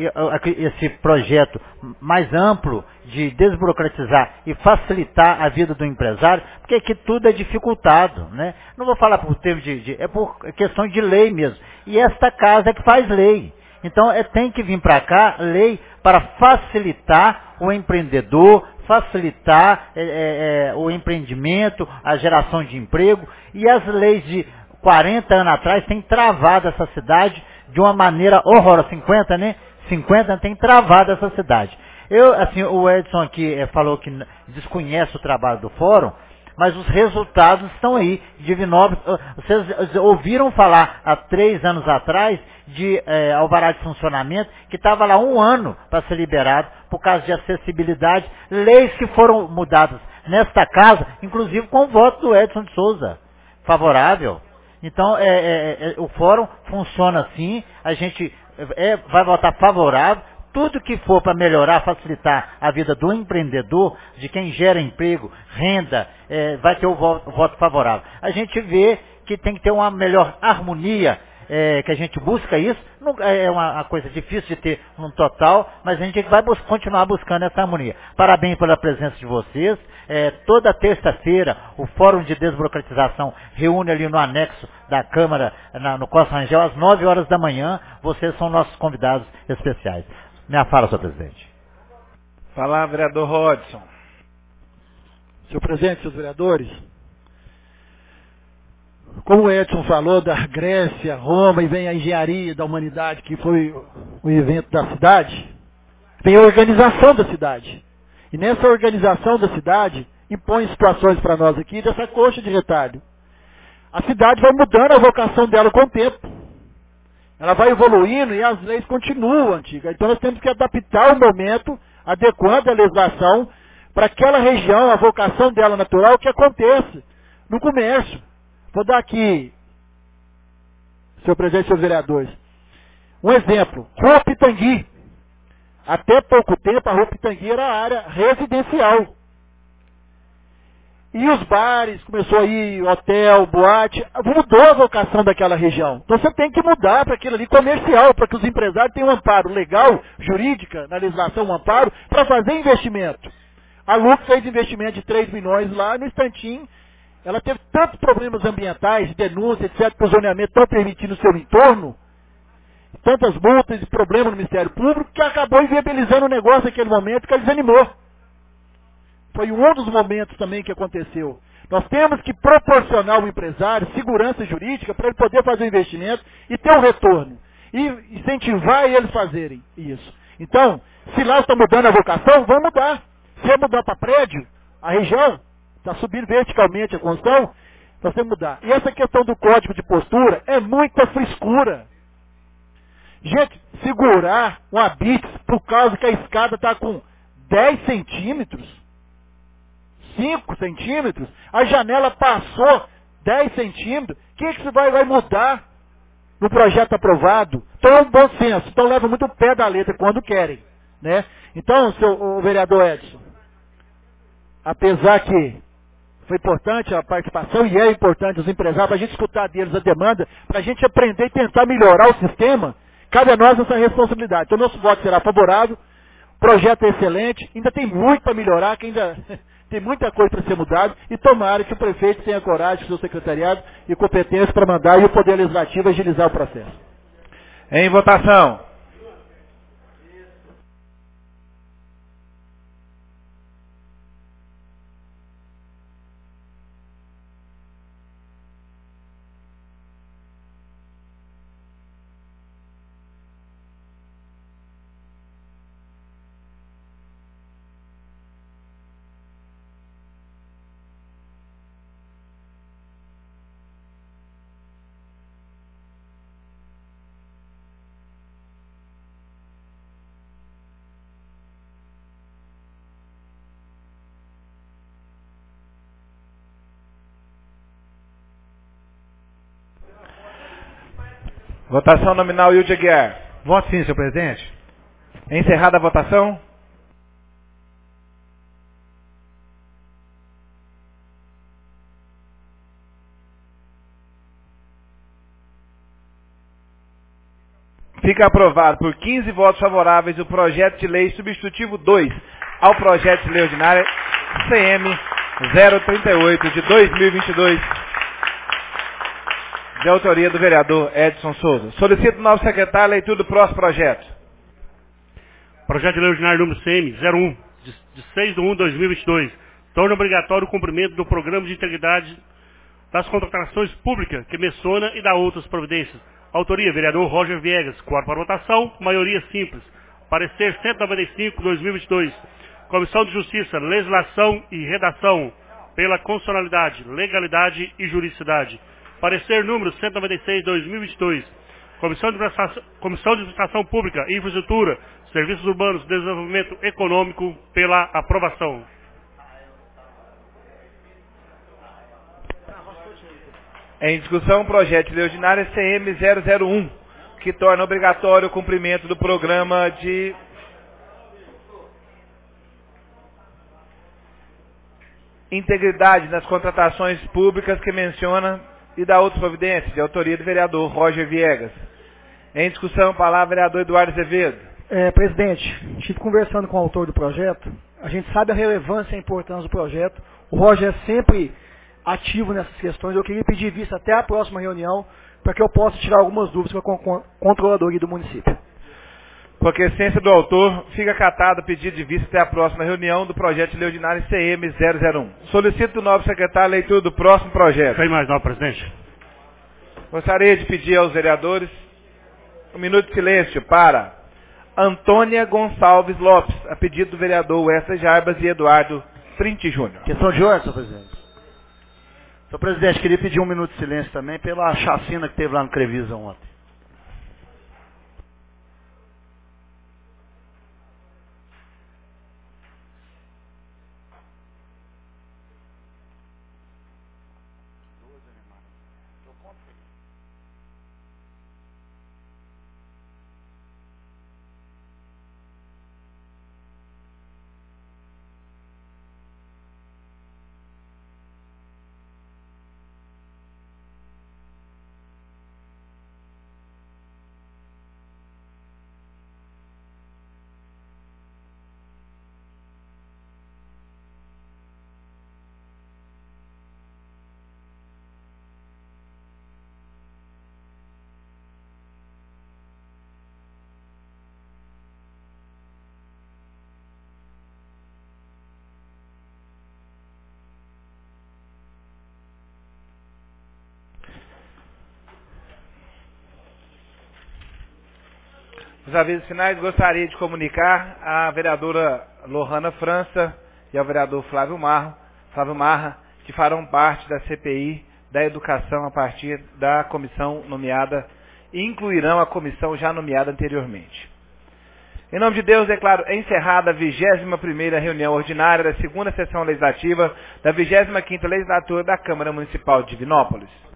é, esse projeto mais amplo de desburocratizar e facilitar a vida do empresário, porque aqui tudo é dificultado, né? Não vou falar por termo de, de é por questão de lei mesmo. E esta casa é que faz lei. Então é, tem que vir para cá lei para facilitar o empreendedor, facilitar é, é, o empreendimento, a geração de emprego. E as leis de quarenta anos atrás têm travado essa cidade de uma maneira horrorosa. cinquenta, né? cinquenta tem travado essa cidade. Eu, assim, o Edson aqui é, falou que desconhece o trabalho do fórum, mas os resultados estão aí. Divinópolis, vocês ouviram falar há três anos atrás de é, alvará de funcionamento, que estava lá um ano para ser liberado por causa de acessibilidade, leis que foram mudadas nesta casa, inclusive com o voto do Edson de Souza, favorável. Então, é, é, é, o fórum funciona assim, a gente é, vai votar favorável, tudo que for para melhorar, facilitar a vida do empreendedor, de quem gera emprego, renda, é, vai ter o voto, o voto favorável. A gente vê que tem que ter uma melhor harmonia, é, que a gente busca isso, não, é uma, uma coisa difícil de ter um total, mas a gente vai bus- continuar buscando essa harmonia. Parabéns pela presença de vocês. É, toda terça-feira o Fórum de Desburocratização reúne ali no anexo da Câmara, na, no Costa Rangel, às nove horas da manhã. Vocês são nossos convidados especiais. Minha fala, senhor presidente. Palavra, vereador Rodson. Senhor presidente, senhores vereadores, como o Edson falou da Grécia, Roma, e vem a engenharia da humanidade, que foi o evento da cidade, vem a organização da cidade. E nessa organização da cidade, impõe situações para nós aqui dessa coxa de retalho. A cidade vai mudando a vocação dela com o tempo. Ela vai evoluindo e as leis continuam antigas. Então nós temos que adaptar o momento, adequando a legislação para aquela região, a vocação dela natural, que aconteça no comércio. Vou dar aqui, senhor presidente e senhores vereadores, um exemplo. Rua Pitangui. Até pouco tempo a Rua Pitangui era área residencial. E os bares, começou aí hotel, boate, mudou a vocação daquela região. Então você tem que mudar para aquilo ali comercial, para que os empresários tenham um amparo legal, jurídica, na legislação, um amparo, para fazer investimento. A Lux fez investimento de três milhões lá, no instantinho, ela teve tantos problemas ambientais, de denúncia, etcétera, que o zoneamento não permitindo o seu entorno, tantas multas e problemas no Ministério Público, que acabou inviabilizando o negócio naquele momento, que ele desanimou. Foi um dos momentos também que aconteceu. Nós temos que proporcionar ao empresário segurança jurídica para ele poder fazer o investimento e ter um retorno. E incentivar eles a fazerem isso. Então, se lá está mudando a vocação, vamos mudar. Se é mudar para prédio, a região está subindo verticalmente a construção, nós temos que mudar. E essa questão do código de postura é muita frescura. Gente, segurar uma bits por causa que a escada está com dez centímetros, cinco centímetros, a janela passou dez centímetros, o que, que você vai, vai mudar no projeto aprovado? Então é um bom senso, então leva muito o pé da letra quando querem. Né? Então, seu, o vereador Edson, apesar que foi importante a participação e é importante os empresários, para a gente escutar deles a demanda, para a gente aprender e tentar melhorar o sistema, cabe a nós essa responsabilidade. Então, nosso voto será favorável, o projeto é excelente, ainda tem muito para melhorar, que ainda tem muita coisa para ser mudada, e tomara que o prefeito tenha coragem, seu secretariado e competência para mandar e o Poder Legislativo agilizar o processo. Em votação. Votação nominal, Hilde Aguiar. Voto sim, senhor presidente. Encerrada a votação. Fica aprovado por quinze votos favoráveis o projeto de lei substitutivo dois ao projeto de lei ordinária C M zero trinta e oito de dois mil e vinte e dois. De autoria do vereador Edson Souza. Solicito o novo secretário a leitura do próximo projeto. Projeto de lei ordinário número C M zero um, de, de seis de um de dois mil e vinte e dois, torna obrigatório o cumprimento do Programa de Integridade das Contratações Públicas, que menciona e dá outras providências. Autoria, vereador Roger Viegas. Quórum para votação, maioria simples. Parecer cento e noventa e cinco de dois mil e vinte e dois. Comissão de Justiça, Legislação e Redação, pela constitucionalidade, legalidade e juridicidade. Parecer número cento e noventa e seis de dois mil e vinte e dois. Comissão de, Comissão de Administração Pública, Infraestrutura, Serviços Urbanos, Desenvolvimento Econômico, pela aprovação. Em discussão, projeto de lei ordinária C M zero zero um, que torna obrigatório o cumprimento do programa de integridade nas contratações públicas, que menciona e dá outras providências, de autoria do vereador Roger Viegas. Em discussão, palavra vereador Eduardo Azevedo. É, presidente, estive conversando com o autor do projeto, a gente sabe a relevância e a importância do projeto, o Roger é sempre ativo nessas questões, eu queria pedir vista até a próxima reunião, para que eu possa tirar algumas dúvidas com a controladoria do município. Com a quiescência do autor, fica acatado o pedido de vista até a próxima reunião do projeto de lei ordinária C M zero zero um. Solicito do novo secretário a leitura do próximo projeto. Tem mais não, presidente. Gostaria de pedir aos vereadores um minuto de silêncio para Antônia Gonçalves Lopes, a pedido do vereador Wesley Jarbas e Eduardo Trinti Júnior. Questão de ordem, senhor presidente. Senhor presidente, queria pedir um minuto de silêncio também pela chacina que teve lá no Crevisa ontem. Nos avisos finais, gostaria de comunicar à vereadora Lohana França e ao vereador Flávio Marra, Flávio Marra, que farão parte da C P I da Educação a partir da comissão nomeada e incluirão a comissão já nomeada anteriormente. Em nome de Deus, declaro encerrada a vigésima primeira reunião ordinária da segunda sessão legislativa da vigésima quinta legislatura da Câmara Municipal de Divinópolis.